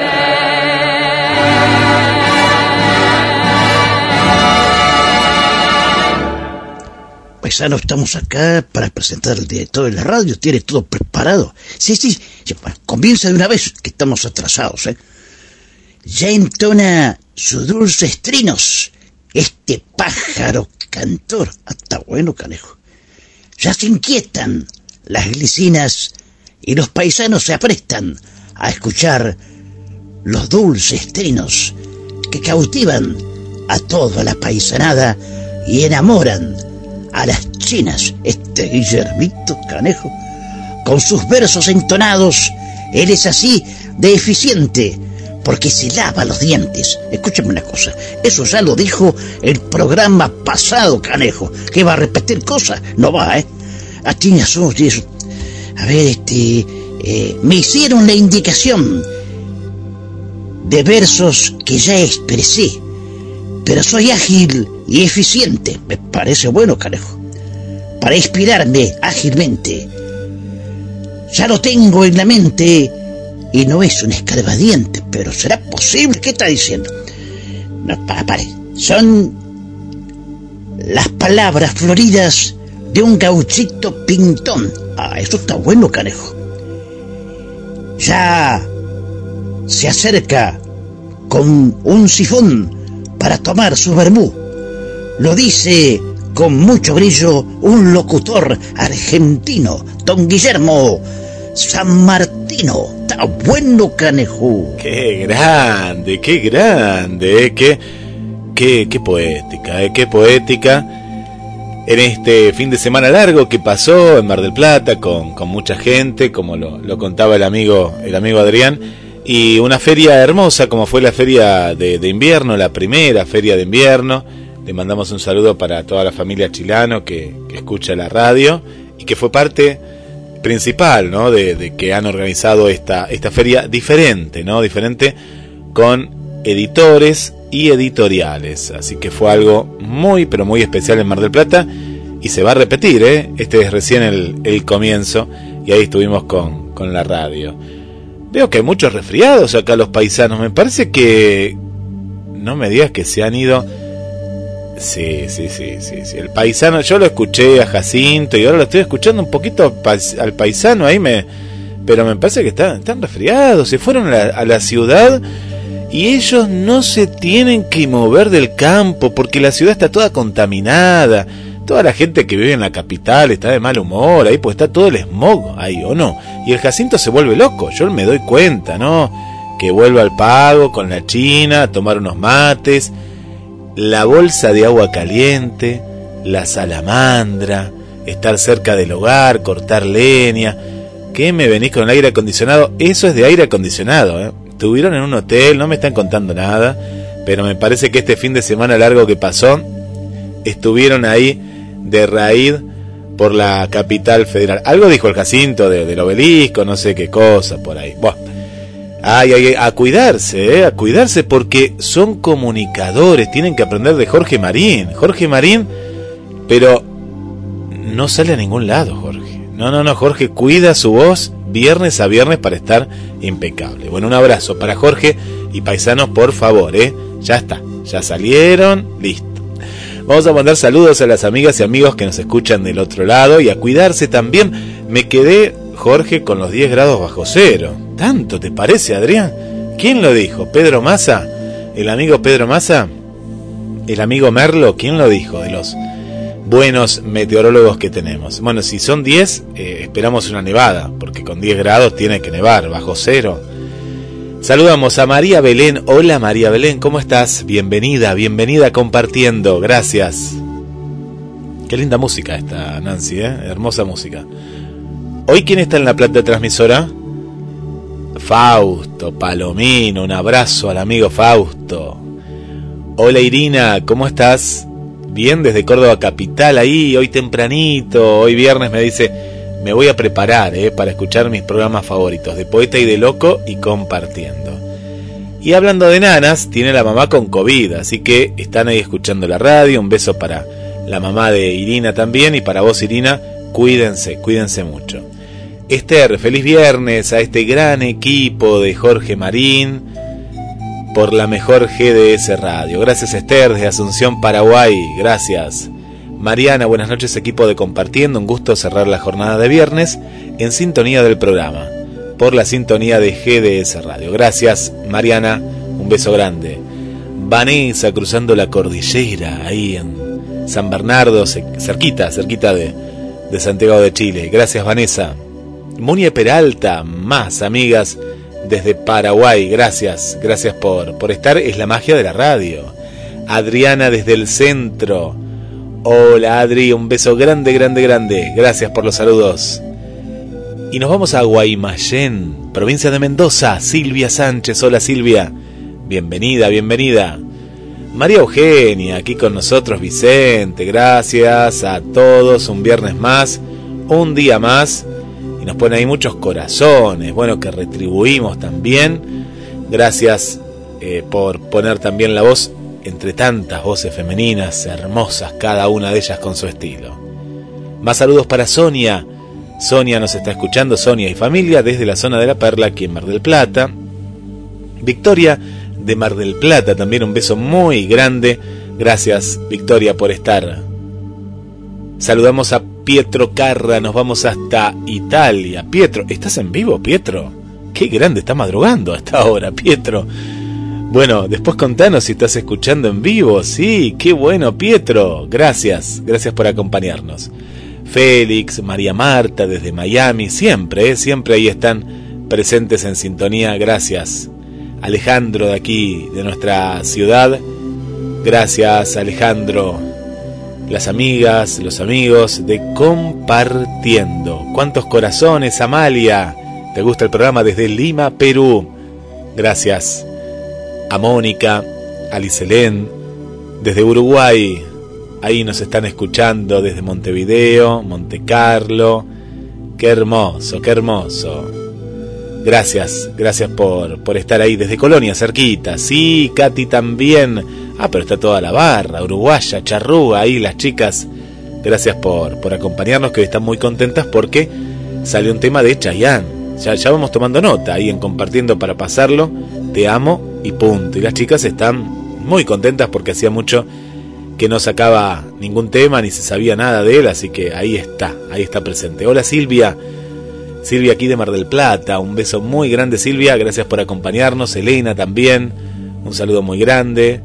Paisano, estamos acá para presentar al director de la radio. ¿Tiene todo preparado? Sí, bueno, comienza de una vez, que estamos atrasados, Ya entona sus dulces trinos este pájaro cantor. Está bueno, canejo. Ya se inquietan las glicinas y los paisanos se aprestan a escuchar los dulces trinos que cautivan a toda la paisanada y enamoran a las chinas. Este Guillermito Canejo, con sus versos entonados, él es así de eficiente porque se lava los dientes. Escúchame una cosa, eso ya lo dijo el programa pasado, Canejo. ¿Que va a repetir cosas? No va, Tiene razón, a ver, me hicieron la indicación de versos que ya expresé, pero soy ágil y eficiente. Me parece bueno, Canejo, para inspirarme ágilmente. Ya lo tengo en la mente y no es un escarbadiente, pero será posible. ¿Qué está diciendo? No, pare. Son las palabras floridas de un gauchito pintón. Ah, eso está bueno, Canejo. Ya se acerca con un sifón para tomar su vermú. Lo dice con mucho brillo un locutor argentino, don Guillermo San Martino. Está bueno, Canejo. Qué grande, qué poética, qué poética. En este fin de semana largo que pasó en Mar del Plata con mucha gente, como lo contaba el amigo Adrián, y una feria hermosa como fue la feria de invierno, la primera feria de invierno. Le mandamos un saludo para toda la familia Chilano que escucha la radio y que fue parte principal, ¿no? de que han organizado esta feria diferente, ¿no? Diferente, con editores y editoriales. Así que fue algo muy, pero muy especial en Mar del Plata y se va a repetir, ¿eh? Este es recién el comienzo y ahí estuvimos con la radio. Veo que hay muchos resfriados acá los paisanos. Me parece que... No me digas que se han ido... Sí. El paisano, yo lo escuché a Jacinto y ahora lo estoy escuchando un poquito al paisano ahí, pero me parece que están resfriados. Se fueron a la ciudad y ellos no se tienen que mover del campo porque la ciudad está toda contaminada. Toda la gente que vive en la capital está de mal humor ahí, pues está todo el smog ahí, ¿o no? Y el Jacinto se vuelve loco, yo me doy cuenta, ¿no? Que vuelve al pago con la china, a tomar unos mates, la bolsa de agua caliente, la salamandra, estar cerca del hogar, cortar leña. ¿Qué me venís con el aire acondicionado? Eso es de aire acondicionado, ¿eh? Estuvieron en un hotel, no me están contando nada, pero me parece que este fin de semana largo que pasó, estuvieron ahí de raíz por la capital federal. Algo dijo el Jacinto del obelisco, no sé qué cosa por ahí. Bueno, a cuidarse porque son comunicadores, tienen que aprender de Jorge Marín, pero no sale a ningún lado, Jorge. No, Jorge cuida su voz viernes a viernes para estar impecable. Bueno, un abrazo para Jorge y paisanos, por favor, ya está, ya salieron, listo. Vamos a mandar saludos a las amigas y amigos que nos escuchan del otro lado y a cuidarse también. Me quedé, Jorge, con los 10 grados bajo cero. ¿Tanto te parece, Adrián? ¿Quién lo dijo? ¿Pedro Massa? ¿El amigo Pedro Massa? ¿El amigo Merlo? ¿Quién lo dijo? De los buenos meteorólogos que tenemos. Bueno, si son 10, esperamos una nevada, porque con 10 grados tiene que nevar, bajo cero. Saludamos a María Belén. Hola María Belén, ¿cómo estás? Bienvenida compartiendo, gracias. Qué linda música esta, Nancy, hermosa música. ¿Hoy quién está en la planta transmisora? Fausto Palomino, un abrazo al amigo Fausto. Hola Irina, ¿cómo estás? Bien, desde Córdoba capital ahí, hoy tempranito, hoy viernes me dice... Me voy a preparar para escuchar mis programas favoritos de Poeta y de Loco y Compartiendo. Y hablando de nanas, tiene la mamá con COVID, así que están ahí escuchando la radio. Un beso para la mamá de Irina también y para vos, Irina. Cuídense mucho. Esther, feliz viernes a este gran equipo de Jorge Marín por la mejor GDS Radio. Gracias Esther, desde Asunción, Paraguay. Gracias. Mariana, buenas noches equipo de Compartiendo, un gusto cerrar la jornada de viernes en sintonía del programa, por la sintonía de GDS Radio. Gracias Mariana, un beso grande. Vanessa, cruzando la cordillera, ahí en San Bernardo, cerquita de Santiago de Chile. Gracias Vanessa. Muñe Peralta, más amigas desde Paraguay, gracias por estar, es la magia de la radio. Adriana desde el centro. Hola Adri, un beso grande, gracias por los saludos. Y nos vamos a Guaymallén, provincia de Mendoza. Silvia Sánchez, hola Silvia, bienvenida. María Eugenia, aquí con nosotros. Vicente, gracias a todos, un viernes más, un día más, y nos ponen ahí muchos corazones, bueno, que retribuimos también. Gracias por poner también la voz entre tantas voces femeninas hermosas, cada una de ellas con su estilo. Más saludos para Sonia. Sonia nos está escuchando, Sonia y familia, desde la zona de La Perla, aquí en Mar del Plata. Victoria de Mar del Plata, también un beso muy grande. Gracias, Victoria, por estar. Saludamos a Pietro Carra, nos vamos hasta Italia. Pietro, ¿estás en vivo, Pietro? Qué grande, está madrugando hasta ahora, Pietro. Bueno, después contanos si estás escuchando en vivo. Sí, qué bueno, Pietro. Gracias por acompañarnos. Félix, María Marta desde Miami, siempre ahí están presentes en sintonía. Gracias. Alejandro de aquí, de nuestra ciudad. Gracias, Alejandro. Las amigas, los amigos de Compartiendo. ¿Cuántos corazones, Amalia? ¿Te gusta el programa desde Lima, Perú? Gracias. A Mónica, a Liselén, desde Uruguay. Ahí nos están escuchando desde Montevideo, Monte Carlo. Qué hermoso, qué hermoso. Gracias por estar ahí desde Colonia, cerquita. Sí, Katy también. Pero está toda la barra, uruguaya, charrúa, ahí las chicas. Gracias por acompañarnos, que hoy están muy contentas porque salió un tema de Chayanne. Ya vamos tomando nota ahí en Compartiendo para pasarlo. Te amo y punto. Y las chicas están muy contentas porque hacía mucho que no sacaba ningún tema ni se sabía nada de él, así que ahí está presente. Hola Silvia aquí de Mar del Plata, un beso muy grande Silvia, gracias por acompañarnos. Elena también, un saludo muy grande.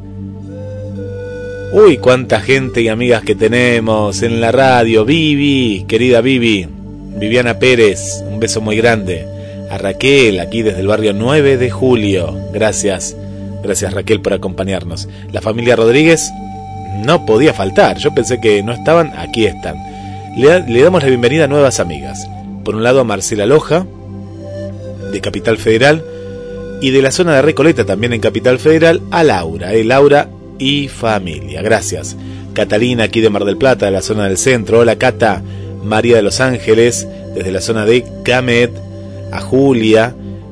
Uy, cuánta gente y amigas que tenemos en la radio. Vivi, querida Vivi, Viviana Pérez, un beso muy grande. A Raquel, aquí desde el barrio 9 de Julio, gracias Raquel por acompañarnos. La familia Rodríguez no podía faltar, yo pensé que no estaban, aquí están. Le damos la bienvenida a nuevas amigas. Por un lado a Marcela Loja, de Capital Federal, y de la zona de Recoleta, también en Capital Federal, a Laura, Laura y familia, gracias. Catalina, aquí de Mar del Plata, de la zona del centro. Hola Cata. María de Los Ángeles, desde la zona de Camet. A Julia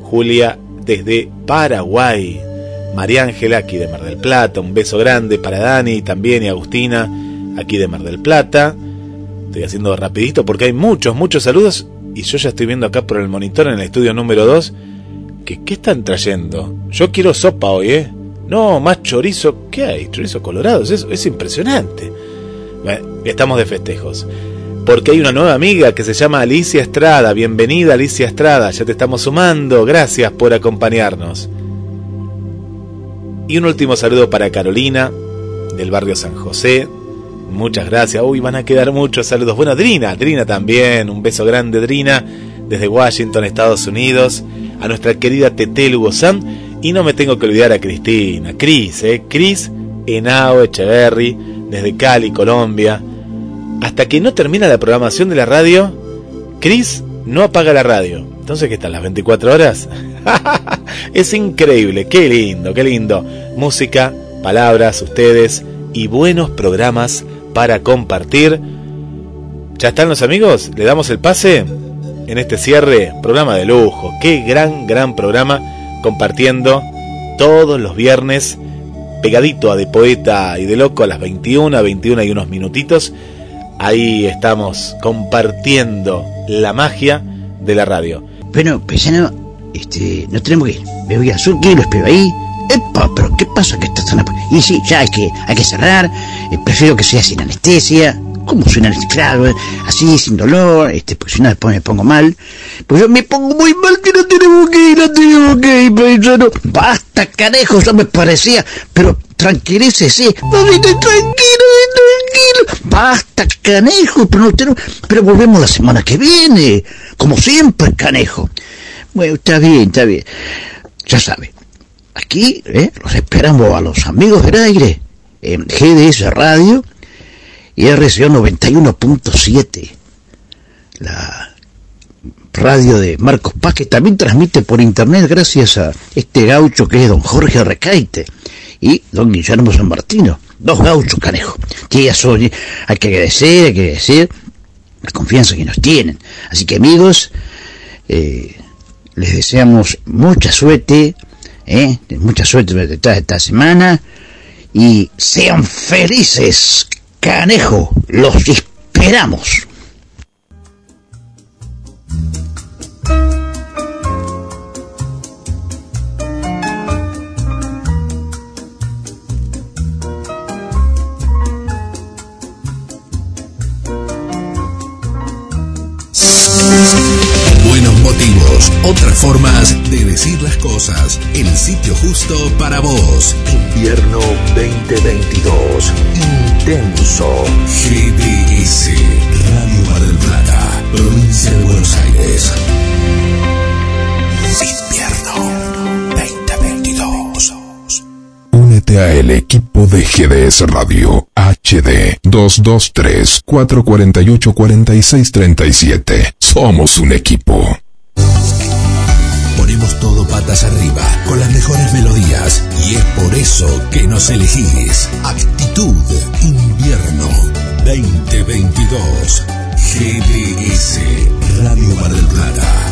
desde Paraguay. María Ángela, aquí de Mar del Plata, un beso grande para Dani también, y Agustina, aquí de Mar del Plata. Estoy haciendo rapidito porque hay muchos saludos, y yo ya estoy viendo acá por el monitor en el estudio número 2 que ¿qué están trayendo? Yo quiero sopa hoy, no, más chorizo. ¿Qué hay? Chorizo colorado, es impresionante. Bueno, estamos de festejos porque hay una nueva amiga que se llama Alicia Estrada. Bienvenida, Alicia Estrada, ya te estamos sumando, gracias por acompañarnos. Y un último saludo para Carolina, del barrio San José. Muchas gracias. Uy, van a quedar muchos saludos. Bueno, Drina también. Un beso grande, Drina, desde Washington, Estados Unidos. A nuestra querida Tete Lugosán. Y no me tengo que olvidar a Cristina. Cris Henao Echeverry, desde Cali, Colombia. Hasta que no termina la programación de la radio, Cris no apaga la radio. Entonces, ¿qué están las 24 horas? Es increíble, qué lindo. Música, palabras, ustedes y buenos programas para compartir. ¿Ya están los amigos? ¿Le damos el pase? En este cierre, programa de lujo. Qué gran programa, compartiendo todos los viernes, pegadito a De Poeta y de Loco a las 21 y unos minutitos. Ahí estamos compartiendo la magia de la radio. Bueno, pues ya no tenemos que ir. Me voy a Azul, que lo espero ahí. Epa, pero ¿qué pasa que está tan... Y sí, ya hay que cerrar. Prefiero que sea sin anestesia. ¿Cómo soy anestesiado? Así, sin dolor, porque si no después me pongo mal. Pues yo me pongo muy mal, que no tenemos que ir, paisano. Basta, carajo, ya me parecía. Pero tranquilícese. Tranquilo. Basta, canejo, pero volvemos la semana que viene. Como siempre, canejo. Bueno, está bien. Ya sabe. Aquí, los esperamos a los amigos del aire. En GDS Radio y RCO 91.7, la radio de Marcos Paz, que también transmite por internet gracias a este gaucho que es don Jorge Recaite y don Guillermo San Martino, dos gauchos, canejo, que ya son, hay que agradecer la confianza que nos tienen. Así que amigos, les deseamos mucha suerte Mucha suerte detrás de esta semana. Y sean felices, canejo. Los esperamos. Buenos motivos, otras formas de decir las cosas. El sitio justo para vos. Invierno 2022. Intenso. GDS, Radio Mar del Plata, provincia de Buenos Aires. Invierno 2022. Únete al equipo de GDS Radio HD 223-448-4637. Somos un equipo. Ponemos todo patas arriba, con las mejores melodías, y es por eso que nos elegís. Actitud Invierno 2022. GDS Radio Mar del Plata.